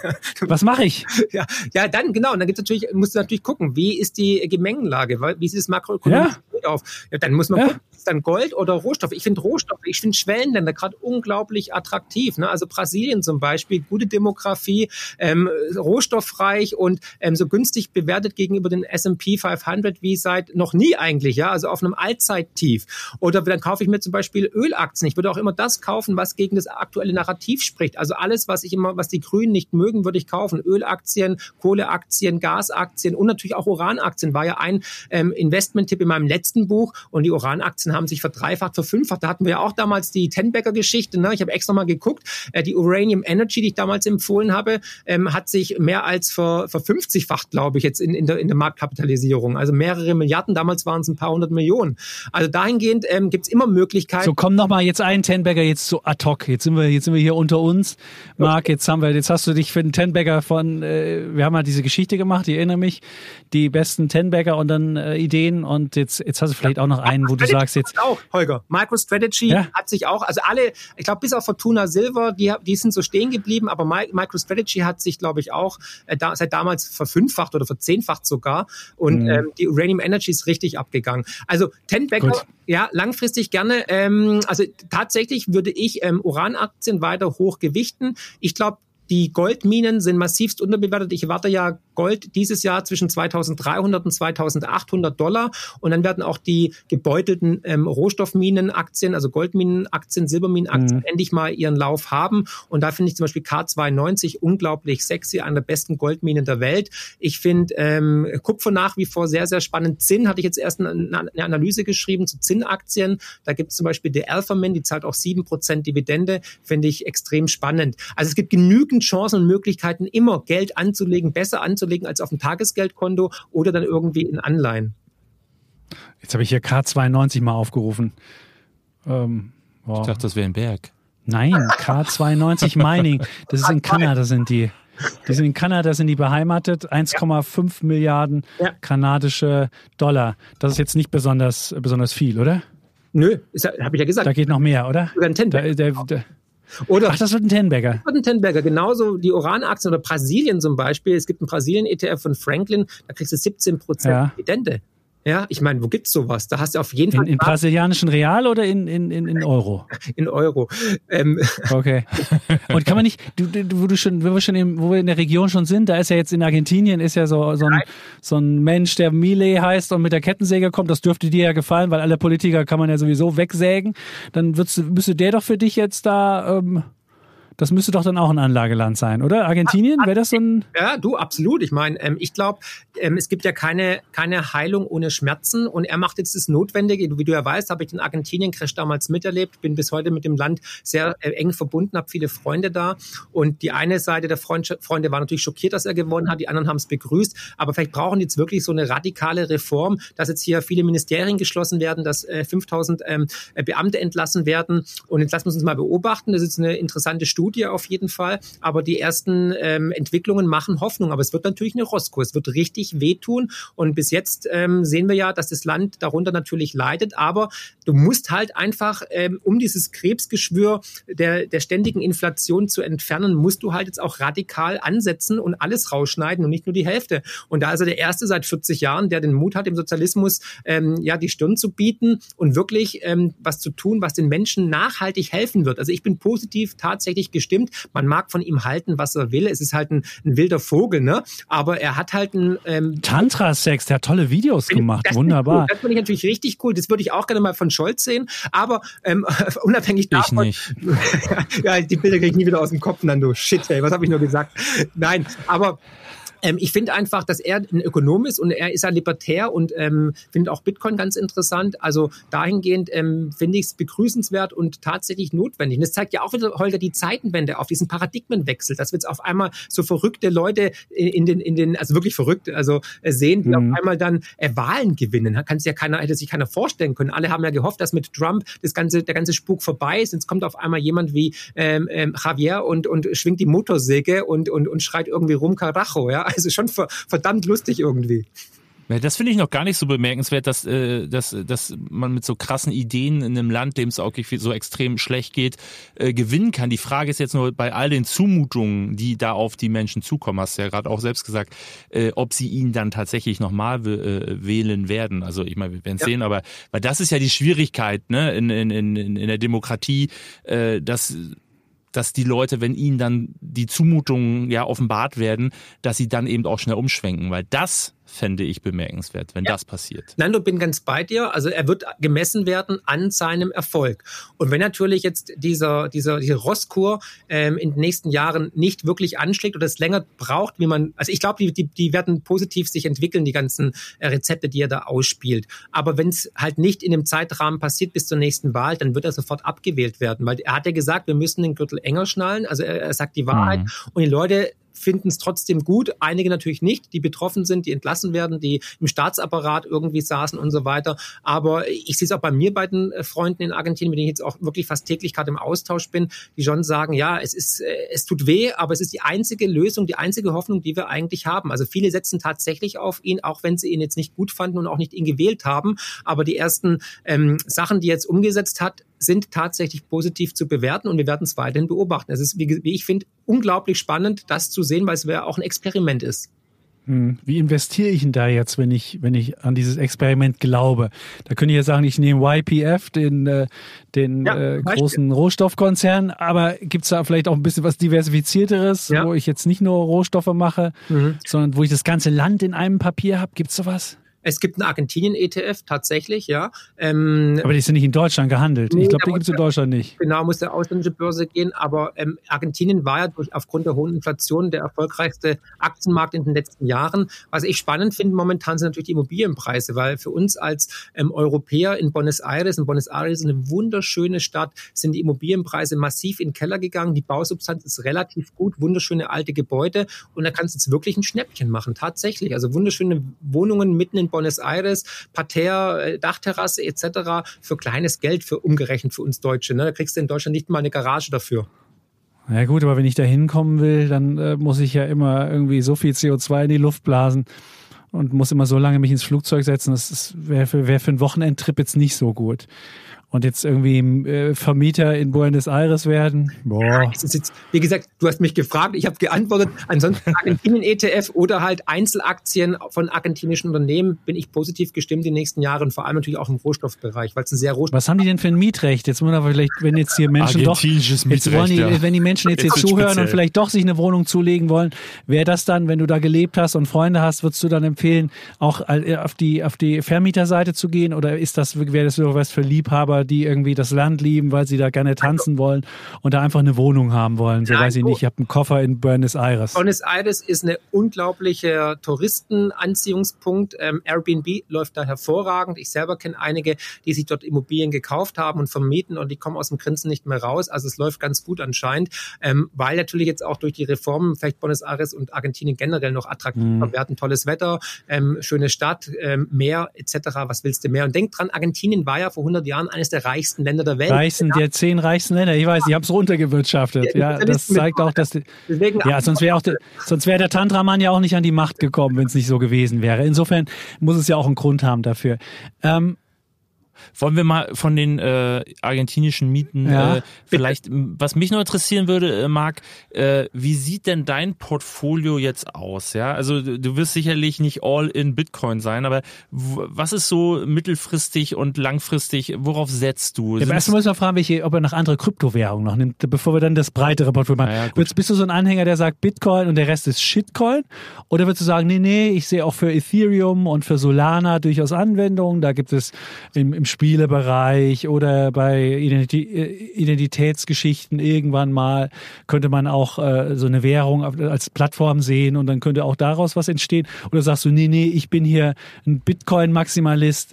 Was mache ich? Ja, dann genau. Und dann musst du natürlich gucken, wie ist die Gemengenlage, wie sieht das makroökonomisch auf? Ja, dann muss man gucken, ist dann Gold oder Rohstoffe? Ich finde Schwellenländer gerade unglaublich attraktiv. Ne? Also Brasilien zum Beispiel, gute Demografie, rohstoffreich und so günstig bewertet gegenüber den S&P 500 wie seit noch nie eigentlich. Ja, also auf einem Allzeittief. Oder dann kaufe ich mir zum Beispiel Ölaktien. Ich würde auch immer das kaufen, was gegen das aktuelle Narrativ spricht. Also alles, was die Grünen nicht mögen, würde ich kaufen. Ölaktien, Kohleaktien, Gasaktien und natürlich auch Uranaktien war ja ein Investment-Tipp in meinem letzten Buch und die Uranaktien haben sich verdreifacht, verfünffacht. Da hatten wir ja auch damals die Ten-Bagger-Geschichte. Ne? Ich habe extra mal geguckt. Die Uranium Energy, die ich damals empfohlen habe, hat sich mehr als verfünfzigfacht, glaube ich, jetzt in der Marktkapitalisierung. Also mehrere Milliarden. Damals waren es ein paar 100 Millionen. Also dahingehend gibt es immer Möglichkeiten. So, komm noch mal jetzt einen Ten-Bagger jetzt so ad hoc. Jetzt sind wir hier unter uns. Marc, jetzt hast du dich für den Ten-Bagger wir haben halt diese Geschichte gemacht, ich erinnere mich, die besten Ten-Bagger und dann Ideen und jetzt hast du vielleicht auch noch einen, wo du sagst jetzt. Auch, Holger. MicroStrategy hat sich auch, also alle, ich glaube bis auf Fortuna Silver, die sind so stehen geblieben, aber MicroStrategy hat sich, glaube ich, auch seit damals verfünffacht oder verzehnfacht sogar und die Uranium Energy ist richtig abgegangen. Also Ten-Bagger, ja, langfristig gerne. Also tatsächlich würde ich Uranaktien weiter hoch gewichten. Ich glaube, die Goldminen sind massivst unterbewertet. Ich erwarte ja Gold dieses Jahr zwischen $2.300 und $2.800 und dann werden auch die gebeutelten Rohstoffminenaktien, also Goldminenaktien, Silberminenaktien endlich mal ihren Lauf haben und da finde ich zum Beispiel K92 unglaublich sexy, eine der besten Goldminen der Welt. Ich finde Kupfer nach wie vor sehr, sehr spannend. Zinn hatte ich jetzt erst eine Analyse geschrieben zu Zinnaktien. Da gibt es zum Beispiel die Alphamin, die zahlt auch 7% Dividende, finde ich extrem spannend. Also es gibt genügend Chancen und Möglichkeiten, immer Geld anzulegen, besser anzulegen als auf dem Tagesgeldkonto oder dann irgendwie in Anleihen. Jetzt habe ich hier K92 mal aufgerufen. Ich dachte, das wäre ein Berg. Nein, K92 Mining. Das ist in Kanada, sind die. Die sind in Kanada, sind die beheimatet. 1,5 Milliarden kanadische Dollar. Das ist jetzt nicht besonders viel, oder? Nö, habe ich ja gesagt. Da geht noch mehr, oder? Ach, das wird ein Ten-Bagger. Das wird ein Ten-Bagger. Genauso die Uranaktien oder Brasilien zum Beispiel. Es gibt einen Brasilien-ETF von Franklin, da kriegst du 17% Dividende. Ja, ich meine, wo gibt's sowas? Da hast du auf jeden Fall... In brasilianischen Real oder in Euro? In Euro. Okay. Und kann man nicht, wo wir in der Region schon sind, da ist ja jetzt in Argentinien ist ja so ein Mensch, der Milei heißt und mit der Kettensäge kommt, das dürfte dir ja gefallen, weil alle Politiker kann man ja sowieso wegsägen. Dann müsste der doch für dich jetzt da... Das müsste doch dann auch ein Anlageland sein, oder? Argentinien, wäre das so ein... Ja, du, absolut. Ich meine, ich glaube, es gibt ja keine Heilung ohne Schmerzen und er macht jetzt das Notwendige. Wie du ja weißt, habe ich den Argentinien-Crash damals miterlebt, bin bis heute mit dem Land sehr eng verbunden, habe viele Freunde da und die eine Seite der Freunde war natürlich schockiert, dass er gewonnen hat, die anderen haben es begrüßt, aber vielleicht brauchen die jetzt wirklich so eine radikale Reform, dass jetzt hier viele Ministerien geschlossen werden, dass 5000 Beamte entlassen werden und jetzt lassen wir uns mal beobachten. Das ist eine interessante Studie auf jeden Fall, aber die ersten Entwicklungen machen Hoffnung, aber es wird natürlich eine Rosco, es wird richtig wehtun und bis jetzt sehen wir ja, dass das Land darunter natürlich leidet, aber du musst halt einfach, um dieses Krebsgeschwür der ständigen Inflation zu entfernen, musst du halt jetzt auch radikal ansetzen und alles rausschneiden und nicht nur die Hälfte und da ist er der Erste seit 40 Jahren, der den Mut hat, dem Sozialismus die Stirn zu bieten und wirklich was zu tun, was den Menschen nachhaltig helfen wird. Also ich bin positiv tatsächlich gestimmt. Man mag von ihm halten, was er will. Es ist halt ein wilder Vogel, ne? Aber er hat halt ein... Tantra-Sex, der hat tolle Videos gemacht. Wunderbar. Cool. Das finde ich natürlich richtig cool. Das würde ich auch gerne mal von Scholz sehen. Aber unabhängig davon... Ich nicht. Ja, die Bilder kriege ich nie wieder aus dem Kopf, Nando. Shit, ey, was habe ich nur gesagt? Nein, aber... ich finde einfach, dass er ein Ökonom ist und er ist ein Libertär und finde auch Bitcoin ganz interessant. Also dahingehend finde ich es begrüßenswert und tatsächlich notwendig. Und das zeigt ja auch wieder, Holger, die Zeitenwende auf diesen Paradigmenwechsel, dass wir jetzt auf einmal so verrückte Leute also wirklich verrückt, also sehen, die auf einmal dann Wahlen gewinnen. Hätte sich keiner vorstellen können. Alle haben ja gehofft, dass mit Trump der ganze Spuk vorbei ist. Jetzt kommt auf einmal jemand wie Javier und schwingt die Motorsäge und schreit irgendwie rum Carajo, ja. Also schon verdammt lustig irgendwie. Ja, das finde ich noch gar nicht so bemerkenswert, dass man mit so krassen Ideen in einem Land, dem es auch so extrem schlecht geht, gewinnen kann. Die Frage ist jetzt nur bei all den Zumutungen, die da auf die Menschen zukommen, hast du ja gerade auch selbst gesagt, ob sie ihn dann tatsächlich nochmal wählen werden. Also ich meine, wir werden es sehen, aber weil das ist ja die Schwierigkeit, ne, in der Demokratie, dass die Leute, wenn ihnen dann die Zumutungen ja offenbart werden, dass sie dann eben auch schnell umschwenken, weil das fände ich bemerkenswert, wenn das passiert. Nando, bin ganz bei dir. Also er wird gemessen werden an seinem Erfolg. Und wenn natürlich jetzt diese Rosskur in den nächsten Jahren nicht wirklich anschlägt oder es länger braucht, also ich glaube, die werden positiv sich entwickeln, die ganzen Rezepte, die er da ausspielt. Aber wenn es halt nicht in dem Zeitrahmen passiert bis zur nächsten Wahl, dann wird er sofort abgewählt werden, weil er hat ja gesagt, wir müssen den Gürtel enger schnallen. Also er sagt die Wahrheit und die Leute finden es trotzdem gut, einige natürlich nicht, die betroffen sind, die entlassen werden, die im Staatsapparat irgendwie saßen und so weiter. Aber ich sehe es auch bei mir, bei den Freunden in Argentinien, mit denen ich jetzt auch wirklich fast täglich gerade im Austausch bin, die schon sagen, ja, es tut weh, aber es ist die einzige Lösung, die einzige Hoffnung, die wir eigentlich haben. Also viele setzen tatsächlich auf ihn, auch wenn sie ihn jetzt nicht gut fanden und auch nicht ihn gewählt haben. Aber die ersten Sachen, die er jetzt umgesetzt hat, sind tatsächlich positiv zu bewerten und wir werden es weiterhin beobachten. Es ist, wie ich finde, unglaublich spannend, das zu sehen, weil es auch ein Experiment ist. Wie investiere ich denn da jetzt, wenn ich an dieses Experiment glaube? Da könnte ich ja sagen, ich nehme YPF, den großen Rohstoffkonzern, aber gibt es da vielleicht auch ein bisschen was Diversifizierteres, wo ich jetzt nicht nur Rohstoffe mache, sondern wo ich das ganze Land in einem Papier habe? Gibt es sowas? Es gibt einen Argentinien-ETF, tatsächlich, ja. Aber die ist ja nicht in Deutschland gehandelt. Nee, ich glaube, die gibt es in Deutschland nicht. Genau, muss der ausländische Börse gehen. Aber Argentinien war ja aufgrund der hohen Inflation der erfolgreichste Aktienmarkt in den letzten Jahren. Was ich spannend finde momentan sind natürlich die Immobilienpreise, weil für uns als Europäer in Buenos Aires ist eine wunderschöne Stadt, sind die Immobilienpreise massiv in den Keller gegangen. Die Bausubstanz ist relativ gut, wunderschöne alte Gebäude. Und da kannst du jetzt wirklich ein Schnäppchen machen, tatsächlich. Also wunderschöne Wohnungen mitten in Buenos Aires, Parterre, Dachterrasse etc. für kleines Geld, umgerechnet für uns Deutsche. Ne? Da kriegst du in Deutschland nicht mal eine Garage dafür. Ja gut, aber wenn ich da hinkommen will, dann muss ich ja immer irgendwie so viel CO2 in die Luft blasen und muss immer so lange mich ins Flugzeug setzen. Das wäre für einen Wochenendtrip jetzt nicht so gut. und jetzt irgendwie Vermieter in Buenos Aires werden. Boah. Ja, es ist jetzt, wie gesagt, du hast mich gefragt, ich habe geantwortet. Ansonsten Argentinien-ETF oder halt Einzelaktien von argentinischen Unternehmen bin ich positiv gestimmt die nächsten Jahre und vor allem natürlich auch im Rohstoffbereich, weil es ein sehr Was haben die denn für ein Mietrecht? Jetzt muss man vielleicht, wenn jetzt hier Menschen wenn die Menschen jetzt hier zuhören speziell und vielleicht doch sich eine Wohnung zulegen wollen, wäre das dann, wenn du da gelebt hast und Freunde hast, würdest du dann empfehlen, auch auf die Vermieterseite zu gehen, oder wäre das so was für Liebhaber, die irgendwie das Land lieben, weil sie da gerne tanzen wollen und da einfach eine Wohnung haben wollen? So weiß ich nicht, ich habe einen Koffer in Buenos Aires. Buenos Aires ist eine unglaubliche Touristenanziehungspunkt. Airbnb läuft da hervorragend. Ich selber kenne einige, die sich dort Immobilien gekauft haben und vermieten und die kommen aus dem Grinsen nicht mehr raus. Also es läuft ganz gut anscheinend, weil natürlich jetzt auch durch die Reformen vielleicht Buenos Aires und Argentinien generell noch attraktiver werden. Tolles Wetter, schöne Stadt, Meer etc. Was willst du mehr? Und denk dran, Argentinien war ja vor 100 Jahren eines der reichsten Länder der Welt. Der 10 reichsten Länder. Ich weiß, die haben es runtergewirtschaftet. Ja, das zeigt auch, dass sonst wäre der Tantramann ja auch nicht an die Macht gekommen, wenn es nicht so gewesen wäre. Insofern muss es ja auch einen Grund haben dafür. Wollen wir mal von den argentinischen Mieten vielleicht, was mich noch interessieren würde, Marc, wie sieht denn dein Portfolio jetzt aus? Ja, also du wirst sicherlich nicht all in Bitcoin sein, aber was ist so mittelfristig und langfristig, worauf setzt du? Ja, erst müssen wir fragen, ob er noch andere Kryptowährungen noch nimmt, bevor wir dann das breitere Portfolio machen. Ja, bist du so ein Anhänger, der sagt Bitcoin und der Rest ist Shitcoin? Oder würdest du sagen, nee, ich sehe auch für Ethereum und für Solana durchaus Anwendungen, da gibt es im Spielebereich oder bei Identitätsgeschichten irgendwann mal könnte man auch so eine Währung als Plattform sehen und dann könnte auch daraus was entstehen. Oder sagst du, nee, ich bin hier ein Bitcoin-Maximalist,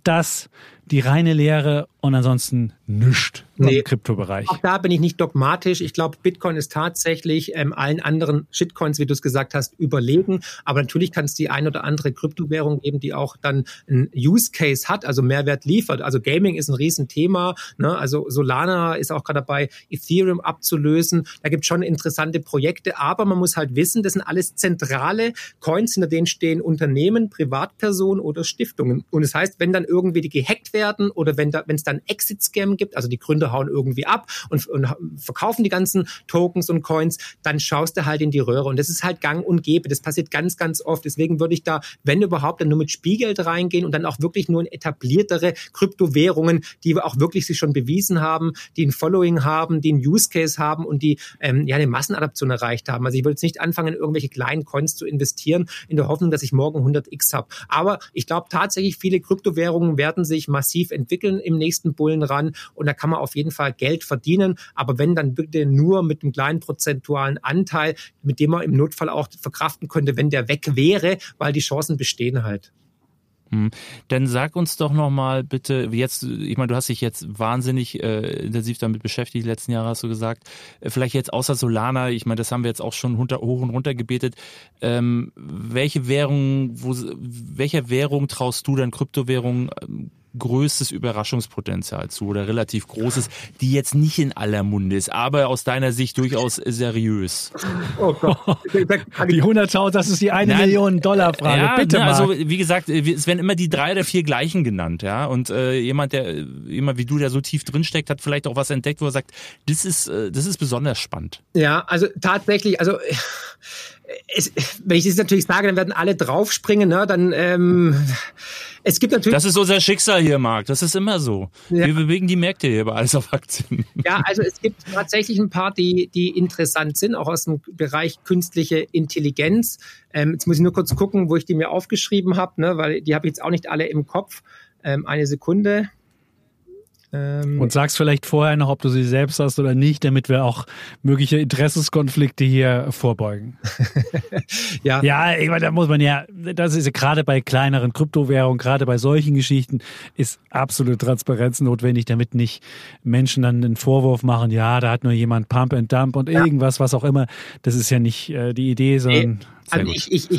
die reine Lehre und ansonsten nichts im Kryptobereich. Auch da bin ich nicht dogmatisch. Ich glaube, Bitcoin ist tatsächlich allen anderen Shitcoins, wie du es gesagt hast, überlegen. Aber natürlich kann es die ein oder andere Kryptowährung geben, die auch dann einen Use Case hat, also Mehrwert liefert. Also Gaming ist ein Riesenthema. Ne? Also Solana ist auch gerade dabei, Ethereum abzulösen. Da gibt es schon interessante Projekte. Aber man muss halt wissen, das sind alles zentrale Coins, hinter denen stehen Unternehmen, Privatpersonen oder Stiftungen. Und das heißt, wenn dann irgendwie die gehackt werden oder wenn es dann Exit-Scam gibt, also die Gründer hauen irgendwie ab und verkaufen die ganzen Tokens und Coins, dann schaust du halt in die Röhre. Und das ist halt gang und gäbe. Das passiert ganz, ganz oft. Deswegen würde ich da, wenn überhaupt, dann nur mit Spielgeld reingehen und dann auch wirklich nur in etabliertere Kryptowährungen, die auch wirklich sich schon bewiesen haben, die ein Following haben, die einen Use Case haben und die eine Massenadaption erreicht haben. Also ich würde jetzt nicht anfangen, in irgendwelche kleinen Coins zu investieren, in der Hoffnung, dass ich morgen 100x habe. Aber ich glaube tatsächlich, viele Kryptowährungen werden sich massiv entwickeln im nächsten Bullenrun und da kann man auf jeden Fall Geld verdienen, aber wenn, dann bitte nur mit einem kleinen prozentualen Anteil, mit dem man im Notfall auch verkraften könnte, wenn der weg wäre, weil die Chancen bestehen halt. Dann sag uns doch nochmal bitte, jetzt, ich meine, du hast dich jetzt wahnsinnig intensiv damit beschäftigt, die letzten Jahre hast du gesagt, vielleicht jetzt außer Solana, ich meine, das haben wir jetzt auch schon hoch und runter gebetet, welcher Währung traust du denn Kryptowährungen größtes Überraschungspotenzial zu oder relativ großes, die jetzt nicht in aller Munde ist, aber aus deiner Sicht durchaus seriös? Oh Gott. Die 100.000, das ist die 1 Million Dollar Frage. Ja, bitte, Marc. Also wie gesagt, es werden immer die 3 oder 4 gleichen genannt, ja. Und jemand wie du, der so tief drinsteckt, hat vielleicht auch was entdeckt, wo er sagt, das ist besonders spannend. Ja, also tatsächlich, wenn ich das natürlich sage, dann werden alle draufspringen, ne? Dann es gibt natürlich. Das ist unser Schicksal hier, Marc. Das ist immer so. Ja. Wir bewegen die Märkte hier bei Alles auf Aktien. Ja, also es gibt tatsächlich ein paar, die interessant sind, auch aus dem Bereich künstliche Intelligenz. Jetzt muss ich nur kurz gucken, wo ich die mir aufgeschrieben habe, ne? Weil die habe ich jetzt auch nicht alle im Kopf. Eine Sekunde. Und sagst vielleicht vorher noch, ob du sie selbst hast oder nicht, damit wir auch mögliche Interessenskonflikte hier vorbeugen. Ja, ich meine, da muss man das ist ja gerade bei kleineren Kryptowährungen, gerade bei solchen Geschichten, ist absolute Transparenz notwendig, damit nicht Menschen dann einen Vorwurf machen, ja, da hat nur jemand Pump and Dump und irgendwas, was auch immer. Das ist ja nicht die Idee, sondern... Ich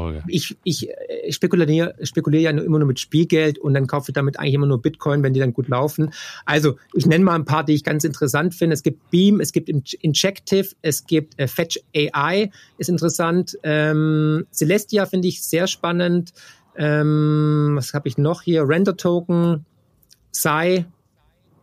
spekuliere ja immer nur mit Spielgeld und dann kaufe ich damit eigentlich immer nur Bitcoin, wenn die dann gut laufen. Also ich nenne mal ein paar, die ich ganz interessant finde. Es gibt Beam, es gibt Injective, es gibt Fetch AI, ist interessant. Celestia finde ich sehr spannend. Was habe ich noch hier? Render Token, Sai.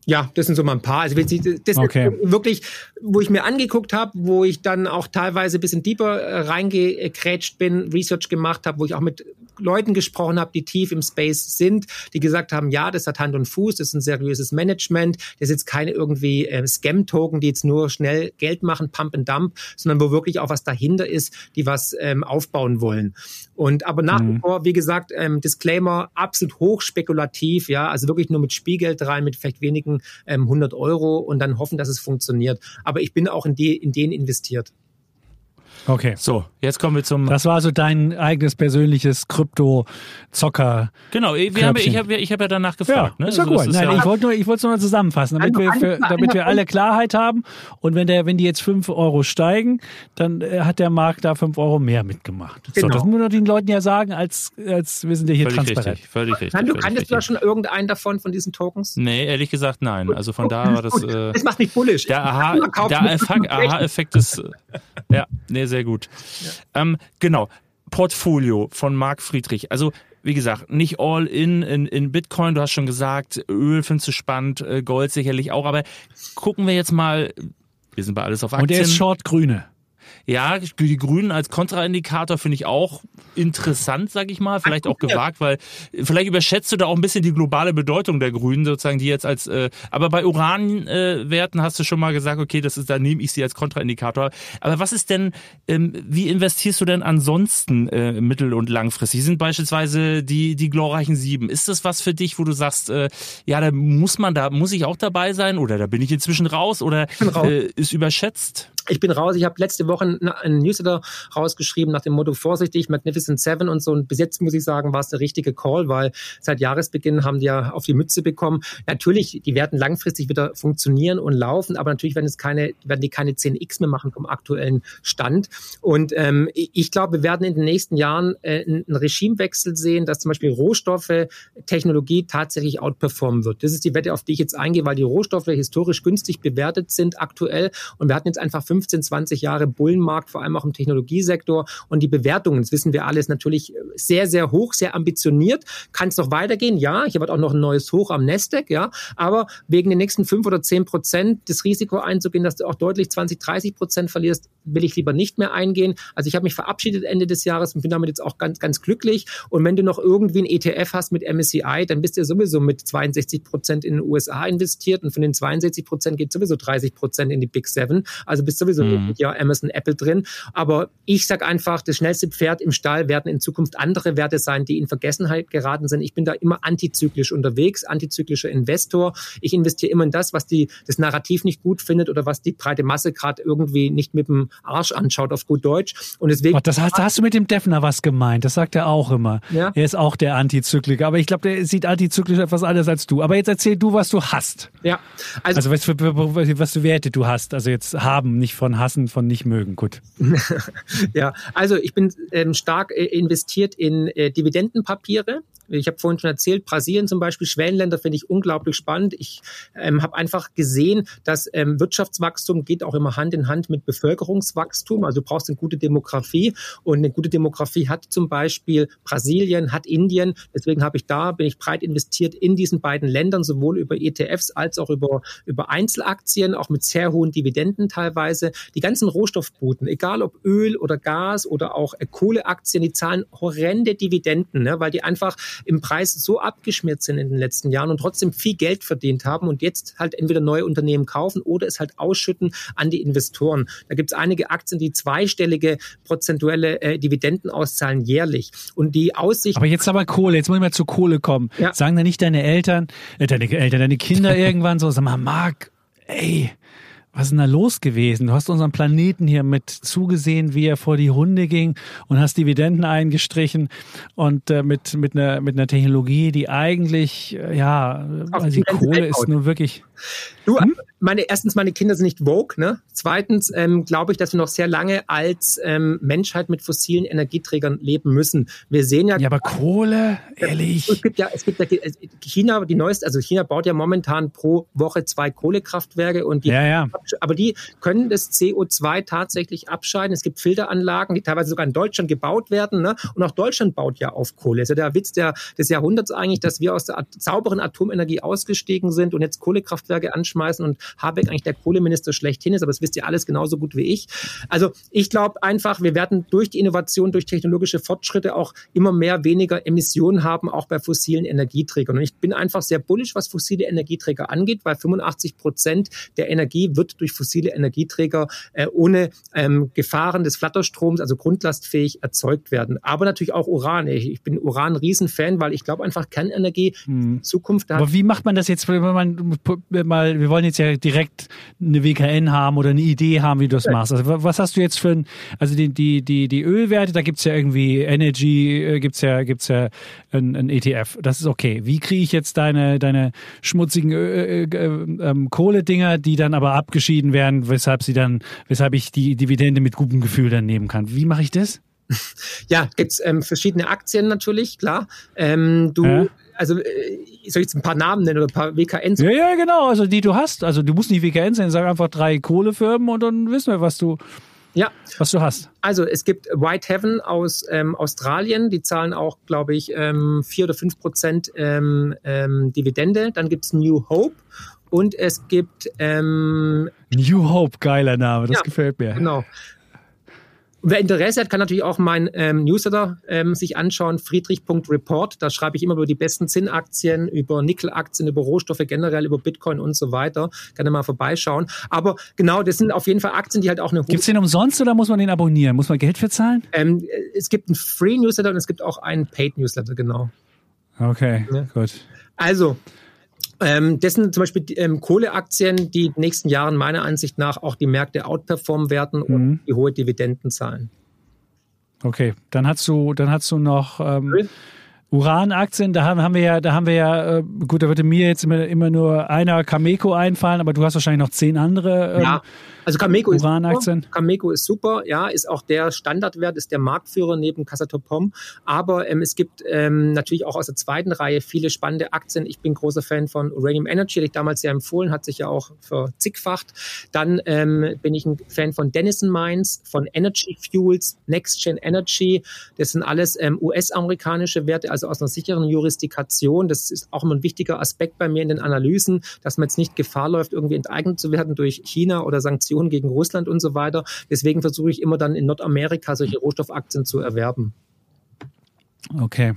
Ja, das sind so mal ein paar. Also das ist wirklich, wo ich mir angeguckt habe, wo ich dann auch teilweise ein bisschen deeper reingekrätscht bin, Research gemacht habe, wo ich auch mit Leuten gesprochen habe, die tief im Space sind, die gesagt haben, ja, das hat Hand und Fuß, das ist ein seriöses Management, das ist jetzt keine irgendwie Scam-Token, die jetzt nur schnell Geld machen, Pump and Dump, sondern wo wirklich auch was dahinter ist, die was aufbauen wollen. Und aber nach wie vor, wie gesagt, Disclaimer, absolut hochspekulativ, ja, also wirklich nur mit Spielgeld rein, mit vielleicht wenigen 100 Euro und dann hoffen, dass es funktioniert. Aber ich bin auch in denen investiert. Okay. So, jetzt kommen wir zum... Das war also dein eigenes persönliches Krypto-Zocker. Genau, ich hab ja danach gefragt. Ja, ist ja gut. Nein, ich wollte es nur zusammenfassen, damit wir alle Klarheit haben. Und wenn die jetzt 5 Euro steigen, dann hat der Markt da 5 Euro mehr mitgemacht. Genau. So, das muss man den Leuten ja sagen, als wir sind ja hier völlig transparent. Völlig richtig. Kanntest du da schon irgendeinen von diesen Tokens? Nee, ehrlich gesagt, nein. Also von da war das... das macht mich bullisch. Der Aha-Effekt ist... Ja, nee, sehr gut. Ja. Genau, Portfolio von Marc Friedrich. Also wie gesagt, nicht all in Bitcoin, du hast schon gesagt, Öl findest du spannend, Gold sicherlich auch, aber gucken wir jetzt mal, wir sind bei alles auf Aktien. Und der ist Short-Grüne. Ja, die Grünen als Kontraindikator finde ich auch interessant, sag ich mal, vielleicht auch gewagt, weil vielleicht überschätzt du da auch ein bisschen die globale Bedeutung der Grünen, sozusagen, die jetzt als, aber bei Uranwerten hast du schon mal gesagt, okay, da nehme ich sie als Kontraindikator. Aber was ist denn, wie investierst du denn ansonsten mittel- und langfristig? Sind beispielsweise die glorreichen 7. Ist das was für dich, wo du sagst, ja, da muss ich auch dabei sein oder da bin ich inzwischen raus oder ist überschätzt? Ich bin raus. Ich habe letzte Woche einen Newsletter rausgeschrieben nach dem Motto vorsichtig, Magnificent Seven und so. Und bis jetzt muss ich sagen, war es der richtige Call, weil seit Jahresbeginn haben die ja auf die Mütze bekommen. Natürlich, die werden langfristig wieder funktionieren und laufen, aber natürlich werden die keine 10x mehr machen vom aktuellen Stand. Und ich glaube, wir werden in den nächsten Jahren einen Regimewechsel sehen, dass zum Beispiel Rohstoffe, Technologie tatsächlich outperformen wird. Das ist die Wette, auf die ich jetzt eingehe, weil die Rohstoffe historisch günstig bewertet sind aktuell. Und wir hatten jetzt einfach 15, 20 Jahre Bullenmarkt, vor allem auch im Technologiesektor. Und die Bewertungen, das wissen wir alle, ist natürlich sehr, sehr hoch, sehr ambitioniert. Kann es noch weitergehen? Ja, hier wird auch noch ein neues Hoch am Nasdaq, ja. Aber wegen den nächsten 5 oder 10% das Risiko einzugehen, dass du auch deutlich 20-30% verlierst, will ich lieber nicht mehr eingehen. Also ich habe mich verabschiedet Ende des Jahres und bin damit jetzt auch ganz, ganz glücklich. Und wenn du noch irgendwie ein ETF hast mit MSCI, dann bist du sowieso mit 62% in den USA investiert und von den 62% geht sowieso 30% in die Big Seven. Also bist sowieso mit Amazon, Apple drin. Aber ich sage einfach, das schnellste Pferd im Stall werden in Zukunft andere Werte sein, die in Vergessenheit geraten sind. Ich bin da immer antizyklisch unterwegs, antizyklischer Investor. Ich investiere immer in das, was das Narrativ nicht gut findet oder was die breite Masse gerade irgendwie nicht mit dem Arsch anschaut, auf gut Deutsch. Und deswegen. Da hast du mit dem Defner was gemeint. Das sagt er auch immer. Ja? Er ist auch der Antizykliker. Aber ich glaube, der sieht antizyklisch etwas anders als du. Aber jetzt erzähl du, was du hast. Ja. Also was für Werte du hast. Also jetzt haben, nicht von hassen, von nicht mögen. Gut. Ja, also ich bin stark investiert in Dividendenpapiere. Ich habe vorhin schon erzählt, Brasilien zum Beispiel, Schwellenländer finde ich unglaublich spannend. Ich habe einfach gesehen, dass Wirtschaftswachstum geht auch immer Hand in Hand mit Bevölkerungswachstum. Also du brauchst eine gute Demografie und eine gute Demografie hat zum Beispiel Brasilien, hat Indien. Deswegen bin ich breit investiert in diesen beiden Ländern, sowohl über ETFs als auch über Einzelaktien, auch mit sehr hohen Dividenden teilweise. Die ganzen Rohstoffbuden, egal ob Öl oder Gas oder auch Kohleaktien, die zahlen horrende Dividenden, ne, weil die einfach im Preis so abgeschmiert sind in den letzten Jahren und trotzdem viel Geld verdient haben und jetzt halt entweder neue Unternehmen kaufen oder es halt ausschütten an die Investoren. Da gibt es einige Aktien, die zweistellige prozentuelle Dividenden auszahlen jährlich. Und die Aussicht... Aber jetzt Kohle, jetzt muss ich mal zu Kohle kommen. Ja. Sagen da nicht deine Kinder irgendwann so, sag mal, Marc, ey, was ist denn da los gewesen? Du hast unseren Planeten hier mit zugesehen, wie er vor die Hunde ging und hast Dividenden eingestrichen und mit einer Technologie, die eigentlich, also die Kohle ist nur wirklich... Du, erstens, meine Kinder sind nicht woke, ne? Zweitens glaube ich, dass wir noch sehr lange als Menschheit mit fossilen Energieträgern leben müssen. Wir sehen ja... Ja, aber Kohle, ehrlich? Es gibt ja China baut ja momentan pro Woche 2 Kohlekraftwerke und die aber die können das CO2 tatsächlich abscheiden. Es gibt Filteranlagen, die teilweise sogar in Deutschland gebaut werden, ne? Und auch Deutschland baut ja auf Kohle. Das ist ja der Witz des Jahrhunderts eigentlich, dass wir aus der sauberen Atomenergie ausgestiegen sind und jetzt Kohlekraftwerke anschmeißen und Habeck eigentlich der Kohleminister schlechthin ist, aber das wisst ihr alles genauso gut wie ich. Also ich glaube einfach, wir werden durch die Innovation, durch technologische Fortschritte auch immer weniger Emissionen haben, auch bei fossilen Energieträgern. Und ich bin einfach sehr bullish, was fossile Energieträger angeht, weil 85% der Energie wird durch fossile Energieträger ohne Gefahren des Flatterstroms, also grundlastfähig, erzeugt werden. Aber natürlich auch Uran. Ich bin Uran ein Riesenfan, weil ich glaube einfach, Kernenergie in Zukunft hat. Aber wie macht man das jetzt, wir wollen jetzt ja direkt eine WKN haben oder eine Idee haben, wie du das machst. Also was hast du jetzt für also die Ölwerte, da gibt's ja irgendwie Energy, gibt's ja ein ETF. Das ist okay. Wie kriege ich jetzt deine schmutzigen Kohledinger, die dann aber abgeschieden werden, weshalb ich die Dividende mit gutem Gefühl dann nehmen kann? Wie mache ich das? Ja, gibt's verschiedene Aktien natürlich, klar. Also soll ich jetzt ein paar Namen nennen oder ein paar WKNs? Ja, genau, also die du hast. Also du musst nicht WKNs nennen, sag einfach 3 Kohlefirmen und dann wissen wir, was du hast. Also es gibt Whitehaven aus Australien, die zahlen auch, glaube ich, 4 oder 5% Dividende. Dann gibt's New Hope und es gibt New Hope, geiler Name, das gefällt mir. Genau. Wer Interesse hat, kann natürlich auch mein Newsletter sich anschauen, friedrich.report. Da schreibe ich immer über die besten Zinnaktien, über Nickelaktien, über Rohstoffe generell, über Bitcoin und so weiter. Kann ihr mal vorbeischauen. Aber genau, das sind auf jeden Fall Aktien, die halt auch eine... Gibt's den umsonst oder muss man den abonnieren? Muss man Geld für zahlen? Es gibt einen Free-Newsletter und es gibt auch einen Paid-Newsletter, genau. Okay, ja. Gut. Also... das sind zum Beispiel Kohleaktien, die in den nächsten Jahren meiner Ansicht nach auch die Märkte outperformen werden und die hohe Dividenden zahlen. Okay, dann hast du noch Uranaktien. Da haben wir ja, gut, da würde mir jetzt immer nur einer Cameco einfallen, aber du hast wahrscheinlich noch 10 andere. Also Cameco Uranaktien. Cameco ist super, ja, ist auch der Standardwert, ist der Marktführer neben Kazatomprom. Aber es gibt natürlich auch aus der zweiten Reihe viele spannende Aktien. Ich bin großer Fan von Uranium Energy, hätte ich damals ja empfohlen, hat sich ja auch verzigfacht. Dann bin ich ein Fan von Denison Mines, von Energy Fuels, Next Gen Energy. Das sind alles US-amerikanische Werte, also aus einer sicheren Jurisdiktion. Das ist auch immer ein wichtiger Aspekt bei mir in den Analysen, dass man jetzt nicht Gefahr läuft, irgendwie enteignet zu werden durch China oder Sanktionen gegen Russland und so weiter. Deswegen versuche ich immer dann in Nordamerika solche Rohstoffaktien zu erwerben. Okay.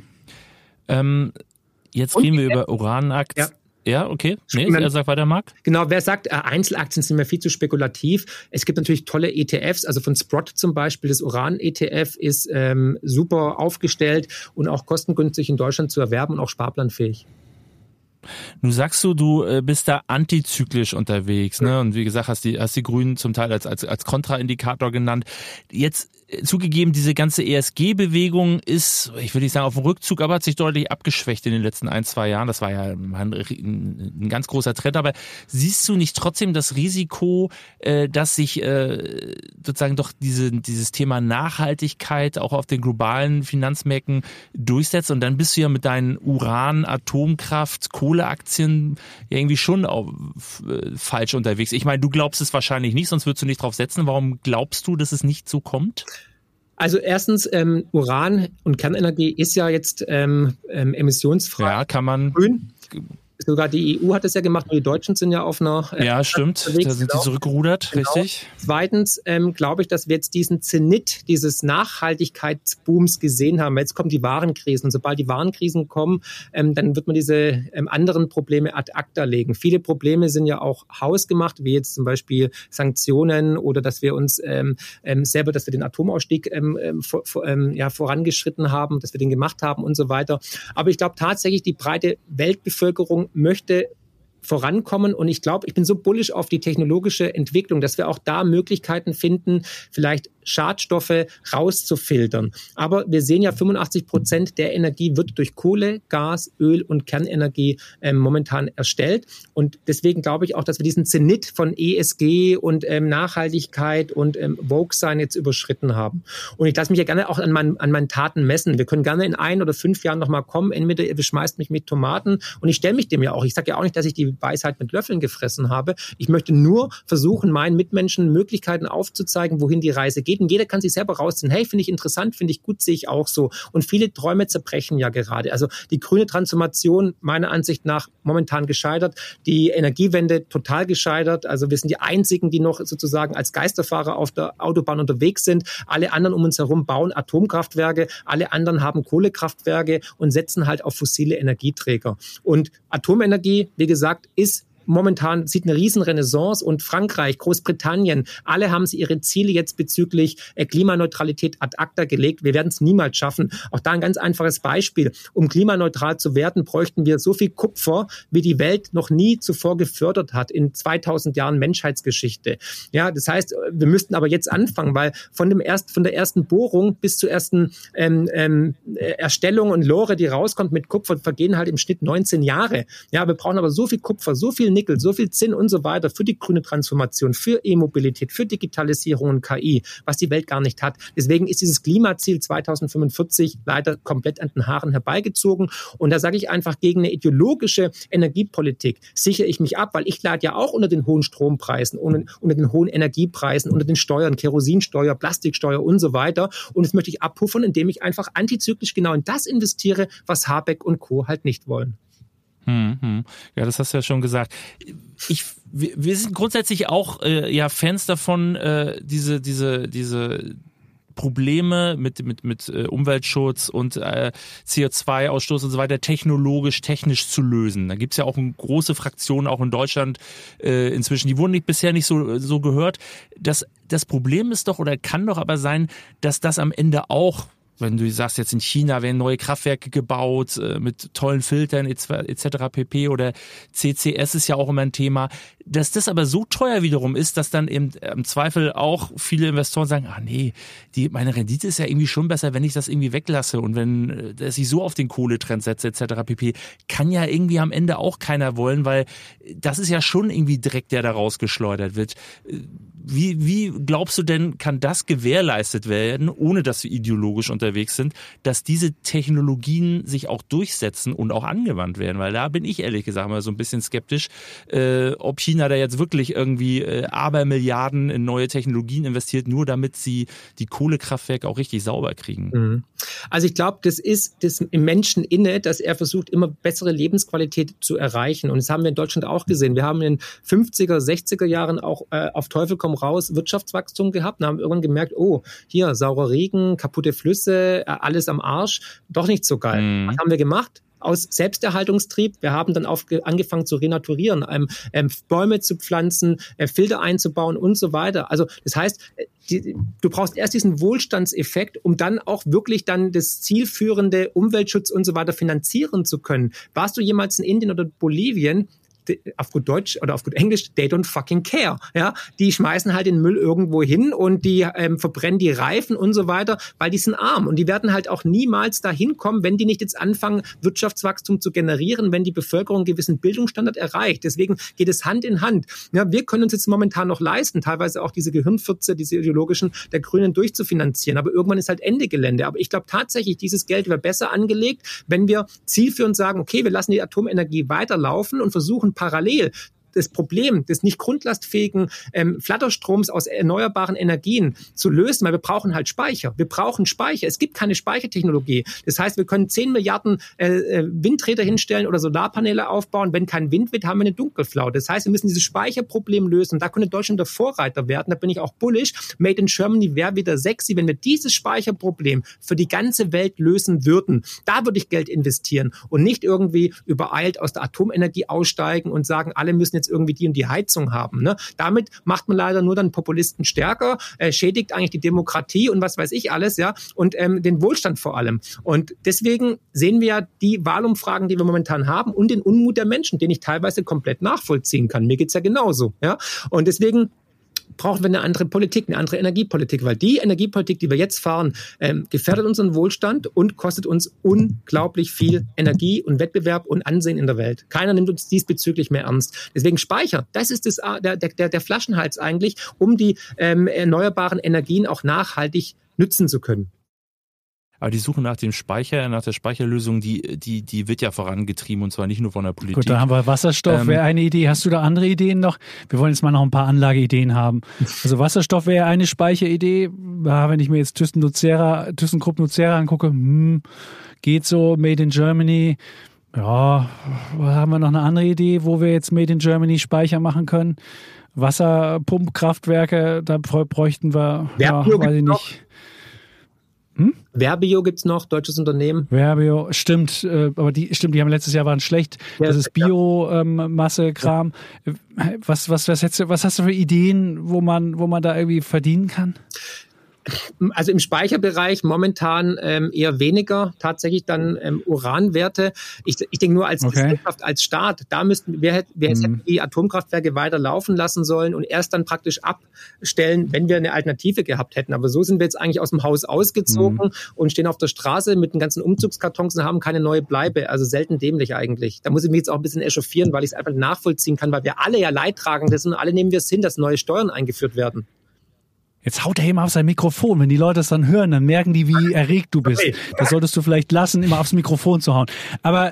Jetzt reden wir über Uranaktien. Ja, okay. Nee, sag weiter, Marc. Genau, wer sagt, Einzelaktien sind mir viel zu spekulativ. Es gibt natürlich tolle ETFs, also von Sprott zum Beispiel, das Uran-ETF ist super aufgestellt und auch kostengünstig in Deutschland zu erwerben und auch sparplanfähig. Nun sagst du bist da antizyklisch unterwegs, ne? Und wie gesagt, hast die Grünen zum Teil als Kontraindikator genannt. Jetzt zugegeben, diese ganze ESG-Bewegung ist, ich will nicht sagen auf dem Rückzug, aber hat sich deutlich abgeschwächt in den letzten 1-2 Jahren. Das war ja ein ganz großer Trend. Aber siehst du nicht trotzdem das Risiko, dass sich sozusagen doch dieses Thema Nachhaltigkeit auch auf den globalen Finanzmärkten durchsetzt? Und dann bist du ja mit deinen Uran, Atomkraft, Kohleaktien irgendwie schon falsch unterwegs. Ich meine, du glaubst es wahrscheinlich nicht, sonst würdest du nicht drauf setzen. Warum glaubst du, dass es nicht so kommt? Also erstens, Uran und Kernenergie ist ja jetzt emissionsfrei. Ja, kann man. Grün. Sogar die EU hat es ja gemacht, und die Deutschen sind ja auf einer... ja, stimmt, da sind die zurückgerudert, genau. Richtig. Zweitens glaube ich, dass wir jetzt diesen Zenit dieses Nachhaltigkeitsbooms gesehen haben. Jetzt kommen die Warenkrisen und sobald die Warenkrisen kommen, dann wird man diese anderen Probleme ad acta legen. Viele Probleme sind ja auch hausgemacht, wie jetzt zum Beispiel Sanktionen oder dass wir uns selber, dass wir den Atomausstieg vorangeschritten haben, dass wir den gemacht haben und so weiter. Aber ich glaube tatsächlich, die breite Weltbevölkerung möchte vorankommen und ich glaube, ich bin so bullish auf die technologische Entwicklung, dass wir auch da Möglichkeiten finden, vielleicht Schadstoffe rauszufiltern. Aber wir sehen ja, 85% der Energie wird durch Kohle, Gas, Öl und Kernenergie momentan erstellt. Und deswegen glaube ich auch, dass wir diesen Zenit von ESG und Nachhaltigkeit und Woke-Sein jetzt überschritten haben. Und ich lasse mich ja gerne auch an meinen Taten messen. Wir können gerne in 1 oder 5 Jahren nochmal kommen. Entweder ihr beschmeißt mich mit Tomaten und ich stelle mich dem ja auch. Ich sage ja auch nicht, dass ich die Weisheit mit Löffeln gefressen habe. Ich möchte nur versuchen, meinen Mitmenschen Möglichkeiten aufzuzeigen, wohin die Reise geht. Und jeder kann sich selber rausziehen. Hey, finde ich interessant, finde ich gut, sehe ich auch so. Und viele Träume zerbrechen ja gerade. Also die grüne Transformation meiner Ansicht nach momentan gescheitert. Die Energiewende total gescheitert. Also wir sind die Einzigen, die noch sozusagen als Geisterfahrer auf der Autobahn unterwegs sind. Alle anderen um uns herum bauen Atomkraftwerke. Alle anderen haben Kohlekraftwerke und setzen halt auf fossile Energieträger. Und Atomenergie, wie gesagt, momentan sieht eine Riesenrenaissance und Frankreich, Großbritannien, alle haben sie ihre Ziele jetzt bezüglich Klimaneutralität ad acta gelegt. Wir werden es niemals schaffen. Auch da ein ganz einfaches Beispiel. Um klimaneutral zu werden, bräuchten wir so viel Kupfer, wie die Welt noch nie zuvor gefördert hat in 2000 Jahren Menschheitsgeschichte. Ja, das heißt, wir müssten aber jetzt anfangen, weil von der ersten Bohrung bis zur ersten Erstellung und Lore, die rauskommt mit Kupfer, vergehen halt im Schnitt 19 Jahre. Ja, wir brauchen aber so viel Kupfer, so viel Nickel, so viel Zinn und so weiter für die grüne Transformation, für E-Mobilität, für Digitalisierung und KI, was die Welt gar nicht hat. Deswegen ist dieses Klimaziel 2045 leider komplett an den Haaren herbeigezogen. Und da sage ich einfach, gegen eine ideologische Energiepolitik sichere ich mich ab, weil ich leide ja auch unter den hohen Strompreisen, unter den hohen Energiepreisen, unter den Steuern, Kerosinsteuer, Plastiksteuer und so weiter. Und das möchte ich abpuffern, indem ich einfach antizyklisch genau in das investiere, was Habeck und Co. halt nicht wollen. Ja, das hast du ja schon gesagt. Wir sind grundsätzlich auch Fans davon, diese Probleme mit Umweltschutz und CO2-Ausstoß und so weiter technisch zu lösen. Da gibt's ja auch eine große Fraktion, auch in Deutschland inzwischen, die wurden bisher nicht so gehört. Das Problem ist doch oder kann doch aber sein, dass das am Ende auch, wenn du sagst, jetzt in China werden neue Kraftwerke gebaut mit tollen Filtern etc. pp. Oder CCS ist ja auch immer ein Thema, dass das aber so teuer wiederum ist, dass dann eben im Zweifel auch viele Investoren sagen, meine Rendite ist ja irgendwie schon besser, wenn ich das irgendwie weglasse und wenn dass ich so auf den Kohletrend setze etc. pp. Kann ja irgendwie am Ende auch keiner wollen, weil das ist ja schon irgendwie Dreck, der da rausgeschleudert wird. Wie glaubst du denn, kann das gewährleistet werden, ohne dass wir ideologisch unterwegs sind, dass diese Technologien sich auch durchsetzen und auch angewandt werden? Weil da bin ich ehrlich gesagt mal so ein bisschen skeptisch, ob China da jetzt wirklich irgendwie Abermilliarden in neue Technologien investiert, nur damit sie die Kohlekraftwerke auch richtig sauber kriegen. Also ich glaube, das ist das im Menschen inne, dass er versucht, immer bessere Lebensqualität zu erreichen. Und das haben wir in Deutschland auch gesehen. Wir haben in den 50er, 60er Jahren auch auf Teufel komm raus Wirtschaftswachstum gehabt und haben irgendwann gemerkt, hier saurer Regen, kaputte Flüsse, alles am Arsch, doch nicht so geil. Was haben wir gemacht? Aus Selbsterhaltungstrieb. Wir haben dann angefangen zu renaturieren, Bäume zu pflanzen, Filter einzubauen und so weiter. Also das heißt, du brauchst erst diesen Wohlstandseffekt, um dann auch wirklich dann das zielführende Umweltschutz und so weiter finanzieren zu können. Warst du jemals in Indien oder Bolivien? Auf gut Deutsch oder auf gut Englisch, they don't fucking care. Ja, die schmeißen halt den Müll irgendwo hin und die verbrennen die Reifen und so weiter, weil die sind arm und die werden halt auch niemals dahin kommen, wenn die nicht jetzt anfangen, Wirtschaftswachstum zu generieren, wenn die Bevölkerung einen gewissen Bildungsstandard erreicht. Deswegen geht es Hand in Hand. Ja, wir können uns jetzt momentan noch leisten, teilweise auch diese Gehirnfürze, diese ideologischen der Grünen durchzufinanzieren, aber irgendwann ist halt Ende Gelände. Aber ich glaube tatsächlich, dieses Geld wäre besser angelegt, wenn wir zielführend sagen, okay, wir lassen die Atomenergie weiterlaufen und versuchen parallel das Problem des nicht grundlastfähigen Flatterstroms aus erneuerbaren Energien zu lösen, weil wir brauchen halt Speicher. Wir brauchen Speicher. Es gibt keine Speichertechnologie. Das heißt, wir können 10 Milliarden Windräder hinstellen oder Solarpaneele aufbauen. Wenn kein Wind weht, haben wir eine Dunkelflaute. Das heißt, wir müssen dieses Speicherproblem lösen. Und da könnte Deutschland der Vorreiter werden. Da bin ich auch bullish. Made in Germany wäre wieder sexy, wenn wir dieses Speicherproblem für die ganze Welt lösen würden. Da würde ich Geld investieren und nicht irgendwie übereilt aus der Atomenergie aussteigen und sagen, alle müssen jetzt irgendwie die und die Heizung haben. Ne? Damit macht man leider nur dann Populisten stärker, schädigt eigentlich die Demokratie und was weiß ich alles, ja, und den Wohlstand vor allem. Und deswegen sehen wir ja die Wahlumfragen, die wir momentan haben und den Unmut der Menschen, den ich teilweise komplett nachvollziehen kann. Mir geht's ja genauso, ja. Und deswegen brauchen wir eine andere Politik, eine andere Energiepolitik, weil die Energiepolitik, die wir jetzt fahren, gefährdet unseren Wohlstand und kostet uns unglaublich viel Energie und Wettbewerb und Ansehen in der Welt. Keiner nimmt uns diesbezüglich mehr ernst. Deswegen Speicher, das ist der Flaschenhals eigentlich, um die erneuerbaren Energien auch nachhaltig nutzen zu können. Aber die Suche nach dem Speicher, nach der Speicherlösung, die wird ja vorangetrieben und zwar nicht nur von der Politik. Gut, da haben wir Wasserstoff, wäre eine Idee. Hast du da andere Ideen noch? Wir wollen jetzt mal noch ein paar Anlageideen haben. Also Wasserstoff wäre eine Speicheridee. Ja, wenn ich mir jetzt ThyssenKrupp Nucera angucke, geht so, Made in Germany. Ja, haben wir noch eine andere Idee, wo wir jetzt Made in Germany Speicher machen können? Wasserpumpkraftwerke, da bräuchten wir, weiß ich nicht. Verbio gibt's noch, deutsches Unternehmen. Verbio, stimmt, aber die haben letztes Jahr waren schlecht. Das ist Biomasse-Kram. Was hast du für Ideen, wo man da irgendwie verdienen kann? Also im Speicherbereich momentan eher weniger, tatsächlich dann Uranwerte. Ich denke nur als Gesellschaft, als Staat, da wir hätten die Atomkraftwerke weiter laufen lassen sollen und erst dann praktisch abstellen, wenn wir eine Alternative gehabt hätten. Aber so sind wir jetzt eigentlich aus dem Haus ausgezogen und stehen auf der Straße mit den ganzen Umzugskartons und haben keine neue Bleibe. Also selten dämlich eigentlich. Da muss ich mich jetzt auch ein bisschen echauffieren, weil ich es einfach nachvollziehen kann, weil wir alle ja Leidtragende sind und alle nehmen wir es hin, dass neue Steuern eingeführt werden. Jetzt haut er immer auf sein Mikrofon. Wenn die Leute es dann hören, dann merken die, wie erregt du bist. Das solltest du vielleicht lassen, immer aufs Mikrofon zu hauen. Aber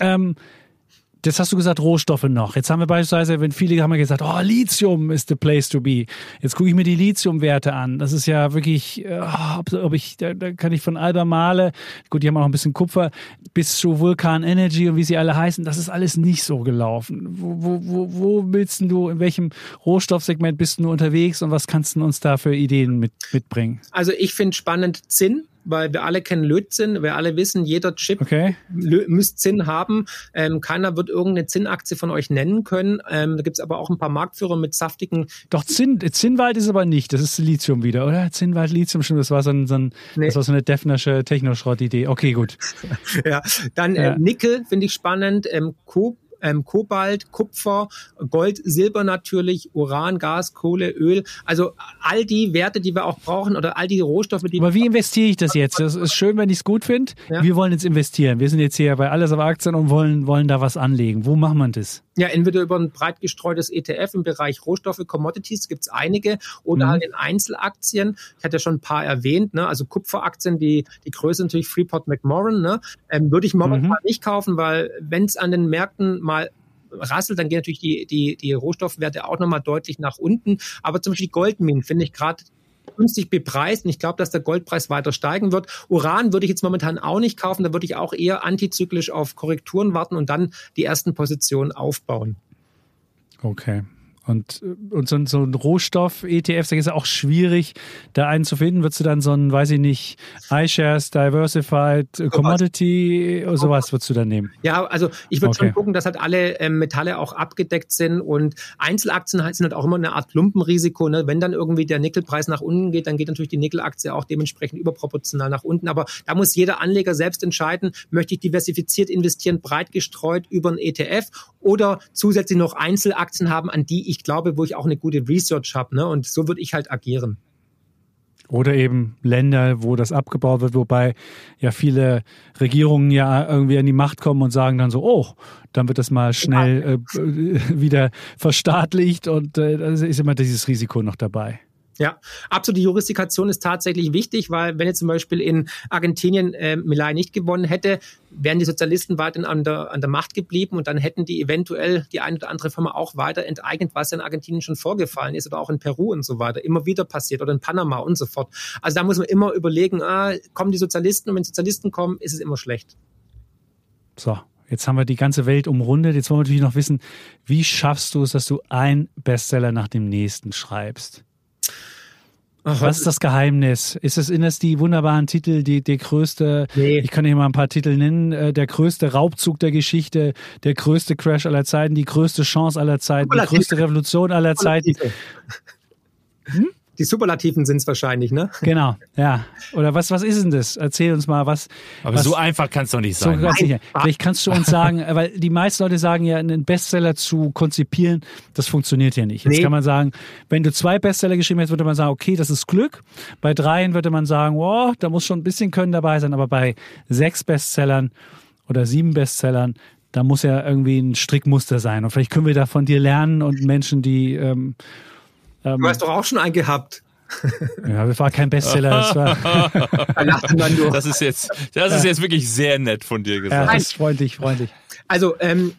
jetzt hast du gesagt, Rohstoffe noch. Jetzt haben wir beispielsweise, haben wir gesagt, Lithium ist the place to be. Jetzt gucke ich mir die Lithiumwerte an. Das ist ja wirklich, da kann ich von Albemarle, gut, die haben auch ein bisschen Kupfer, bis zu Vulcan Energy und wie sie alle heißen, das ist alles nicht so gelaufen. Wo willst du, in welchem Rohstoffsegment bist du unterwegs und was kannst du uns da für Ideen mitbringen? Also ich finde spannend Zinn. Weil wir alle kennen Lötzinn, wir alle wissen, jeder Chip müsste Zinn haben. Keiner wird irgendeine Zinnaktie von euch nennen können. Da gibt's aber auch ein paar Marktführer mit saftigen... Doch, Zinnwald ist aber nicht, das ist Lithium wieder, oder? Zinnwald, Lithium, stimmt, das war so eine Defnersche Technoschrott-Idee. Okay, gut. Ja, dann Nickel finde ich spannend, Kobalt, Kupfer, Gold, Silber natürlich, Uran, Gas, Kohle, Öl. Also all die Werte, die wir auch brauchen oder all die Rohstoffe, die... Aber wie investiere ich das jetzt? Das ist schön, wenn ich es gut finde. Ja. Wir wollen jetzt investieren. Wir sind jetzt hier bei Alles auf Aktien und wollen da was anlegen. Wo macht man das? Ja, entweder über ein breit gestreutes ETF im Bereich Rohstoffe, Commodities, gibt es einige, oder halt in Einzelaktien. Ich hatte ja schon ein paar erwähnt, ne? Also Kupferaktien, die Größe natürlich Freeport-McMoRan, ne? Würde ich momentan nicht kaufen, weil wenn es an den Märkten mal rasselt, dann gehen natürlich die Rohstoffwerte auch nochmal deutlich nach unten. Aber zum Beispiel Goldminen finde ich gerade günstig bepreist und ich glaube, dass der Goldpreis weiter steigen wird. Uran würde ich jetzt momentan auch nicht kaufen, da würde ich auch eher antizyklisch auf Korrekturen warten und dann die ersten Positionen aufbauen. Okay. Und so ein Rohstoff-ETF, da ist ja auch schwierig, da einen zu finden. Würdest du dann so ein, weiß ich nicht, iShares, Diversified, Commodity, sowas würdest du dann nehmen? Ja, also ich würde schon gucken, dass halt alle Metalle auch abgedeckt sind und Einzelaktien sind halt auch immer eine Art Klumpenrisiko. Ne? Wenn dann irgendwie der Nickelpreis nach unten geht, dann geht natürlich die Nickelaktie auch dementsprechend überproportional nach unten. Aber da muss jeder Anleger selbst entscheiden, möchte ich diversifiziert investieren, breit gestreut über einen ETF oder zusätzlich noch Einzelaktien haben, an die ich glaube, wo ich auch eine gute Research habe, ne? Und so würde ich halt agieren. Oder eben Länder, wo das abgebaut wird, wobei ja viele Regierungen ja irgendwie an die Macht kommen und sagen dann so, dann wird das mal schnell wieder verstaatlicht und da ist immer dieses Risiko noch dabei. Ja, absolute Jurisdiktion ist tatsächlich wichtig, weil wenn jetzt zum Beispiel in Argentinien Milei nicht gewonnen hätte, wären die Sozialisten weiterhin an der Macht geblieben und dann hätten die eventuell die eine oder andere Firma auch weiter enteignet, was ja in Argentinien schon vorgefallen ist oder auch in Peru und so weiter, immer wieder passiert oder in Panama und so fort. Also da muss man immer überlegen, kommen die Sozialisten und wenn Sozialisten kommen, ist es immer schlecht. So. Jetzt haben wir die ganze Welt umrundet. Jetzt wollen wir natürlich noch wissen, wie schaffst du es, dass du einen Bestseller nach dem nächsten schreibst? Was ist das Geheimnis? Ist es die wunderbaren Titel, der größte, ich kann hier mal ein paar Titel nennen, der größte Raubzug der Geschichte, der größte Crash aller Zeiten, die größte Chance aller Zeiten, die größte Revolution aller Zeiten? Die Superlativen sind es wahrscheinlich, ne? Genau, ja. Oder was ist denn das? Erzähl uns mal, was. Aber so einfach kann es doch nicht sein. So vielleicht kannst du uns sagen, weil die meisten Leute sagen ja, einen Bestseller zu konzipieren, das funktioniert ja nicht. Jetzt kann man sagen, wenn du 2 Bestseller geschrieben hättest, würde man sagen, okay, das ist Glück. Bei 3 würde man sagen, wow, da muss schon ein bisschen Können dabei sein. Aber bei 6 Bestsellern oder 7 Bestsellern, da muss ja irgendwie ein Strickmuster sein. Und vielleicht können wir da von dir lernen und Menschen, die du hast doch auch schon einen gehabt. Ja, das war kein Bestseller. Das ist jetzt wirklich sehr nett von dir gesagt. Ja, das ist freundlich. Also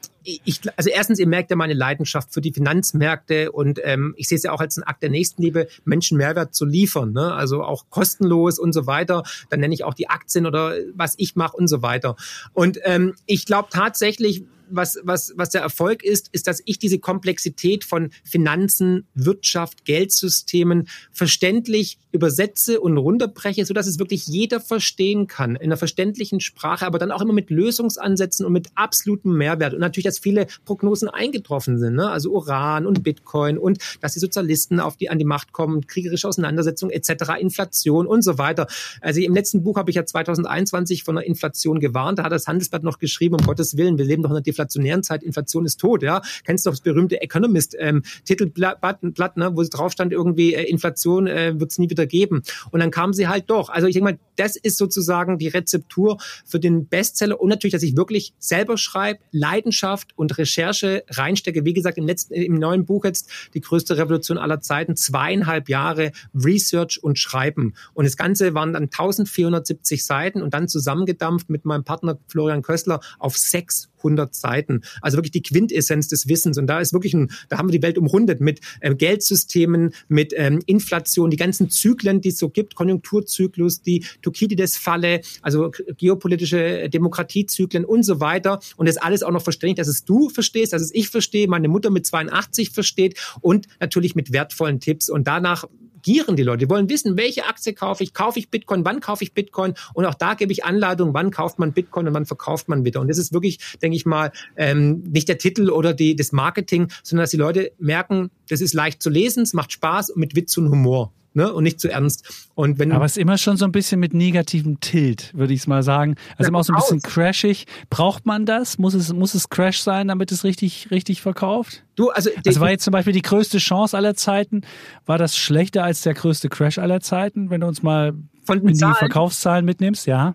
erstens, ihr merkt ja meine Leidenschaft für die Finanzmärkte und ich sehe es ja auch als einen Akt der Nächstenliebe, Menschen Mehrwert zu liefern, ne? Also auch kostenlos und so weiter. Dann nenne ich auch die Aktien oder was ich mache und so weiter. Und ich glaube tatsächlich, was der Erfolg ist, dass ich diese Komplexität von Finanzen, Wirtschaft, Geldsystemen verständlich übersetze und runterbreche, sodass es wirklich jeder verstehen kann, in einer verständlichen Sprache, aber dann auch immer mit Lösungsansätzen und mit absolutem Mehrwert. Und natürlich, dass viele Prognosen eingetroffen sind, ne? Also Uran und Bitcoin und dass die Sozialisten an die Macht kommen, kriegerische Auseinandersetzungen etc., Inflation und so weiter. Also im letzten Buch habe ich ja 2021 von der Inflation gewarnt. Da hat das Handelsblatt noch geschrieben, um Gottes Willen, wir leben doch in einer deflationären Zeit, Inflation ist tot, ja. Kennst du doch das berühmte Economist-Titelblatt, ne, wo es drauf stand, irgendwie Inflation wird es nie wieder geben. Und dann kamen sie halt doch. Also ich denke mal, das ist sozusagen die Rezeptur für den Bestseller und natürlich, dass ich wirklich selber schreibe, Leidenschaft und Recherche reinstecke. Wie gesagt, im neuen Buch jetzt die größte Revolution aller Zeiten, 2,5 Jahre Research und Schreiben. Und das Ganze waren dann 1470 Seiten und dann zusammengedampft mit meinem Partner Florian Kössler auf 600 Seiten. Also wirklich die Quintessenz des Wissens. Und da ist wirklich da haben wir die Welt umrundet mit Geldsystemen, mit Inflation, die ganzen Zyklen, die es so gibt, Konjunkturzyklus, die Thukydides-Falle, also geopolitische Demokratiezyklen und so weiter. Und das alles auch noch verständlich, dass es du verstehst, dass es ich verstehe, meine Mutter mit 82 versteht und natürlich mit wertvollen Tipps. Und danach gieren die Leute. Die wollen wissen, welche Aktie kaufe ich Bitcoin, wann kaufe ich Bitcoin? Und auch da gebe ich Anleitungen, wann kauft man Bitcoin und wann verkauft man wieder. Und das ist wirklich, denke ich mal, nicht der Titel oder das Marketing, sondern dass die Leute merken, das ist leicht zu lesen, es macht Spaß und mit Witz und Humor. Ne? Und nicht zu ernst. Und aber es ist immer schon so ein bisschen mit negativem Tilt, würde ich es mal sagen. Also immer auch so ein bisschen crashig. Braucht man das? Muss es Crash sein, damit es richtig verkauft? Also war jetzt zum Beispiel die größte Chance aller Zeiten. War das schlechter als der größte Crash aller Zeiten, wenn du uns mal in die Verkaufszahlen mitnimmst? Ja.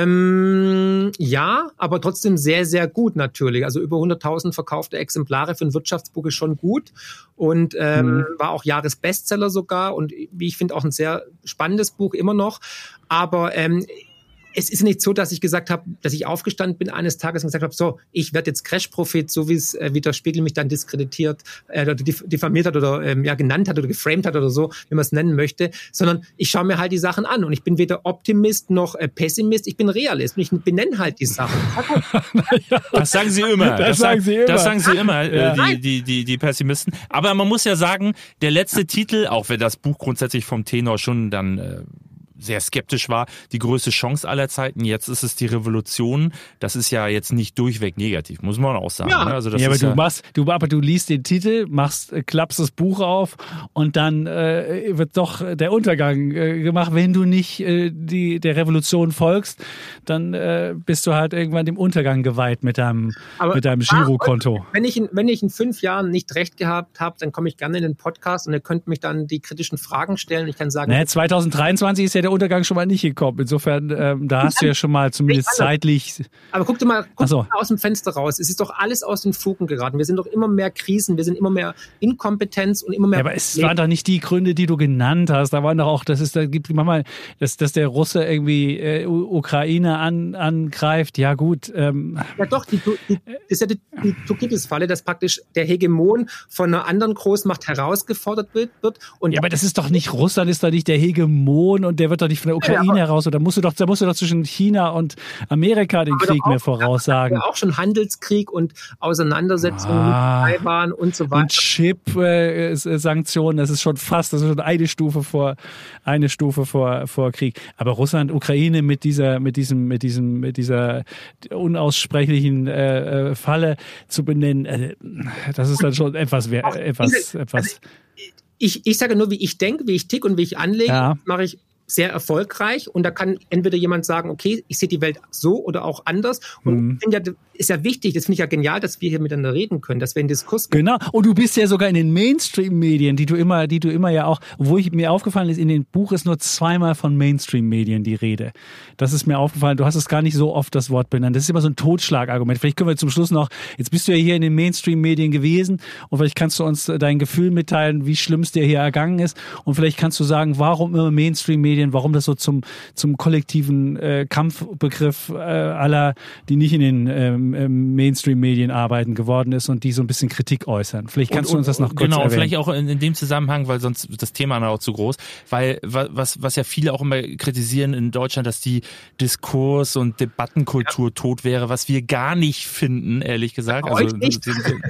Ja, aber trotzdem sehr, sehr gut natürlich. Also über 100.000 verkaufte Exemplare für ein Wirtschaftsbuch ist schon gut und war auch Jahresbestseller sogar und wie ich finde auch ein sehr spannendes Buch immer noch. Aber es ist nicht so, dass ich gesagt habe, dass ich aufgestanden bin eines Tages und gesagt habe, so, ich werde jetzt Crash-Prophet, so wie der Spiegel mich dann diskreditiert oder diffamiert hat oder genannt hat oder geframed hat oder so, wie man es nennen möchte, sondern ich schaue mir halt die Sachen an und ich bin weder Optimist noch Pessimist, ich bin Realist und ich benenne halt die Sachen. Das sagen sie immer. Das sagen sie immer, die Pessimisten. Aber man muss ja sagen, der letzte Titel, auch wenn das Buch grundsätzlich vom Tenor schon dann sehr skeptisch war, die größte Chance aller Zeiten. Jetzt ist es die Revolution. Das ist ja jetzt nicht durchweg negativ, muss man auch sagen. Ja, also das aber ist du liest den Titel, klappst das Buch auf und dann wird doch der Untergang gemacht. Wenn du nicht der Revolution folgst, dann bist du halt irgendwann dem Untergang geweiht mit deinem Girokonto. Wenn ich in 5 Jahren nicht recht gehabt habe, dann komme ich gerne in den Podcast und ihr könnt mich dann die kritischen Fragen stellen. Ich kann sagen, 2023 ist ja der Untergang schon mal nicht gekommen. Insofern, da hast du ja schon mal zumindest zeitlich... Aber guck dir mal aus dem Fenster raus. Es ist doch alles aus den Fugen geraten. Wir sind doch immer mehr Krisen, wir sind immer mehr Inkompetenz und immer mehr... Ja, aber es waren doch nicht die Gründe, die du genannt hast. Da waren doch auch, dass der Russe irgendwie Ukraine angreift. Ja gut. Ja doch, das ist ja die Thukydides-Falle, dass praktisch der Hegemon von einer anderen Großmacht herausgefordert wird. Und ja, aber das ist doch nicht, Russland ist doch nicht der Hegemon und der wird doch nicht von der Ukraine heraus, oder musst du doch zwischen China und Amerika den Krieg mehr voraussagen. Ja, auch schon Handelskrieg und Auseinandersetzungen mit Taiwan und so weiter. Und Chip-Sanktionen, das ist schon eine Stufe vor Krieg. Aber Russland, Ukraine mit dieser unaussprechlichen Falle zu benennen, das ist dann schon etwas. ich sage nur, wie ich denke, wie ich tick und wie ich anlege, mache ich sehr erfolgreich und da kann entweder jemand sagen, okay, ich sehe die Welt so oder auch anders und ist ja wichtig, das finde ich ja genial, dass wir hier miteinander reden können, dass wir in Diskurs gehen. Genau, und du bist ja sogar in den Mainstream-Medien, die du immer ja auch, wo mir aufgefallen ist, in dem Buch ist nur 2-mal von Mainstream-Medien die Rede. Das ist mir aufgefallen, du hast es gar nicht so oft das Wort benannt. Das ist immer so ein Totschlagargument. Vielleicht können wir zum Schluss noch, jetzt bist du ja hier in den Mainstream-Medien gewesen und vielleicht kannst du uns dein Gefühl mitteilen, wie schlimm es dir hier ergangen ist und vielleicht kannst du sagen, warum immer Mainstream-Medien, warum das so zum kollektiven Kampfbegriff aller, die nicht in den Mainstream-Medien arbeiten, geworden ist und die so ein bisschen Kritik äußern. Vielleicht kannst du uns das noch kurz erwähnen. Genau, vielleicht auch in dem Zusammenhang, weil sonst wird das Thema auch zu groß, weil was ja viele auch immer kritisieren in Deutschland, dass die Diskurs- und Debattenkultur tot wäre, was wir gar nicht finden, ehrlich gesagt. Also, nicht.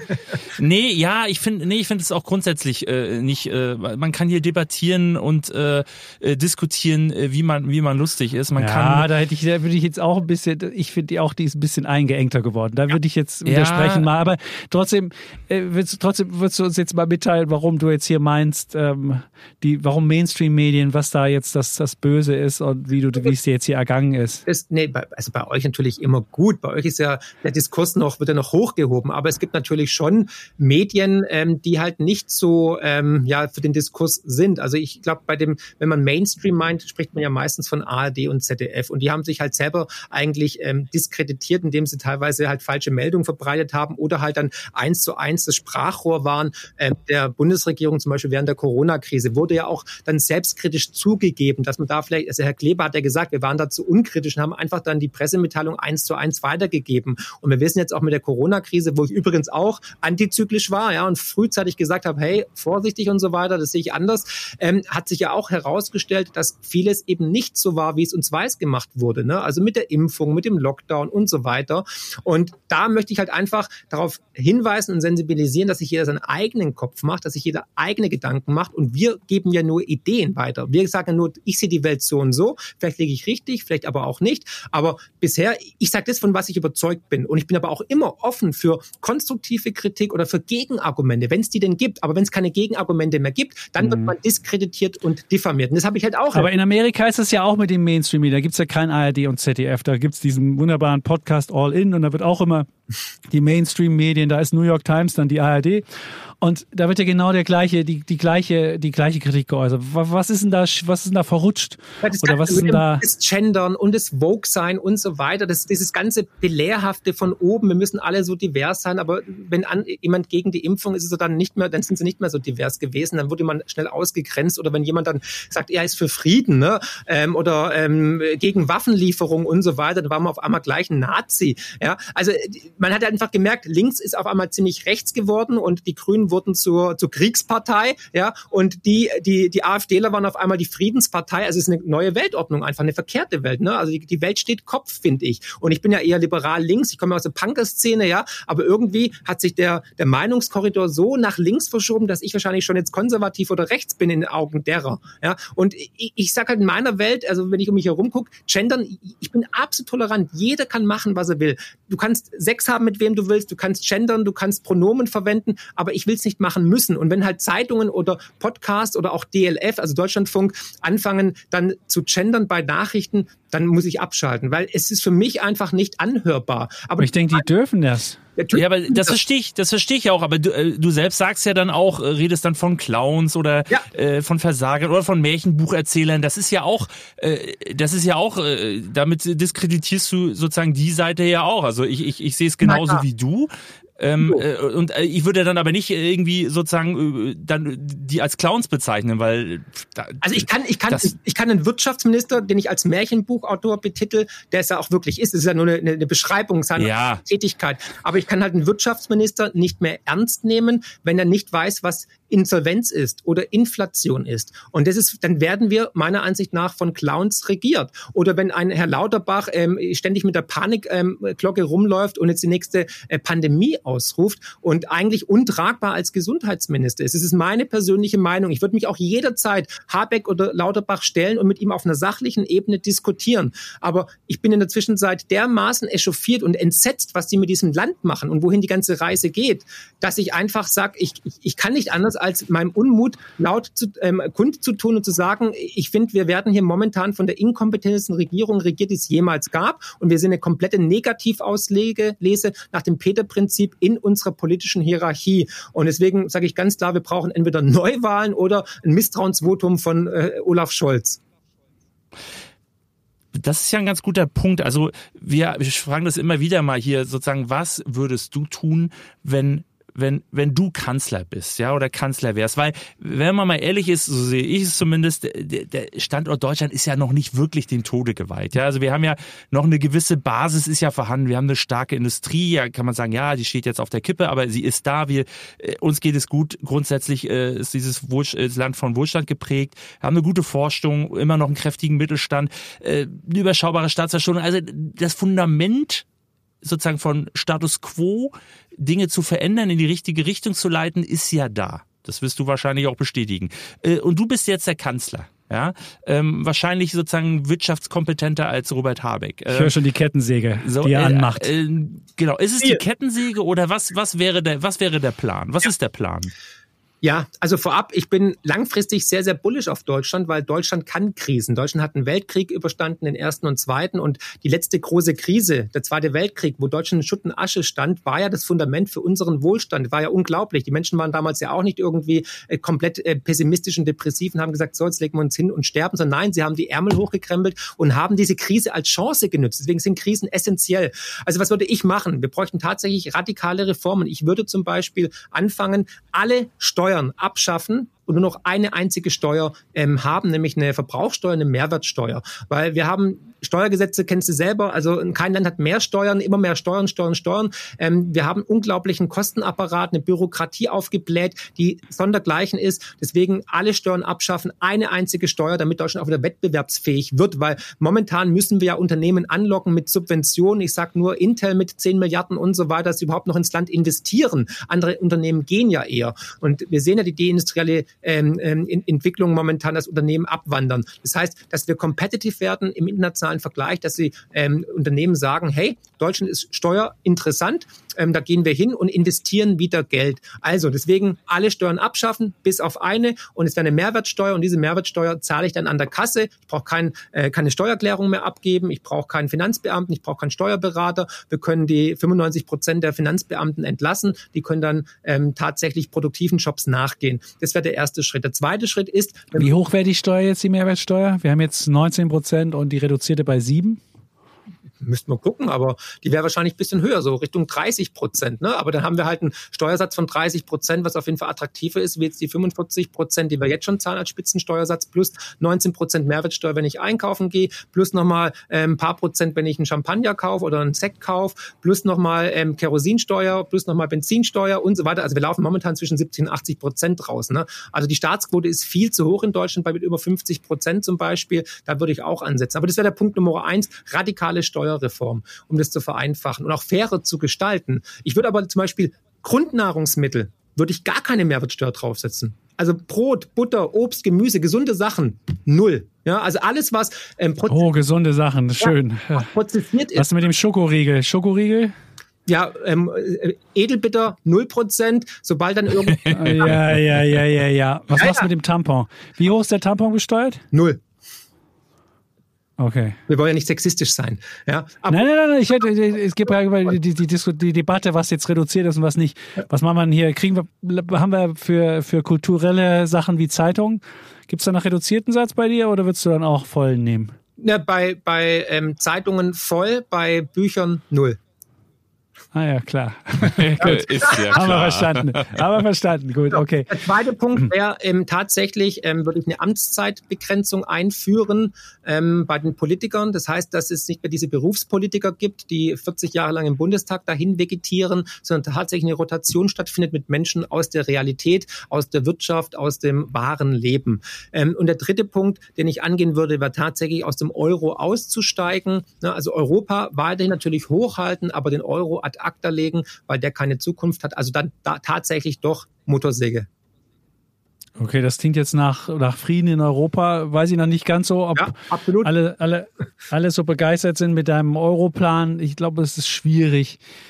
Ich finde es auch grundsätzlich nicht. Man kann hier debattieren und diskutieren, wie man lustig ist. Da würde ich jetzt auch ein bisschen, ich finde die ist ein bisschen eingeengter geworden. Da würde ich jetzt widersprechen mal, aber trotzdem würdest du uns jetzt mal mitteilen, warum du jetzt hier meinst, warum Mainstream-Medien, was da jetzt das Böse ist und wie es dir jetzt hier ergangen ist. Bei euch natürlich immer gut. Bei euch ist ja der Diskurs wird ja noch hochgehoben, aber es gibt natürlich schon Medien, die halt nicht so für den Diskurs sind. Also ich glaube, wenn man Mainstream meint, spricht man ja meistens von ARD und ZDF und die haben sich halt selber eigentlich diskreditiert, indem sie teilweise halt falsche Meldungen verbreitet haben oder halt dann 1:1 das Sprachrohr waren der Bundesregierung, zum Beispiel während der Corona-Krise, wurde ja auch dann selbstkritisch zugegeben, dass man da vielleicht, also Herr Kleber hat ja gesagt, wir waren da zu unkritisch und haben einfach dann die Pressemitteilung 1:1 weitergegeben. Und wir wissen jetzt auch mit der Corona-Krise, wo ich übrigens auch antizyklisch war, und frühzeitig gesagt habe, hey, vorsichtig und so weiter, das sehe ich anders, hat sich ja auch herausgestellt, dass vieles eben nicht so war, wie es uns weiß gemacht wurde, ne? Also mit der Impfung, mit dem Lockdown und so weiter. Und da möchte ich halt einfach darauf hinweisen und sensibilisieren, dass sich jeder seinen eigenen Kopf macht, dass sich jeder eigene Gedanken macht und wir geben ja nur Ideen weiter. Wir sagen nur, ich sehe die Welt so und so, vielleicht liege ich richtig, vielleicht aber auch nicht, aber bisher, ich sage das, von was ich überzeugt bin und ich bin aber auch immer offen für konstruktive Kritik oder für Gegenargumente, wenn es die denn gibt, aber wenn es keine Gegenargumente mehr gibt, dann wird man diskreditiert und diffamiert und das habe ich halt auch. Aber in Amerika ist es ja auch mit dem Mainstream, da gibt es ja kein ARD und ZDF, da gibt es diesen wunderbaren Podcast All In und da wird auch immer die Mainstream-Medien, da ist New York Times, dann die ARD und da wird ja genau die gleiche Kritik geäußert. Was ist denn da verrutscht? Oder was ist denn da? Das Gendern und das Woke-Sein und so weiter, dieses ganze Belehrhafte von oben, wir müssen alle so divers sein, aber wenn jemand gegen die Impfung ist, dann sind sie nicht mehr so divers gewesen, dann wurde man schnell ausgegrenzt oder wenn jemand dann sagt, er ist für Frieden, ne? Oder gegen Waffenlieferung und so weiter, dann war man auf einmal gleich ein Nazi. Ja? Also man hat einfach gemerkt, links ist auf einmal ziemlich rechts geworden und die Grünen wurden zur Kriegspartei, ja, und die AfDler waren auf einmal die Friedenspartei. Also es ist eine neue Weltordnung, einfach eine verkehrte Welt, ne? Also die Welt steht Kopf, finde ich. Und ich bin ja eher liberal links, ich komme aus der Punker-Szene, ja, aber irgendwie hat sich der Meinungskorridor so nach links verschoben, dass ich wahrscheinlich schon jetzt konservativ oder rechts bin in den Augen derer, ja. Und ich sag halt in meiner Welt, also wenn ich um mich herum gucke, gendern, ich bin absolut tolerant. Jeder kann machen, was er will. Du kannst Sex haben, mit wem du willst, du kannst gendern, du kannst Pronomen verwenden, aber ich will es nicht machen müssen. Und wenn halt Zeitungen oder Podcasts oder auch DLF, also Deutschlandfunk, anfangen dann zu gendern bei Nachrichten, dann muss ich abschalten, weil es ist für mich einfach nicht anhörbar. Aber ich denke, die dürfen das. Ja, aber das verstehe ich auch, aber du selbst sagst ja dann auch, redest dann von Clowns oder von Versagern oder von Märchenbucherzählern, das ist ja auch, damit diskreditierst du sozusagen die Seite ja auch, also ich sehe es genauso wie du. Und ich würde dann aber nicht irgendwie sozusagen dann die als Clowns bezeichnen, weil also ich kann einen Wirtschaftsminister, den ich als Märchenbuchautor betitel, der es ja auch wirklich ist, das ist ja nur eine Beschreibung seiner Tätigkeit, aber ich kann halt einen Wirtschaftsminister nicht mehr ernst nehmen, wenn er nicht weiß, was Insolvenz ist oder Inflation ist. Und dann werden wir meiner Ansicht nach von Clowns regiert. Oder wenn ein Herr Lauterbach ständig mit der Panikglocke rumläuft und jetzt die nächste Pandemie ausruft und eigentlich untragbar als Gesundheitsminister ist. Das ist meine persönliche Meinung. Ich würde mich auch jederzeit Habeck oder Lauterbach stellen und mit ihm auf einer sachlichen Ebene diskutieren. Aber ich bin in der Zwischenzeit dermaßen echauffiert und entsetzt, was die mit diesem Land machen und wohin die ganze Reise geht, dass ich einfach sage, ich kann nicht anders als meinem Unmut laut kundzutun und zu sagen, ich finde, wir werden hier momentan von der inkompetentesten Regierung regiert, die es jemals gab. Und wir sind eine komplette Negativauslese nach dem Peter-Prinzip in unserer politischen Hierarchie. Und deswegen sage ich ganz klar, wir brauchen entweder Neuwahlen oder ein Misstrauensvotum von Olaf Scholz. Das ist ja ein ganz guter Punkt. Also wir fragen das immer wieder mal hier sozusagen, was würdest du tun, wenn du Kanzler bist, ja, oder Kanzler wärst? Weil, wenn man mal ehrlich ist, so sehe ich es zumindest, der Standort Deutschland ist ja noch nicht wirklich dem Tode geweiht, ja. Also wir haben ja noch eine gewisse Basis ist ja vorhanden. Wir haben eine starke Industrie, ja, kann man sagen, ja, die steht jetzt auf der Kippe, aber sie ist da. Uns geht es gut. Grundsätzlich ist dieses Land von Wohlstand geprägt. Wir haben eine gute Forschung, immer noch einen kräftigen Mittelstand, eine überschaubare Staatsverschuldung. Also das Fundament sozusagen von Status Quo, Dinge zu verändern, in die richtige Richtung zu leiten, ist ja da. Das wirst du wahrscheinlich auch bestätigen. Und du bist jetzt der Kanzler. Ja, wahrscheinlich sozusagen wirtschaftskompetenter als Robert Habeck. Ich höre schon die Kettensäge, die er anmacht. Genau. Ist es die Kettensäge oder was wäre der Plan? Was ist der Plan? Ja, also vorab, ich bin langfristig sehr, sehr bullish auf Deutschland, weil Deutschland kann Krisen. Deutschland hat einen Weltkrieg überstanden, den ersten und zweiten. Und die letzte große Krise, der Zweite Weltkrieg, wo Deutschland in Schutt und Asche stand, war ja das Fundament für unseren Wohlstand. War ja unglaublich. Die Menschen waren damals ja auch nicht irgendwie komplett pessimistisch und depressiv und haben gesagt, so, jetzt legen wir uns hin und sterben. Sondern nein, sie haben die Ärmel hochgekrempelt und haben diese Krise als Chance genutzt. Deswegen sind Krisen essentiell. Also was würde ich machen? Wir bräuchten tatsächlich radikale Reformen. Ich würde zum Beispiel anfangen, alle Steuern abschaffen und nur noch eine einzige Steuer haben, nämlich eine Verbrauchssteuer, eine Mehrwertsteuer. Weil wir haben Steuergesetze, kennst du selber, also kein Land hat mehr Steuern, immer mehr Steuern. Wir haben einen unglaublichen Kostenapparat, eine Bürokratie aufgebläht, die sondergleichen ist. Deswegen alle Steuern abschaffen, eine einzige Steuer, damit Deutschland auch wieder wettbewerbsfähig wird, weil momentan müssen wir ja Unternehmen anlocken mit Subventionen. Ich sage nur Intel mit 10 Milliarden und so weiter, dass sie überhaupt noch ins Land investieren. Andere Unternehmen gehen ja eher. Und wir sehen ja die deindustrielle Entwicklung momentan, dass Unternehmen abwandern. Das heißt, dass wir competitive werden im internationalen Vergleich, dass die Unternehmen sagen, hey, Deutschland ist steuerinteressant, da gehen wir hin und investieren wieder Geld. Also deswegen alle Steuern abschaffen, bis auf eine, und es wäre eine Mehrwertsteuer, und diese Mehrwertsteuer zahle ich dann an der Kasse. Ich brauche keine Steuererklärung mehr abgeben, ich brauche keinen Finanzbeamten, ich brauche keinen Steuerberater. Wir können die 95% der Finanzbeamten entlassen, die können dann tatsächlich produktiven Jobs nachgehen. Das wäre der erste Schritt. Der zweite Schritt ist... Wie hoch wäre die Steuer jetzt, die Mehrwertsteuer? Wir haben jetzt 19% und die reduzierte bei 7%. Müssten wir gucken, aber die wäre wahrscheinlich ein bisschen höher, so Richtung 30%. Ne? Aber dann haben wir halt einen Steuersatz von 30%, was auf jeden Fall attraktiver ist, wie jetzt die 45%, die wir jetzt schon zahlen als Spitzensteuersatz, plus 19% Mehrwertsteuer, wenn ich einkaufen gehe, plus nochmal ein paar Prozent, wenn ich einen Champagner kaufe oder einen Sekt kaufe, plus nochmal Kerosinsteuer, plus nochmal Benzinsteuer und so weiter. Also wir laufen momentan zwischen 70% und 80% raus. Ne? Also die Staatsquote ist viel zu hoch in Deutschland, bei mit über 50% zum Beispiel. Da würde ich auch ansetzen. Aber das wäre der Punkt Nummer 1, radikale Steuerreform, um das zu vereinfachen und auch fairer zu gestalten. Ich würde aber zum Beispiel Grundnahrungsmittel, würde ich gar keine Mehrwertsteuer draufsetzen. Also Brot, Butter, Obst, Gemüse, gesunde Sachen, 0. Ja, also alles, was gesunde Sachen, schön. Ja, prozessiert ist. Was mit dem Schokoriegel? Schokoriegel? Ja, Edelbitter 0%, sobald dann irgendwie... Ja. Was machst du mit dem Tampon? Wie hoch ist der Tampon besteuert? 0. Okay. Wir wollen ja nicht sexistisch sein. Ja, aber nein. Es gibt ja die Debatte, was jetzt reduziert ist und was nicht. Was machen wir hier? Haben wir für kulturelle Sachen wie Zeitungen? Gibt es da noch reduzierten Satz bei dir oder würdest du dann auch voll nehmen? Ja, bei Zeitungen voll, bei Büchern 0. Ah ja, klar. Gut. Ist ja klar. Haben wir verstanden. Gut, okay. Der zweite Punkt wäre tatsächlich, würde ich eine Amtszeitbegrenzung einführen bei den Politikern. Das heißt, dass es nicht mehr diese Berufspolitiker gibt, die 40 Jahre lang im Bundestag dahin vegetieren, sondern tatsächlich eine Rotation stattfindet mit Menschen aus der Realität, aus der Wirtschaft, aus dem wahren Leben. Und der dritte Punkt, den ich angehen würde, wäre tatsächlich aus dem Euro auszusteigen. Also Europa weiterhin natürlich hochhalten, aber den Euro ad acta legen, weil der keine Zukunft hat. Also dann tatsächlich doch Motorsäge. Okay, das klingt jetzt nach Frieden in Europa. Weiß ich noch nicht ganz so, ob alle so begeistert sind mit deinem Europlan. Ich glaube, es ist schwierig,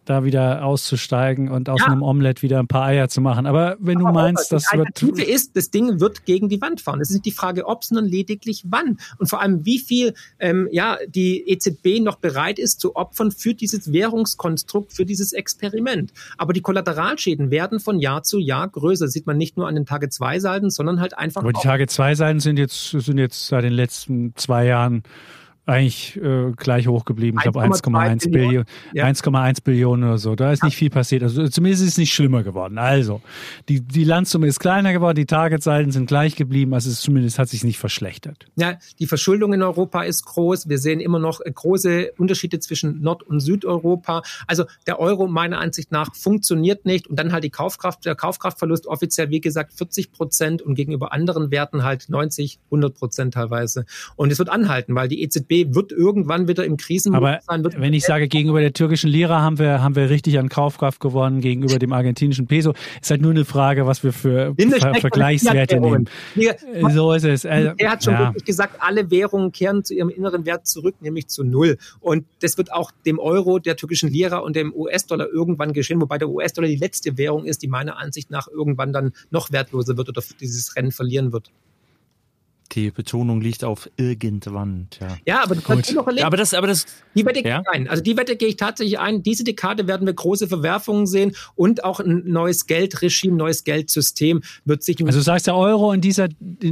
da wieder auszusteigen und aus einem Omelett wieder ein paar Eier zu machen. Aber wenn du meinst, das wird... Die Alternative ist, das Ding wird gegen die Wand fahren. Es ist nicht die Frage, ob, sondern lediglich wann. Und vor allem, wie viel die EZB noch bereit ist zu opfern für dieses Währungskonstrukt, für dieses Experiment. Aber die Kollateralschäden werden von Jahr zu Jahr größer. Das sieht man nicht nur an den Tage-2-Salden, sondern halt einfach... Aber die Tage-2-Salden sind jetzt seit den letzten 2 Jahren eigentlich gleich hoch geblieben. Ich glaube 1,1 Billionen, 1,1 Billionen oder so. Da ist nicht viel passiert. Also zumindest ist es nicht schlimmer geworden. Also die Landsumme ist kleiner geworden, die Targetsalden sind gleich geblieben. Also zumindest hat sich nicht verschlechtert. Ja, die Verschuldung in Europa ist groß. Wir sehen immer noch große Unterschiede zwischen Nord- und Südeuropa. Also der Euro meiner Ansicht nach funktioniert nicht. Und dann halt der Kaufkraftverlust offiziell, wie gesagt, 40% und gegenüber anderen Werten halt 90-100% teilweise. Und es wird anhalten, weil die EZB wird irgendwann wieder im Krisenmodus sein. Wenn ich sage, gegenüber der türkischen Lira haben wir richtig an Kaufkraft gewonnen, gegenüber dem argentinischen Peso. Ist halt nur eine Frage, was wir für Vergleichswerte nehmen. So ist es. Er hat schon wirklich gesagt, alle Währungen kehren zu ihrem inneren Wert zurück, nämlich zu Null. Und das wird auch dem Euro, der türkischen Lira und dem US-Dollar irgendwann geschehen, wobei der US-Dollar die letzte Währung ist, die meiner Ansicht nach irgendwann dann noch wertloser wird oder dieses Rennen verlieren wird. Die Betonung liegt auf irgendwann. Ja, aber das kannst du noch erleben. Aber das, die Wette gehe ich ein. Also die Wette gehe ich tatsächlich ein. Diese Dekade werden wir große Verwerfungen sehen und auch ein neues Geldregime, neues Geldsystem wird sich... Also du sagst, der Euro in dieser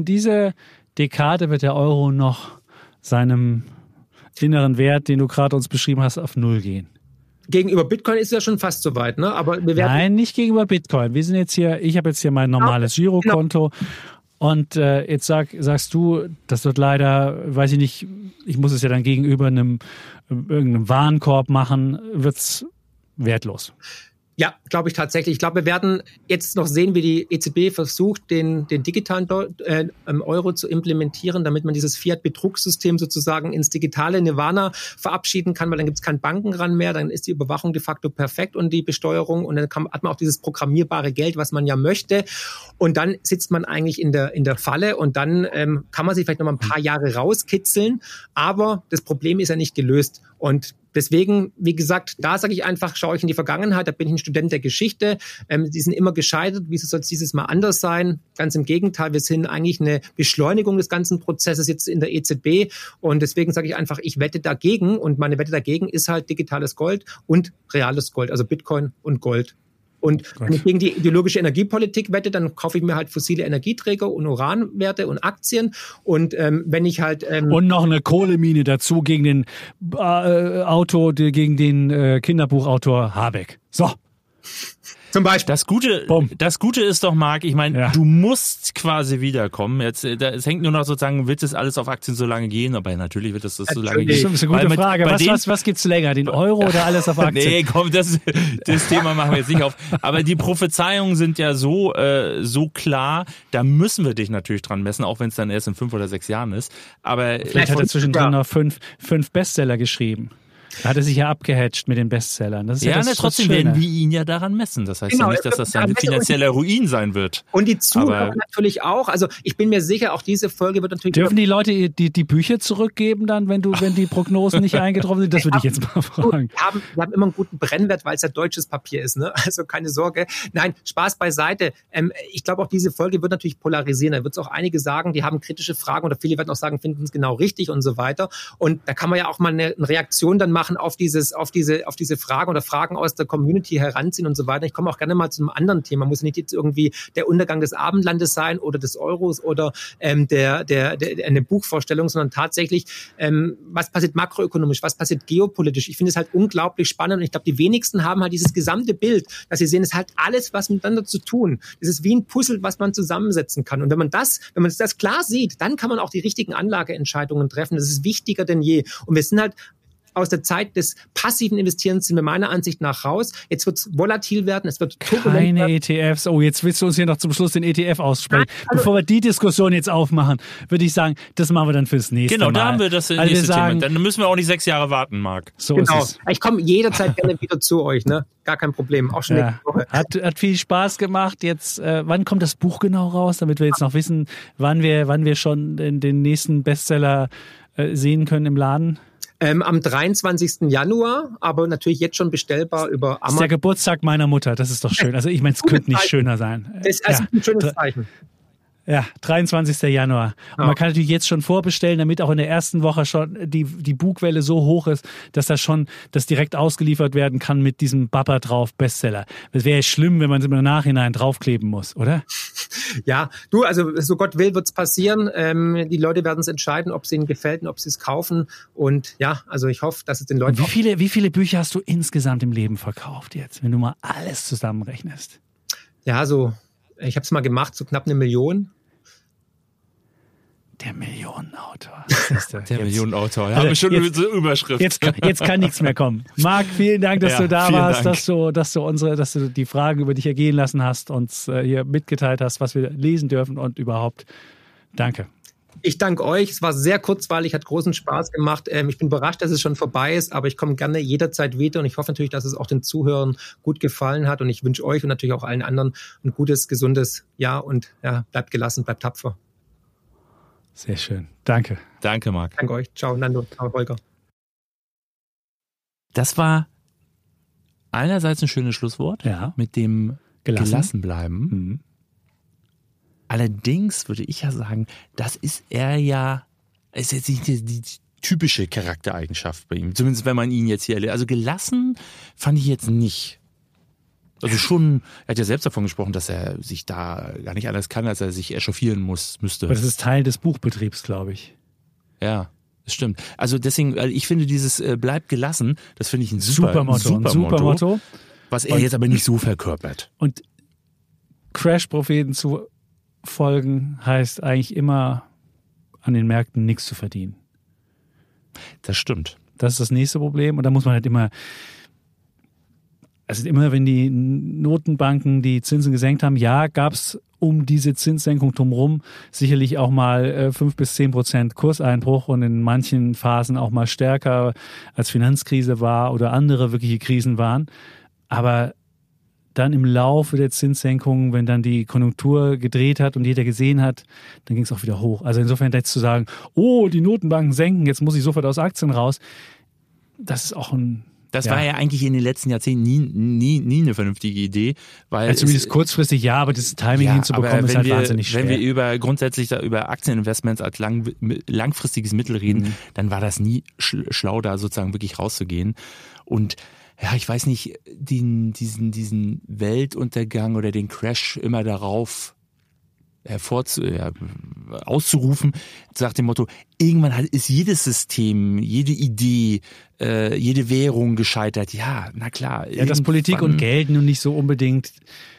Dekade wird der Euro noch seinem inneren Wert, den du gerade uns beschrieben hast, auf Null gehen. Gegenüber Bitcoin ist ja schon fast so weit, ne? Aber wir werden Nein, nicht gegenüber Bitcoin. Ich habe jetzt hier mein normales Girokonto. Und jetzt sagst du, das wird leider, weiß ich nicht, ich muss es ja dann gegenüber irgendeinem Warenkorb machen, wird's wertlos. Ja, glaube ich tatsächlich. Ich glaube, wir werden jetzt noch sehen, wie die EZB versucht, den digitalen Euro zu implementieren, damit man dieses Fiat-Betrugssystem sozusagen ins digitale Nirvana verabschieden kann, weil dann gibt es kein Bankenrun mehr, dann ist die Überwachung de facto perfekt und die Besteuerung und dann hat man auch dieses programmierbare Geld, was man ja möchte. Und dann sitzt man eigentlich in der Falle und dann kann man sich vielleicht noch mal ein paar Jahre rauskitzeln, aber das Problem ist ja nicht gelöst. Und deswegen, wie gesagt, da sage ich einfach, schaue ich in die Vergangenheit, da bin ich ein Student der Geschichte, die sind immer gescheitert, wieso soll es dieses Mal anders sein? Ganz im Gegenteil, wir sind eigentlich eine Beschleunigung des ganzen Prozesses jetzt in der EZB und deswegen sage ich einfach, ich wette dagegen und meine Wette dagegen ist halt digitales Gold und reales Gold, also Bitcoin und Gold. Und wenn ich gegen die ideologische Energiepolitik wette, dann kaufe ich mir halt fossile Energieträger und Uranwerte und Aktien. Und wenn ich halt und noch eine Kohlemine dazu gegen den Kinderbuchautor Habeck. So. Zum Beispiel. Das Gute ist doch, Marc, ich meine, du musst quasi wiederkommen. Jetzt, es hängt nur noch sozusagen, wird das alles auf Aktien so lange gehen? Aber natürlich wird das so lange gehen. Das ist eine gute Frage. Was gibt's länger? Den Euro oder alles auf Aktien? Nee, komm, das Thema machen wir jetzt nicht auf. Aber die Prophezeiungen sind ja so klar, da müssen wir dich natürlich dran messen, auch wenn es dann erst in 5 oder 6 Jahren ist. Aber vielleicht hat er zwischendrin noch fünf Bestseller geschrieben. Da hat er sich ja abgehatcht mit den Bestsellern. Das ist trotzdem werden wir ihn ja daran messen. Das heißt ja nicht, dass das ein finanzieller Ruin sein wird. Und die Zuhörer natürlich auch. Also ich bin mir sicher, auch diese Folge wird natürlich... Dürfen die Leute die Bücher zurückgeben dann, wenn die Prognosen nicht eingetroffen sind? Das würde ich jetzt mal fragen. Wir haben immer einen guten Brennwert, weil es ja deutsches Papier ist. Ne? Also keine Sorge. Nein, Spaß beiseite. Ich glaube, auch diese Folge wird natürlich polarisieren. Da wird es auch einige sagen, die haben kritische Fragen oder viele werden auch sagen, finden es genau richtig und so weiter. Und da kann man ja auch mal eine Reaktion dann machen auf diese Fragen oder Fragen aus der Community heranziehen und so weiter. Ich komme auch gerne mal zu einem anderen Thema. Muss nicht jetzt irgendwie der Untergang des Abendlandes sein oder des Euros oder eine Buchvorstellung, sondern tatsächlich, was passiert makroökonomisch, was passiert geopolitisch. Ich finde es halt unglaublich spannend und ich glaube, die wenigsten haben halt dieses gesamte Bild, dass sie sehen, es hat alles was miteinander zu tun. Es ist wie ein Puzzle, was man zusammensetzen kann. Und wenn man das klar sieht, dann kann man auch die richtigen Anlageentscheidungen treffen. Das ist wichtiger denn je. Und wir sind halt aus der Zeit des passiven Investierens sind wir meiner Ansicht nach raus. Jetzt wird es volatil werden, es wird turbulent werden. Keine ETFs. Oh, jetzt willst du uns hier noch zum Schluss den ETF aussprechen. Also, bevor wir die Diskussion jetzt aufmachen, würde ich sagen, das machen wir dann fürs nächste Mal. Genau, da haben wir das nächste Thema. Dann müssen wir auch nicht 6 Jahre warten, Marc. So ist es. Ich komme jederzeit gerne wieder zu euch, ne? Gar kein Problem. Auch schon nächste Woche. Hat viel Spaß gemacht. Jetzt, wann kommt das Buch genau raus, damit wir jetzt noch wissen, wann wir schon den nächsten Bestseller sehen können im Laden? Am 23. Januar, aber natürlich jetzt schon bestellbar über Amazon. Das ist der Geburtstag meiner Mutter, das ist doch schön. Also ich meine, es könnte nicht schöner sein. Das ist also ein schönes Zeichen. Ja, 23. Januar. Und man kann natürlich jetzt schon vorbestellen, damit auch in der ersten Woche schon die Bugwelle so hoch ist, dass das direkt ausgeliefert werden kann mit diesem Baba drauf Bestseller. Das wäre ja schlimm, wenn man es im Nachhinein draufkleben muss, oder? Ja, also so Gott will, wird's passieren. Die Leute werden es entscheiden, ob es ihnen gefällt und ob sie es kaufen. Und ja, also ich hoffe, dass es den Leuten... Und wie viele Bücher hast du insgesamt im Leben verkauft jetzt, wenn du mal alles zusammenrechnest? Ja, ich habe es mal gemacht, so knapp 1 Million. Der Millionenautor. Der Millionenautor. Ja, schon eine Überschrift. Jetzt kann nichts mehr kommen. Marc, vielen Dank, dass du da warst, dass du die Fragen über dich ergehen lassen hast, uns hier mitgeteilt hast, was wir lesen dürfen und überhaupt. Danke. Ich danke euch. Es war sehr kurzweilig, hat großen Spaß gemacht. Ich bin überrascht, dass es schon vorbei ist, aber ich komme gerne jederzeit wieder und ich hoffe natürlich, dass es auch den Zuhörern gut gefallen hat und ich wünsche euch und natürlich auch allen anderen ein gutes, gesundes Jahr und ja, bleibt gelassen, bleibt tapfer. Sehr schön. Danke. Danke, Marc. Danke euch. Ciao, Nando. Ciao, Holger. Das war einerseits ein schönes Schlusswort mit dem gelassen bleiben. Mhm. Allerdings würde ich ja sagen, das ist ist jetzt nicht die typische Charaktereigenschaft bei ihm. Zumindest wenn man ihn jetzt hier erlebt. Also gelassen fand ich jetzt nicht. Also schon, er hat ja selbst davon gesprochen, dass er sich da gar nicht anders kann, als er sich echauffieren müsste. Aber das ist Teil des Buchbetriebs, glaube ich. Ja, das stimmt. Also deswegen, ich finde dieses bleib gelassen, das finde ich ein super Motto. Was er jetzt aber nicht so verkörpert. Und Crash-Propheten zu folgen heißt eigentlich immer, an den Märkten nichts zu verdienen. Das stimmt. Das ist das nächste Problem. Und da muss man halt immer wenn die Notenbanken die Zinsen gesenkt haben, gab es um diese Zinssenkung drumherum sicherlich auch mal 5-10% Kurseinbruch und in manchen Phasen auch mal stärker als Finanzkrise war oder andere wirkliche Krisen waren. Aber dann im Laufe der Zinssenkung, wenn dann die Konjunktur gedreht hat und jeder gesehen hat, dann ging es auch wieder hoch. Also insofern jetzt zu sagen, die Notenbanken senken, jetzt muss ich sofort aus Aktien raus, das ist auch Das war ja eigentlich in den letzten Jahrzehnten nie eine vernünftige Idee. Weil zumindest kurzfristig aber das Timing hinzubekommen ist halt wahnsinnig schwer. Wenn wir grundsätzlich über Aktieninvestments als langfristiges Mittel reden, dann war das nie schlau, da sozusagen wirklich rauszugehen. Und ja, ich weiß nicht, diesen Weltuntergang oder den Crash immer darauf auszurufen, nach dem Motto, irgendwann ist jedes System, jede Idee, jede Währung gescheitert. Ja, na klar. Ja, dass Politik und Geld nun nicht so unbedingt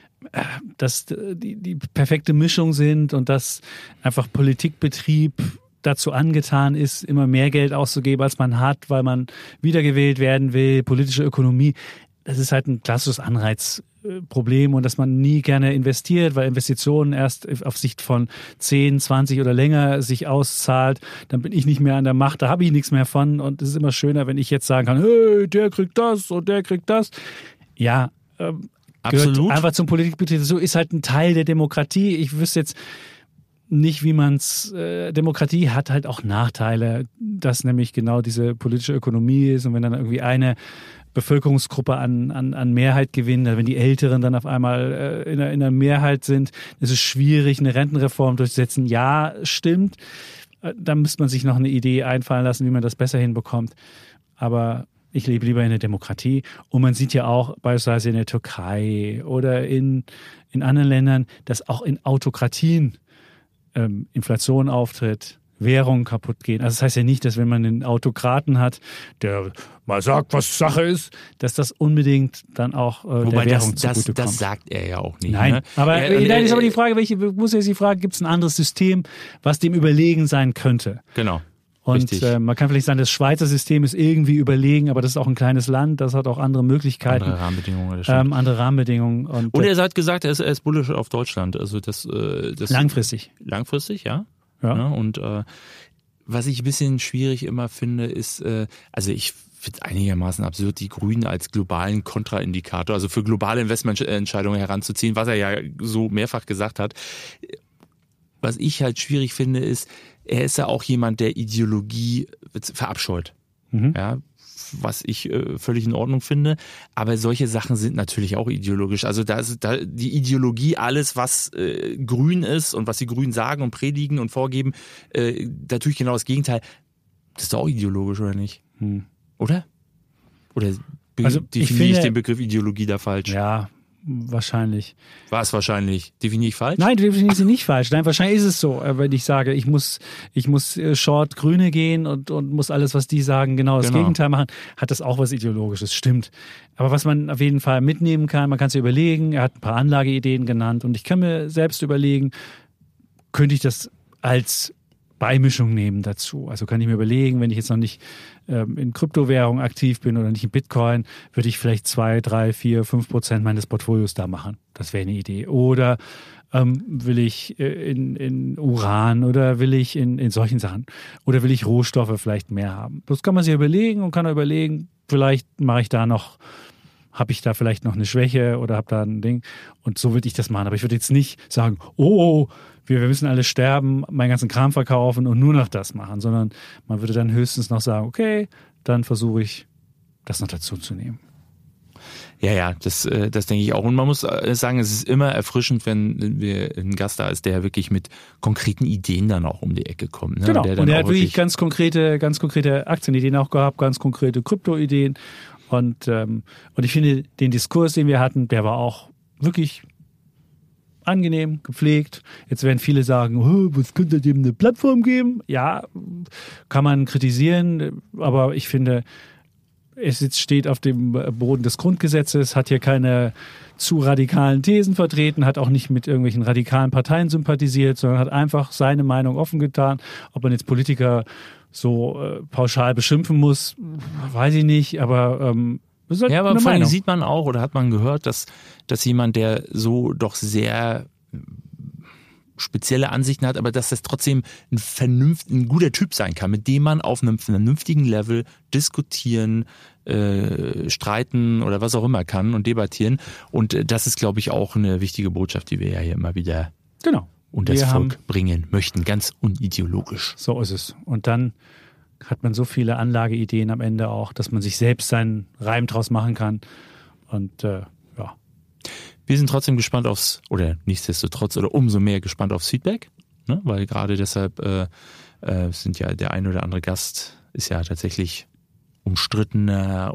dass die perfekte Mischung sind und dass einfach Politikbetrieb dazu angetan ist, immer mehr Geld auszugeben, als man hat, weil man wiedergewählt werden will, politische Ökonomie. Das ist halt ein klassisches Anreizproblem und dass man nie gerne investiert, weil Investitionen erst auf Sicht von 10, 20 oder länger sich auszahlt. Dann bin ich nicht mehr an der Macht, da habe ich nichts mehr von und es ist immer schöner, wenn ich jetzt sagen kann, hey, der kriegt das und der kriegt das. Ja, absolut. Gehört einfach zum Politikbetrieb. So ist halt ein Teil der Demokratie. Ich wüsste jetzt nicht, wie man's Demokratie hat halt auch Nachteile, dass nämlich genau diese politische Ökonomie ist und wenn dann irgendwie eine Bevölkerungsgruppe an Mehrheit gewinnt, wenn die Älteren dann auf einmal in der Mehrheit sind, ist es schwierig, eine Rentenreform durchzusetzen. Ja, stimmt. Da müsste man sich noch eine Idee einfallen lassen, wie man das besser hinbekommt. Aber ich lebe lieber in der Demokratie. Und man sieht ja auch beispielsweise in der Türkei oder in anderen Ländern, dass auch in Autokratien Inflation auftritt, Währungen kaputt gehen. Also das heißt ja nicht, dass wenn man einen Autokraten hat, der mal sagt, was Sache ist, dass das unbedingt dann auch der Währung zugutekommt. Das sagt er ja auch nicht. Nein, ne? Aber dann ist aber die Frage, gibt es ein anderes System, was dem überlegen sein könnte? Genau. Und man kann vielleicht sagen, das Schweizer System ist irgendwie überlegen, aber das ist auch ein kleines Land, das hat auch andere Möglichkeiten. Andere Rahmenbedingungen. Und er hat gesagt, er ist bullish auf Deutschland. Also das langfristig. Langfristig, ja. Und was ich ein bisschen schwierig immer finde, ist, also ich finde es einigermaßen absurd, die Grünen als globalen Kontraindikator, also für globale Investmententscheidungen heranzuziehen, was er ja so mehrfach gesagt hat. Was ich halt schwierig finde, ist, er ist ja auch jemand, der Ideologie verabscheut. ja, was ich völlig in Ordnung finde. Aber solche Sachen sind natürlich auch ideologisch. Also da ist die Ideologie, alles was grün ist und was die Grünen sagen und predigen und vorgeben, natürlich genau das Gegenteil. Das ist doch auch ideologisch, oder nicht? Oder? Oder definiere ich den Begriff Ideologie da falsch? Ja, wahrscheinlich. War es wahrscheinlich? Definiere ich falsch? Nein, du definierst sie nicht falsch. Nein, wahrscheinlich ist es so. Wenn ich sage, ich muss Short Grüne gehen und muss alles, was die sagen, genau das Gegenteil machen, hat das auch was Ideologisches. Stimmt. Aber was man auf jeden Fall mitnehmen kann, man kann sich überlegen, er hat ein paar Anlageideen genannt und ich kann mir selbst überlegen, könnte ich das als Beimischung nehmen dazu. Also kann ich mir überlegen, wenn ich jetzt noch nicht in Kryptowährung aktiv bin oder nicht in Bitcoin, würde ich vielleicht 2, 3, 4, 5% meines Portfolios da machen. Das wäre eine Idee. Oder will ich in Uran oder will ich in solchen Sachen? Oder will ich Rohstoffe vielleicht mehr haben? Das kann man sich überlegen und kann überlegen, vielleicht mache ich da noch, habe ich da vielleicht noch eine Schwäche oder habe da ein Ding. Und so würde ich das machen. Aber ich würde jetzt nicht sagen, wir müssen alle sterben, meinen ganzen Kram verkaufen und nur noch das machen, sondern man würde dann höchstens noch sagen, okay, dann versuche ich, das noch dazu zu nehmen. Ja, das denke ich auch. Und man muss sagen, es ist immer erfrischend, wenn wir ein Gast da ist, der wirklich mit konkreten Ideen dann auch um die Ecke kommt. Ne? Genau, und er hat wirklich ganz konkrete Aktienideen auch gehabt, ganz konkrete Kryptoideen. Und ich finde, den Diskurs, den wir hatten, der war auch wirklich angenehm, gepflegt. Jetzt werden viele sagen, was könnte dem eine Plattform geben? Ja, kann man kritisieren, aber ich finde, es steht auf dem Boden des Grundgesetzes, hat hier keine zu radikalen Thesen vertreten, hat auch nicht mit irgendwelchen radikalen Parteien sympathisiert, sondern hat einfach seine Meinung offen getan. Ob man jetzt Politiker so pauschal beschimpfen muss, weiß ich nicht, aber ja, aber vor allem sieht man auch oder hat man gehört, dass jemand, der so doch sehr spezielle Ansichten hat, aber dass das trotzdem ein guter Typ sein kann, mit dem man auf einem vernünftigen Level diskutieren, streiten oder was auch immer kann und debattieren. Und das ist, glaube ich, auch eine wichtige Botschaft, die wir ja hier immer wieder unter das Volk bringen möchten, ganz unideologisch. So ist es. Und dann hat man so viele Anlageideen am Ende auch, dass man sich selbst seinen Reim draus machen kann. Und Wir sind trotzdem gespannt nichtsdestotrotz umso mehr gespannt aufs Feedback, ne? Weil gerade deshalb sind ja der ein oder andere Gast ist ja tatsächlich umstrittener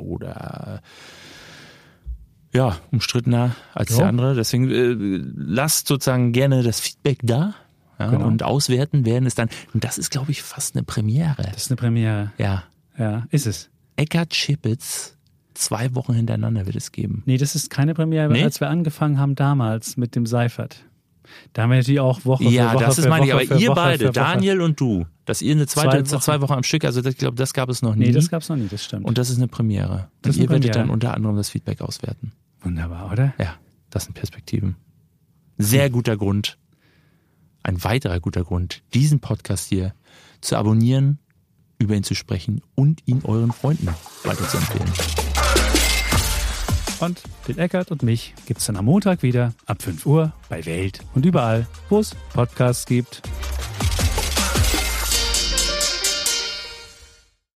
als der andere. Deswegen lasst sozusagen gerne das Feedback da. Ja, genau. Und auswerten werden es dann. Und das ist, glaube ich, fast eine Premiere. Das ist eine Premiere. Ja. Ja, ist es. Eckart Schipitz, 2 Wochen hintereinander wird es geben. Nee, das ist keine Premiere, als wir angefangen haben damals mit dem Seifert. Da haben wir natürlich auch Woche für Woche. Ja, das ist meine ich. Aber ihr beide, Daniel und du, dass ihr eine 2 Wochen am Stück, also ich glaube, das gab es noch nie. Nee, das gab es noch nie, das stimmt. Und das ist eine Premiere. Und ihr werdet dann unter anderem das Feedback auswerten. Wunderbar, oder? Ja, das sind Perspektiven. Sehr guter Grund. Ein weiterer guter Grund, diesen Podcast hier zu abonnieren, über ihn zu sprechen und ihn euren Freunden weiterzuempfehlen. Und den Eckart und mich gibt's dann am Montag wieder ab 5 Uhr bei Welt und überall, wo es Podcasts gibt.